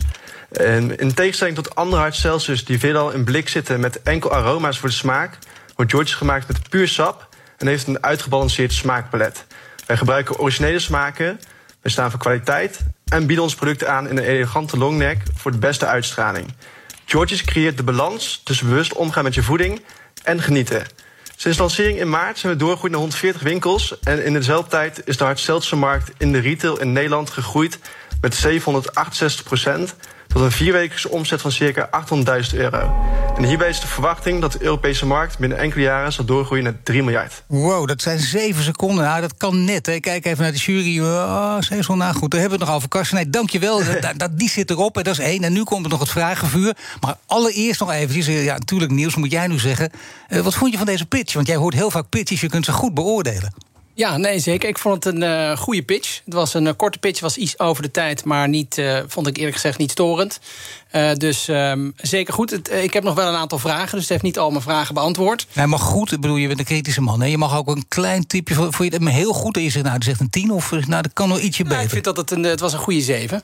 En in tegenstelling tot andere hard seltzers die veelal in blik zitten met enkel aroma's voor de smaak, wordt George gemaakt met puur sap en heeft een uitgebalanceerd smaakpalet. Wij gebruiken originele smaken, wij staan voor kwaliteit en bieden ons producten aan in een elegante longneck voor de beste uitstraling. George's creëert de balans tussen bewust omgaan met je voeding en genieten. Sinds lancering in maart zijn we doorgegroeid naar honderdveertig winkels en in dezelfde tijd is de hard seltzermarkt in de retail in Nederland gegroeid met zevenhonderdachtenzestig procent tot een vierwekelijkse omzet van circa achthonderdduizend euro. En hierbij is de verwachting dat de Europese markt binnen enkele jaren zal doorgroeien naar drie miljard. Wow, dat zijn zeven seconden. Nou, dat kan net. Hè. Kijk even naar de jury. Oh, zeven seconden. Nou goed, daar hebben we het nog over. Karsten, nee, dankjewel. dat, dat, die zit erop. En dat is één. En nu komt er nog het vragenvuur. Maar allereerst nog eventjes. Ja, natuurlijk, Niels, moet jij nu zeggen. Uh, wat vond je van deze pitch? Want jij hoort heel vaak pitches. Je kunt ze goed beoordelen. Ja, nee, zeker. Ik vond het een uh, goede pitch. Het was een uh, korte pitch, was iets over de tijd, maar niet, uh, vond ik eerlijk gezegd niet storend. Uh, dus um, zeker goed. Het, uh, ik heb nog wel een aantal vragen, dus het heeft niet al mijn vragen beantwoord. Nee, maar goed, ik bedoel, je bent een kritische man. Hè? Je mag ook een klein tipje, voor, voor je het heel goed en je zegt, nou, dat zegt een tien of nou, dat kan nog ietsje nou, beter. Ik vind dat het een, het was een goede zeven.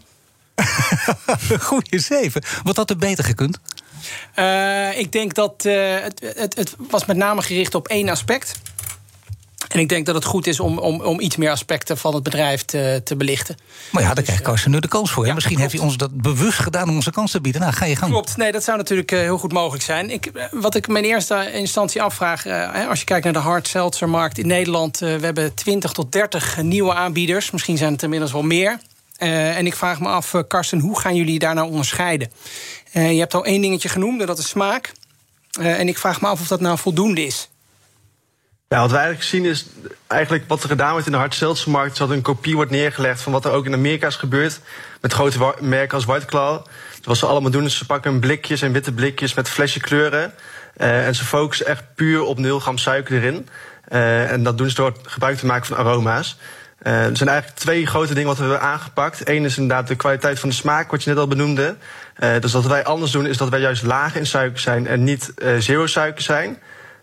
Een goede zeven? Wat had er beter gekund? Uh, ik denk dat uh, het, het, het was met name gericht op één aspect. En ik denk dat het goed is om, om, om iets meer aspecten van het bedrijf te, te belichten. Maar ja, daar krijgt Karsten nu de kans voor. Ja, Misschien klopt. heeft hij ons dat bewust gedaan om onze kans te bieden. Nou, ga je gang. Klopt, nee, dat zou natuurlijk uh, heel goed mogelijk zijn. Ik, wat ik me in eerste instantie afvraag, uh, als je kijkt naar de hard seltzermarkt in Nederland, uh, we hebben twintig tot dertig nieuwe aanbieders. Misschien zijn het inmiddels wel meer. Uh, en ik vraag me af, uh, Karsten, hoe gaan jullie daar nou onderscheiden? Uh, je hebt al één dingetje genoemd, en dat is smaak. Uh, en ik vraag me af of dat nou voldoende is. Ja, wat we eigenlijk zien is, eigenlijk wat er gedaan wordt in de hard seltzermarkt, is dat een kopie wordt neergelegd van wat er ook in Amerika is gebeurd met grote merken als White Claw. Dus wat ze allemaal doen is, ze pakken blikjes en witte blikjes met flesje kleuren. Uh, en ze focussen echt puur op nul gram suiker erin. Uh, en dat doen ze door gebruik te maken van aroma's. Uh, er zijn eigenlijk twee grote dingen wat we hebben aangepakt. Eén is inderdaad de kwaliteit van de smaak, wat je net al benoemde. Uh, dus wat wij anders doen, is dat wij juist laag in suiker zijn en niet uh, zero suiker zijn.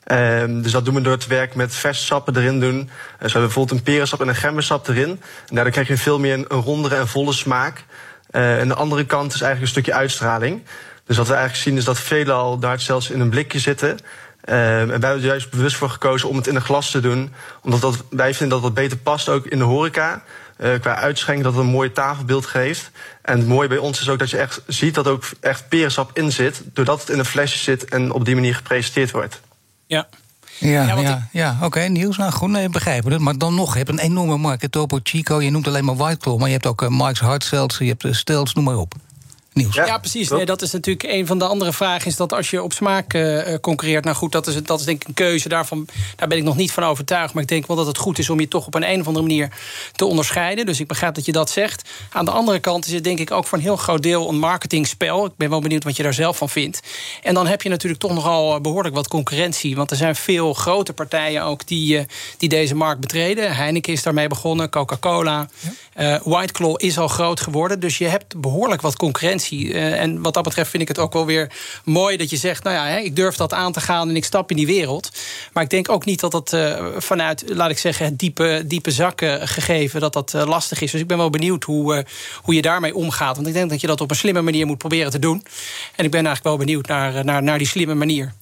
Um, dus dat doen we door te werken met verse sappen erin doen. Uh, zo hebben we bijvoorbeeld een perensap en een gembersap erin. En daardoor krijg je veel meer een, een rondere en volle smaak. Uh, en de andere kant is eigenlijk een stukje uitstraling. Dus wat we eigenlijk zien is dat veelal daar zelfs in een blikje zitten. Uh, en wij hebben er juist bewust voor gekozen om het in een glas te doen. Omdat dat, wij vinden dat dat beter past ook in de horeca. Uh, qua uitschenken, dat het een mooi tafelbeeld geeft. En het mooie bij ons is ook dat je echt ziet dat er ook echt perensap in zit. Doordat het in een flesje zit en op die manier gepresenteerd wordt. Ja. Ja, ja, ja, ik... ja oké, okay, Niels, nou goed, nee, begrijpen het. Maar dan nog, je hebt een enorme markt. Topo Chico, je noemt alleen maar White Claw, maar je hebt ook uh, Mike's Hard Seltzer, je hebt uh, Stels, noem maar op. Niels. Ja, ja, precies. Nee, dat is natuurlijk een van de andere vragen. Is dat als je op smaak uh, concurreert. Nou goed, dat is, dat is denk ik een keuze. Daarvan, daar ben ik nog niet van overtuigd. Maar ik denk wel dat het goed is om je toch op een, een of andere manier te onderscheiden. Dus ik begrijp dat je dat zegt. Aan de andere kant is het denk ik ook voor een heel groot deel een marketingspel. Ik ben wel benieuwd wat je daar zelf van vindt. En dan heb je natuurlijk toch nogal behoorlijk wat concurrentie. Want er zijn veel grote partijen ook die, uh, die deze markt betreden. Heineken is daarmee begonnen, Coca-Cola. Ja. Uh, White Claw is al groot geworden. Dus je hebt behoorlijk wat concurrentie. Uh, en wat dat betreft vind ik het ook wel weer mooi dat je zegt, nou ja, hè, ik durf dat aan te gaan en ik stap in die wereld. Maar ik denk ook niet dat dat uh, vanuit, laat ik zeggen, het diepe, diepe zakken gegeven, dat dat uh, lastig is. Dus ik ben wel benieuwd hoe, uh, hoe je daarmee omgaat. Want ik denk dat je dat op een slimme manier moet proberen te doen. En ik ben eigenlijk wel benieuwd naar, naar, naar die slimme manier.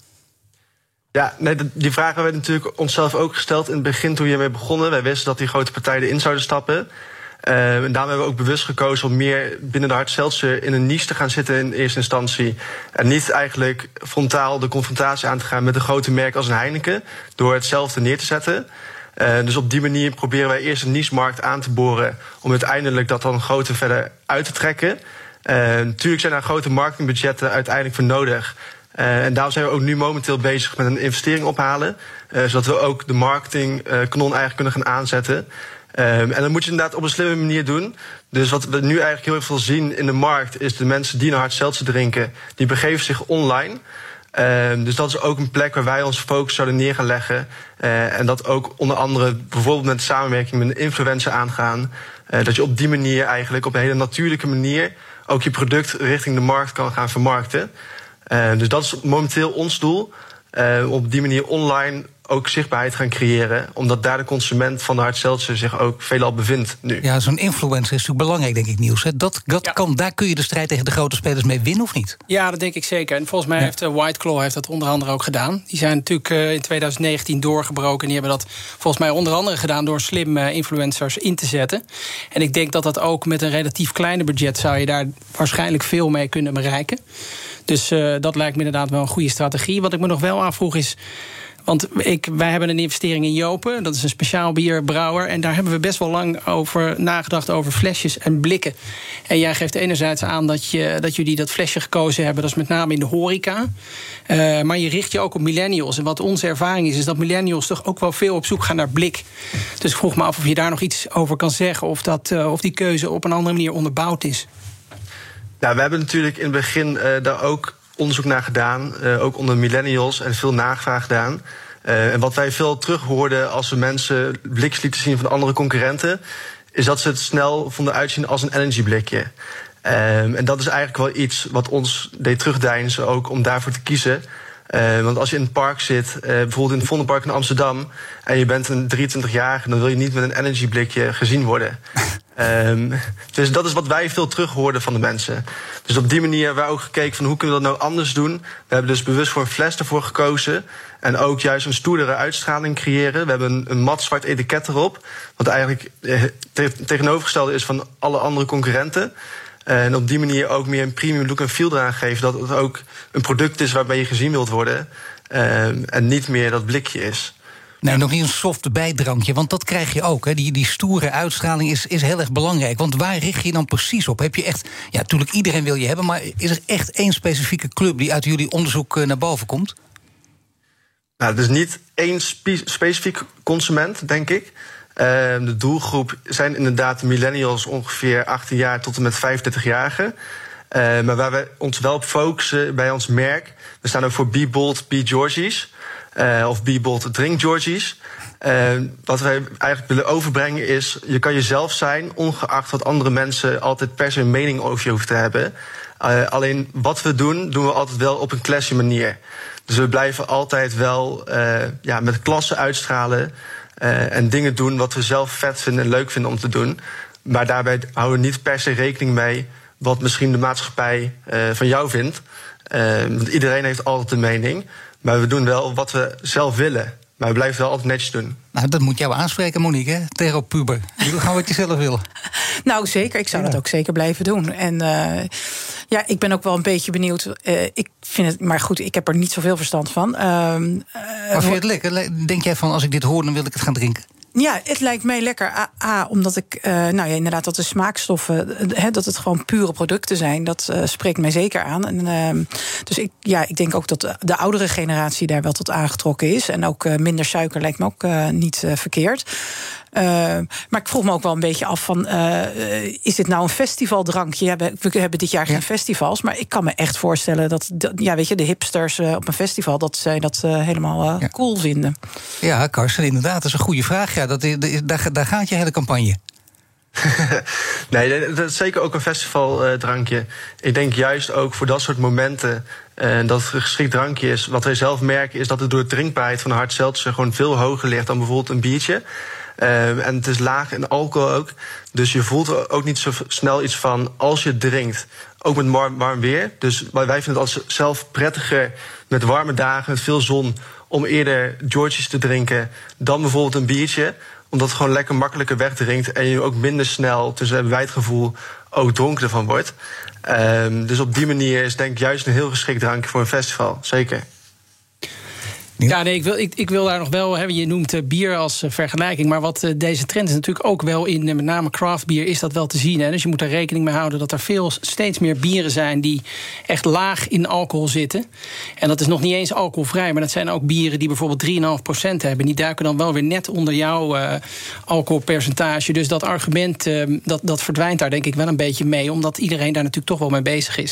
Ja, nee, die vragen hebben we natuurlijk onszelf ook gesteld in het begin toen je mee begonnen. Wij wisten dat die grote partijen erin zouden stappen. Uh, en daarom hebben we ook bewust gekozen om meer binnen de hard seltzer in een niche te gaan zitten in eerste instantie. En niet eigenlijk frontaal de confrontatie aan te gaan met een grote merk als een Heineken, door hetzelfde neer te zetten. Uh, dus op die manier proberen wij eerst een niche-markt aan te boren, om uiteindelijk dat dan groter verder uit te trekken. Uh, natuurlijk zijn daar grote marketingbudgetten uiteindelijk voor nodig. Uh, en daarom zijn we ook nu momenteel bezig met een investering ophalen, uh, zodat we ook de marketingkanon eigenlijk kunnen gaan aanzetten. Um, en dat moet je inderdaad op een slimme manier doen. Dus wat we nu eigenlijk heel veel zien in de markt is de mensen die een hard seltzer drinken, die begeven zich online. Um, dus dat is ook een plek waar wij ons focus zouden neer gaan leggen. Uh, en dat ook onder andere bijvoorbeeld met samenwerking met een influencer aangaan. Uh, dat je op die manier eigenlijk op een hele natuurlijke manier ook je product richting de markt kan gaan vermarkten. Uh, dus dat is momenteel ons doel. Uh, op die manier online ook zichtbaarheid gaan creëren, omdat daar de consument van de hard seltzer zich ook veelal bevindt nu. Ja, zo'n influencer is natuurlijk belangrijk, denk ik, Niels. Dat, dat ja. kan, daar kun je de strijd tegen de grote spelers mee winnen, of niet? Ja, dat denk ik zeker. En volgens mij ja. heeft uh, White Claw heeft dat onder andere ook gedaan. Die zijn natuurlijk uh, in twintig negentien doorgebroken. En die hebben dat volgens mij onder andere gedaan door slim uh, influencers in te zetten. En ik denk dat dat ook met een relatief kleine budget zou je daar waarschijnlijk veel mee kunnen bereiken. Dus uh, dat lijkt me inderdaad wel een goede strategie. Wat ik me nog wel aanvroeg is, want ik, wij hebben een investering in Jopen. Dat is een speciaal bierbrouwer. En daar hebben we best wel lang over nagedacht over flesjes en blikken. En jij geeft enerzijds aan dat, je, dat jullie dat flesje gekozen hebben. Dat is met name in de horeca. Uh, maar je richt je ook op millennials. En wat onze ervaring is, is dat millennials toch ook wel veel op zoek gaan naar blik. Dus ik vroeg me af of je daar nog iets over kan zeggen. Of, dat, uh, of die keuze op een andere manier onderbouwd is. Ja, we hebben natuurlijk in het begin uh, daar ook onderzoek naar gedaan, uh, ook onder millennials, en veel nagevraagd gedaan. Uh, en wat wij veel terug hoorden als we mensen blikjes lieten zien van andere concurrenten, is dat ze het snel vonden uitzien als een energieblikje. Um, en dat is eigenlijk wel iets wat ons deed terugdeinzen ook om daarvoor te kiezen. Uh, want als je in het park zit, uh, bijvoorbeeld in het Vondelpark in Amsterdam, en je bent een drieëntwintigjarige, dan wil je niet met een energieblikje gezien worden. Um, dus dat is wat wij veel terug hoorden van de mensen. Dus op die manier hebben we ook gekeken van hoe kunnen we dat nou anders doen. We hebben dus bewust voor een fles ervoor gekozen. En ook juist een stoerdere uitstraling creëren. We hebben een, een mat zwart etiket erop. Wat eigenlijk te, tegenovergestelde is van alle andere concurrenten. En op die manier ook meer een premium look en feel eraan geven. Dat het ook een product is waarbij je gezien wilt worden. Um, en niet meer dat blikje is. Nee, nog niet een soft bijdrankje, want dat krijg je ook. Hè. Die, die stoere uitstraling is, is heel erg belangrijk. Want waar richt je dan precies op? Heb je echt, ja, natuurlijk iedereen wil je hebben, maar is er echt één specifieke club die uit jullie onderzoek uh, naar boven komt? Nou, het is niet één spe- specifiek consument, denk ik. Uh, de doelgroep zijn inderdaad de millennials, ongeveer achttien jaar tot en met vijfendertig-jarigen. Uh, maar waar we ons wel op focussen bij ons merk, we staan ook voor Be Bold, Be Georgies. Uh, of Be Bold, Drink Georgies. Uh, wat wij eigenlijk willen overbrengen is, je kan jezelf zijn, ongeacht wat andere mensen altijd per se een mening over je hoeven te hebben. Uh, alleen wat we doen, doen we altijd wel op een classy manier. Dus we blijven altijd wel uh, ja, met klasse uitstralen uh, en dingen doen wat we zelf vet vinden en leuk vinden om te doen. Maar daarbij houden we niet per se rekening mee wat misschien de maatschappij uh, van jou vindt. Uh, want iedereen heeft altijd een mening. Maar we doen wel wat we zelf willen. Maar we blijven wel altijd netjes doen. Nou, dat moet jou aanspreken, Monique, hè? Tegen puber. Je doet gewoon wat je zelf wil. Nou, zeker. Ik zou ja. dat ook zeker blijven doen. En uh, ja, ik ben ook wel een beetje benieuwd. Uh, ik vind het, maar goed, ik heb er niet zoveel verstand van. Uh, maar vind je het lekker? Denk jij van, als ik dit hoor, dan wil ik het gaan drinken? Ja, het lijkt mij lekker. A, A omdat ik, uh, nou ja, inderdaad, dat de smaakstoffen, he, dat het gewoon pure producten zijn, dat uh, spreekt mij zeker aan. En, uh, dus ik, ja, ik denk ook dat de oudere generatie daar wel tot aangetrokken is. En ook uh, minder suiker lijkt me ook uh, niet uh, verkeerd. Uh, maar ik vroeg me ook wel een beetje af van, uh, is dit nou een festivaldrankje? Ja, we, we hebben dit jaar geen ja. festivals, maar ik kan me echt voorstellen dat, dat ja, weet je, de hipsters uh, op een festival, dat zij dat uh, helemaal uh, ja. cool vinden. Ja, Karsten, inderdaad, dat is een goede vraag. Ja, dat, daar, daar gaat je hele campagne. Nee, dat is zeker ook een festivaldrankje. Uh, ik denk juist ook voor dat soort momenten uh, dat het een geschikt drankje is. Wat wij zelf merken is dat het door de drinkbaarheid van een hard seltzer gewoon veel hoger ligt dan bijvoorbeeld een biertje. Uh, en het is laag in alcohol ook. Dus je voelt er ook niet zo snel iets van als je het drinkt. Ook met warm, warm weer. Dus wij vinden het als zelf prettiger met warme dagen, met veel zon, om eerder George's te drinken dan bijvoorbeeld een biertje. Omdat het gewoon lekker makkelijker wegdrinkt en je ook minder snel, dus hebben wij het gevoel, ook dronken ervan wordt. Um, dus op die manier is denk ik juist een heel geschikt drankje voor een festival. Zeker. Ja, nee, ik wil, ik, ik wil daar nog wel, hè, je noemt uh, bier als uh, vergelijking, maar wat uh, deze trend is natuurlijk ook wel in, uh, met name craftbier, is dat wel te zien. Hè? Dus je moet er rekening mee houden dat er veel, steeds meer bieren zijn die echt laag in alcohol zitten. En dat is nog niet eens alcoholvrij, maar dat zijn ook bieren die bijvoorbeeld drie komma vijf procent hebben. Die duiken dan wel weer net onder jouw uh, alcoholpercentage. Dus dat argument, uh, dat, dat verdwijnt daar denk ik wel een beetje mee, omdat iedereen daar natuurlijk toch wel mee bezig is.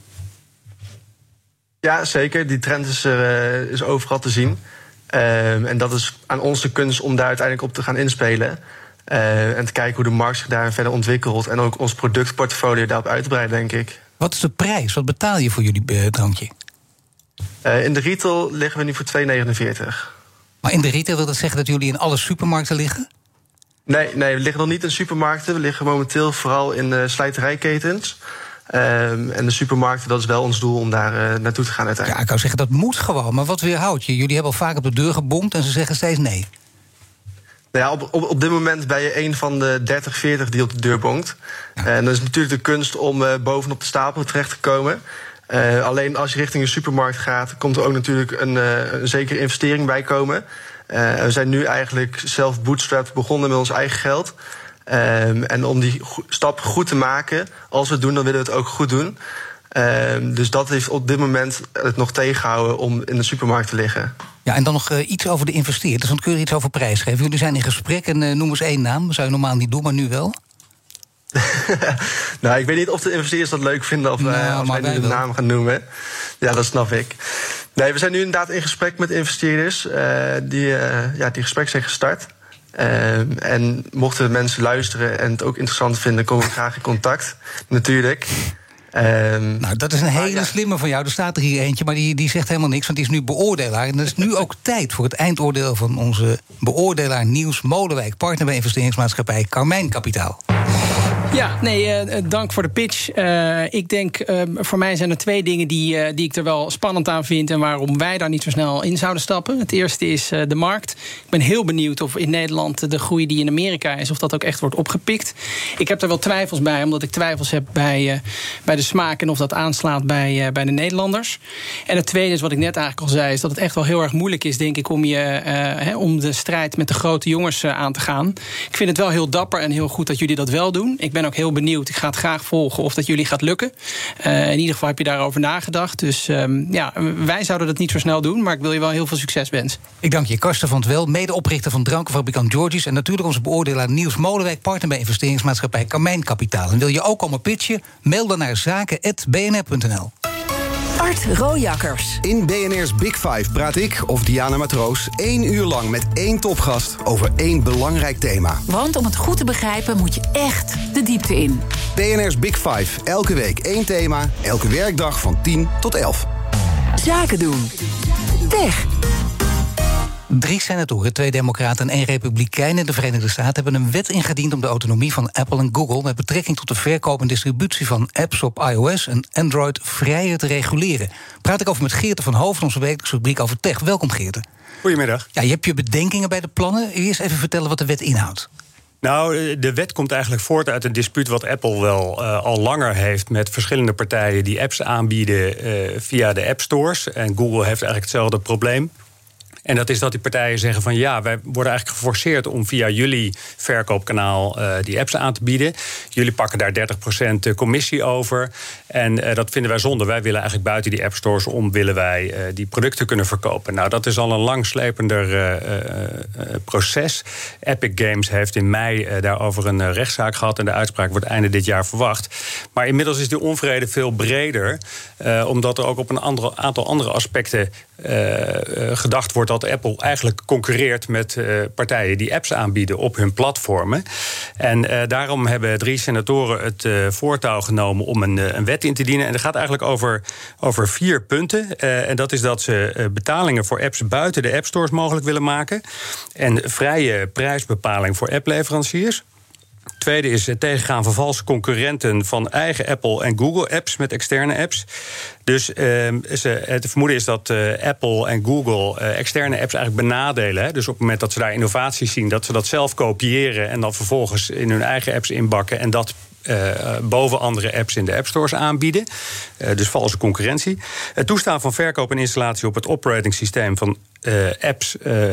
Ja, zeker. Die trend is, uh, is overal te zien. Uh, en dat is aan ons de kunst om daar uiteindelijk op te gaan inspelen. Uh, en te kijken hoe de markt zich daar verder ontwikkelt. En ook ons productportfolio daarop uit te breiden, denk ik. Wat is de prijs? Wat betaal je voor jullie uh, drankje? Uh, in de retail liggen we nu voor twee negenenveertig. Maar in de retail wil dat zeggen dat jullie in alle supermarkten liggen? Nee, nee, we liggen nog niet in supermarkten. We liggen momenteel vooral in uh, slijterijketens. Um, en de supermarkten, dat is wel ons doel om daar uh, naartoe te gaan uiteindelijk. Ja, ik zou zeggen, dat moet gewoon. Maar wat weerhoudt je? Jullie hebben al vaak op de deur gebomd en ze zeggen steeds nee. Nou ja, op, op, op dit moment ben je een van de dertig, veertig die op de deur bonkt. Ja. En dat is natuurlijk de kunst om uh, bovenop de stapel terecht te komen. Uh, alleen als je richting een supermarkt gaat, komt er ook natuurlijk een, uh, een zekere investering bij komen. Uh, we zijn nu eigenlijk zelf bootstrapped begonnen met ons eigen geld. Um, en om die go- stap goed te maken, als we het doen, dan willen we het ook goed doen. Um, dus dat heeft op dit moment het nog tegengehouden om in de supermarkt te liggen. Ja, en dan nog uh, iets over de investeerders. Want kun je iets over prijs geven? Jullie zijn in gesprek en uh, noem eens één naam. Dat zou je normaal niet doen, maar nu wel. Nou, ik weet niet of de investeerders dat leuk vinden of, uh, nou, als wij nu de wel. naam gaan noemen. Ja, dat snap ik. Nee, we zijn nu inderdaad in gesprek met investeerders. Uh, die, uh, ja, die gesprek zijn gestart. Uh, en mochten mensen luisteren en het ook interessant vinden, komen we graag in contact. Natuurlijk. Um, nou, dat is een hele ja. slimme van jou. Er staat er hier eentje, maar die, die zegt helemaal niks, want die is nu beoordelaar. En dat is nu ook tijd voor het eindoordeel van onze beoordelaar Niels Molenwijk, partner bij investeringsmaatschappij Carmijn Kapitaal. Ja, nee, uh, dank voor de pitch. Uh, ik denk, uh, voor mij zijn er twee dingen die, uh, die ik er wel spannend aan vind en waarom wij daar niet zo snel in zouden stappen. Het eerste is uh, de markt. Ik ben heel benieuwd of in Nederland de groei die in Amerika is, of dat ook echt wordt opgepikt. Ik heb er wel twijfels bij, omdat ik twijfels heb bij, uh, bij de smaak en of dat aanslaat bij, uh, bij de Nederlanders. En het tweede is, wat ik net eigenlijk al zei, is dat het echt wel heel erg moeilijk is, denk ik, om, je, uh, he, om de strijd met de grote jongens uh, aan te gaan. Ik vind het wel heel dapper en heel goed dat jullie dat wel doen. Ik ben ook heel benieuwd. Ik ga het graag volgen of dat jullie gaat lukken. Uh, in ieder geval heb je daarover nagedacht. Dus um, ja, wij zouden dat niet zo snel doen, maar ik wil je wel heel veel succes wensen. Ik dank je, Karsten van 't Wel, medeoprichter van drankenfabrikant George's en natuurlijk onze beoordelaar Niels Molenwijk, partner bij investeringsmaatschappij Carmijn Kapitaal. En wil je ook komen pitchen? Mail dan naar zaken punt b n r punt n l. Art Rojakkers. In B N R's Big Five praat ik, of Diana Matroos, één uur lang met één topgast over één belangrijk thema. Want om het goed te begrijpen moet je echt de diepte in. B N R's Big Five, elke week één thema, elke werkdag van tien tot elf. Zaken doen. Tech. Drie senatoren, twee democraten en één republikein in de Verenigde Staten hebben een wet ingediend om de autonomie van Apple en Google met betrekking tot de verkoop en distributie van apps op iOS en Android vrijer te reguleren. Praat ik over met Geerte van Hoofd, onze wekelijkse rubriek over tech. Welkom, Geerte. Goedemiddag. Ja, je hebt je bedenkingen bij de plannen. Eerst even vertellen wat de wet inhoudt. Nou, de wet komt eigenlijk voort uit een dispuut wat Apple wel uh, al langer heeft met verschillende partijen die apps aanbieden uh, via de app stores. En Google heeft eigenlijk hetzelfde probleem. En dat is dat die partijen zeggen van ja, wij worden eigenlijk geforceerd om via jullie verkoopkanaal uh, die apps aan te bieden. Jullie pakken daar dertig procent commissie over. En uh, dat vinden wij zonde. Wij willen eigenlijk buiten die appstores om willen wij uh, die producten kunnen verkopen. Nou, dat is al een langslepender uh, uh, proces. Epic Games heeft in mei uh, daarover een uh, rechtszaak gehad en de uitspraak wordt einde dit jaar verwacht. Maar inmiddels is die onvrede veel breder, uh, omdat er ook op een andere, aantal andere aspecten uh, uh, gedacht wordt dat Apple eigenlijk concurreert met uh, partijen die apps aanbieden op hun platformen. En uh, daarom hebben drie senatoren het uh, voortouw genomen om een, uh, een wet in te dienen. En dat gaat eigenlijk over, over vier punten. Uh, en dat is dat ze uh, betalingen voor apps buiten de appstores mogelijk willen maken. En vrije prijsbepaling voor appleveranciers. Tweede is het tegengaan van valse concurrenten van eigen Apple en Google apps met externe apps. Dus uh, ze, het vermoeden is dat uh, Apple en Google uh, externe apps eigenlijk benadelen. Hè? Dus op het moment dat ze daar innovaties zien, dat ze dat zelf kopiëren en dan vervolgens in hun eigen apps inbakken en dat Uh, boven andere apps in de appstores aanbieden. Uh, dus valse concurrentie. Het toestaan van verkoop en installatie op het operating systeem van uh, apps Uh, uh,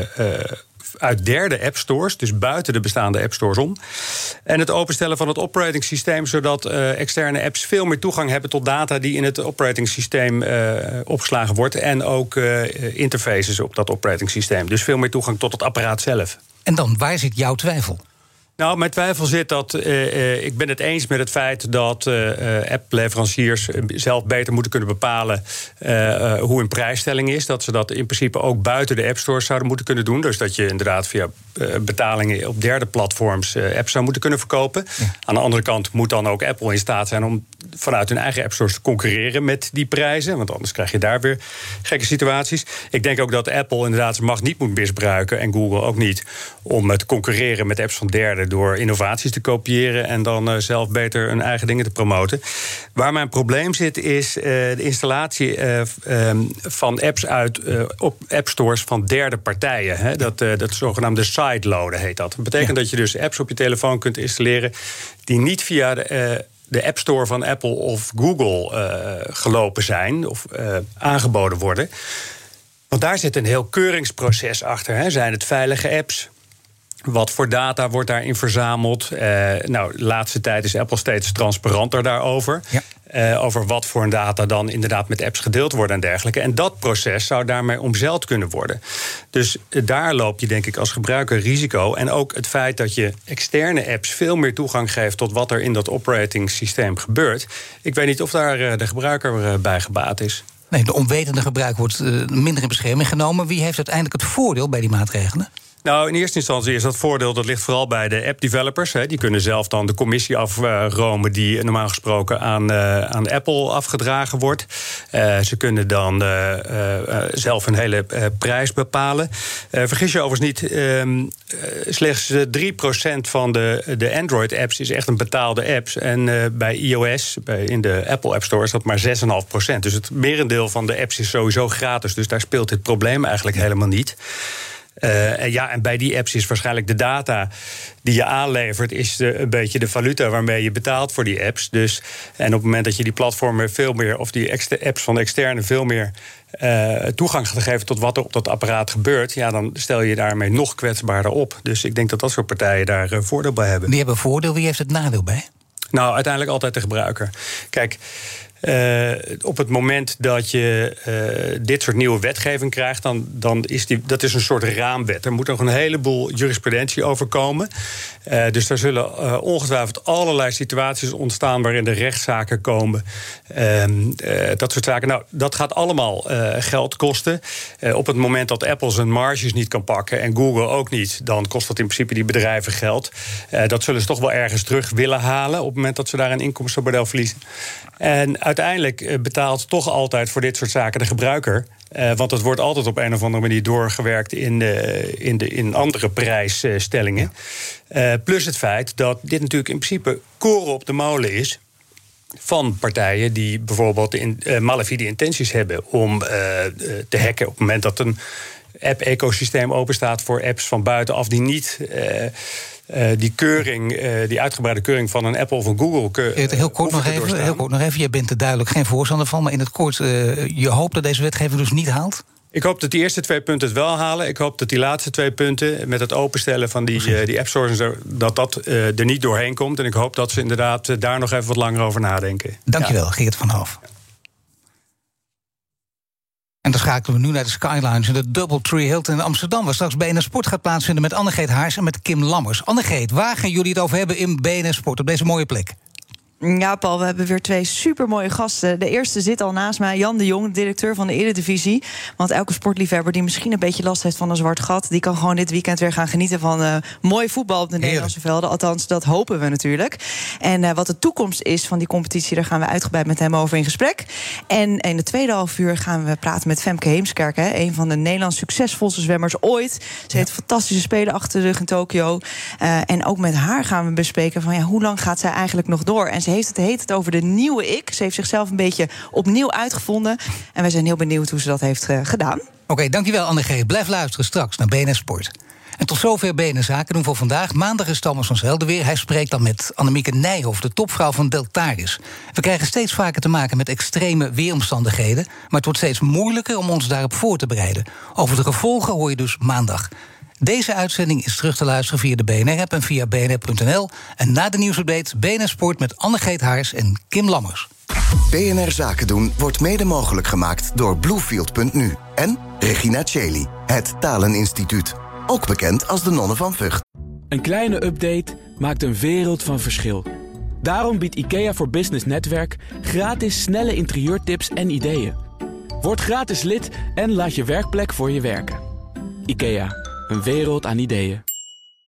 uit derde appstores, dus buiten de bestaande appstores om. En het openstellen van het operating systeem, zodat uh, externe apps veel meer toegang hebben tot data die in het operating systeem uh, opgeslagen wordt. En ook uh, interfaces op dat operating systeem. Dus veel meer toegang tot het apparaat zelf. En dan, waar zit jouw twijfel? Nou, mijn twijfel zit dat uh, uh, ik ben het eens met het feit dat uh, uh, appleveranciers zelf beter moeten kunnen bepalen uh, uh, hoe hun prijsstelling is. Dat ze dat in principe ook buiten de appstores zouden moeten kunnen doen. Dus dat je inderdaad via uh, betalingen op derde platforms uh, apps zou moeten kunnen verkopen. Ja. Aan de andere kant moet dan ook Apple in staat zijn om vanuit hun eigen appstores te concurreren met die prijzen. Want anders krijg je daar weer gekke situaties. Ik denk ook dat Apple inderdaad zijn macht niet moet misbruiken en Google ook niet om te concurreren met apps van derden door innovaties te kopiëren en dan uh, zelf beter hun eigen dingen te promoten. Waar mijn probleem zit is uh, de installatie uh, um, van apps uit uh, op appstores van derde partijen. Hè. Dat, uh, dat zogenaamde sideloaden heet dat. Dat betekent ja. dat je dus apps op je telefoon kunt installeren die niet via de uh, de App Store van Apple of Google uh, gelopen zijn of uh, aangeboden worden. Want daar zit een heel keuringsproces achter. Hè. Zijn het veilige apps? Wat voor data wordt daarin verzameld? Uh, nou, de laatste tijd is Apple steeds transparanter daarover. Ja. Uh, over wat voor data dan inderdaad met apps gedeeld worden en dergelijke. En dat proces zou daarmee omzeild kunnen worden. Dus uh, daar loop je denk ik als gebruiker risico. En ook het feit dat je externe apps veel meer toegang geeft tot wat er in dat operating systeem gebeurt. Ik weet niet of daar uh, de gebruiker uh, bij gebaat is. Nee, de onwetende gebruiker wordt uh, minder in bescherming genomen. Wie heeft uiteindelijk het voordeel bij die maatregelen? Nou, in eerste instantie is dat voordeel, dat ligt vooral bij de app-developers. Hè. Die kunnen zelf dan de commissie afromen die normaal gesproken aan, uh, aan Apple afgedragen wordt. Uh, ze kunnen dan uh, uh, zelf een hele uh, prijs bepalen. Uh, vergis je overigens niet, uh, slechts drie procent van de, de Android-apps is echt een betaalde app. En uh, bij iOS, bij, in de Apple App Store, is dat maar zes komma vijf procent. Dus het merendeel van de apps is sowieso gratis. Dus daar speelt dit probleem eigenlijk helemaal niet. Uh, en ja, en bij die apps is waarschijnlijk de data die je aanlevert is de, een beetje de valuta waarmee je betaalt voor die apps. Dus, en op het moment dat je die platformen veel meer, of die apps van de externe veel meer uh, toegang gaat geven tot wat er op dat apparaat gebeurt, ja, dan stel je daarmee nog kwetsbaarder op. Dus ik denk dat dat soort partijen daar uh, voordeel bij hebben. Wie hebben voordeel, wie heeft het nadeel bij? Nou, uiteindelijk altijd de gebruiker. Kijk, Uh, op het moment dat je uh, dit soort nieuwe wetgeving krijgt, dan, dan is die, dat is een soort raamwet. Er moet nog een heleboel jurisprudentie over komen. Uh, dus er zullen uh, ongetwijfeld allerlei situaties ontstaan waarin de rechtszaken komen. Uh, uh, dat soort zaken. Nou, dat gaat allemaal uh, geld kosten. Uh, op het moment dat Apple zijn marges niet kan pakken en Google ook niet, dan kost dat in principe die bedrijven geld. Uh, dat zullen ze toch wel ergens terug willen halen op het moment dat ze daar een inkomstenmodel verliezen. En uiteindelijk betaalt toch altijd voor dit soort zaken de gebruiker. Uh, want het wordt altijd op een of andere manier doorgewerkt in, de, in, de, in andere prijsstellingen. Uh, plus het feit dat dit natuurlijk in principe koren op de molen is van partijen die bijvoorbeeld in, uh, malafide intenties hebben om uh, te hacken op het moment dat een app-ecosysteem openstaat voor apps van buitenaf die niet Uh, Uh, die keuring, uh, die uitgebreide keuring van een Apple of een Google. Keur, heel, kort nog even, heel kort nog even. Je bent er duidelijk geen voorstander van, maar in het kort, uh, je hoopt dat deze wetgeving dus niet haalt? Ik hoop dat die eerste twee punten het wel halen. Ik hoop dat die laatste twee punten, met het openstellen van die, uh, die app stores, dat dat uh, er niet doorheen komt. En ik hoop dat ze inderdaad uh, daar nog even wat langer over nadenken. Dankjewel, ja. Geert van Hoof. En dan schakelen we nu naar de Skylines in de Doubletree Hilton in Amsterdam, waar straks B N R Sport gaat plaatsvinden met Annegreet Haars en met Kim Lammers. Annegreet, waar gaan jullie het over hebben in B N R Sport op deze mooie plek? Ja, Paul, we hebben weer twee supermooie gasten. De eerste zit al naast mij, Jan de Jong, directeur van de Eredivisie. Want elke sportliefhebber die misschien een beetje last heeft van een zwart gat, die kan gewoon dit weekend weer gaan genieten van uh, mooi voetbal op de Nederlandse velden. Althans, dat hopen we natuurlijk. En uh, wat de toekomst is van die competitie, daar gaan we uitgebreid met hem over in gesprek. En in de tweede half uur gaan we praten met Femke Heemskerk, hè, een van de Nederlands succesvolste zwemmers ooit. Ze ja. heeft fantastische spelen achter de rug in Tokio. Uh, en ook met haar gaan we bespreken van ja, hoe lang gaat zij eigenlijk nog door? En ze heeft het, heet het over de nieuwe ik. Ze heeft zichzelf een beetje opnieuw uitgevonden. En wij zijn heel benieuwd hoe ze dat heeft uh, gedaan. Oké, okay, dankjewel Annegreet. Blijf luisteren straks naar B N R Sport. En tot zover B N R Zaken doen voor vandaag. Maandag is Thomas van Zelden weer. Hij spreekt dan met Annemieke Nijhoff, de topvrouw van Deltaris. We krijgen steeds vaker te maken met extreme weeromstandigheden, maar het wordt steeds moeilijker om ons daarop voor te bereiden. Over de gevolgen hoor je dus maandag. Deze uitzending is terug te luisteren via de B N R-app en via b n r punt n l. En na de nieuwsupdate B N R Sport met Annegreet Haars en Kim Lammers. B N R Zaken doen wordt mede mogelijk gemaakt door Bluefield punt n u en Regina Cheli, het Taleninstituut. Ook bekend als de Nonnen van Vught. Een kleine update maakt een wereld van verschil. Daarom biedt IKEA voor Business Netwerk gratis snelle interieurtips en ideeën. Word gratis lid en laat je werkplek voor je werken. IKEA, een wereld aan ideeën.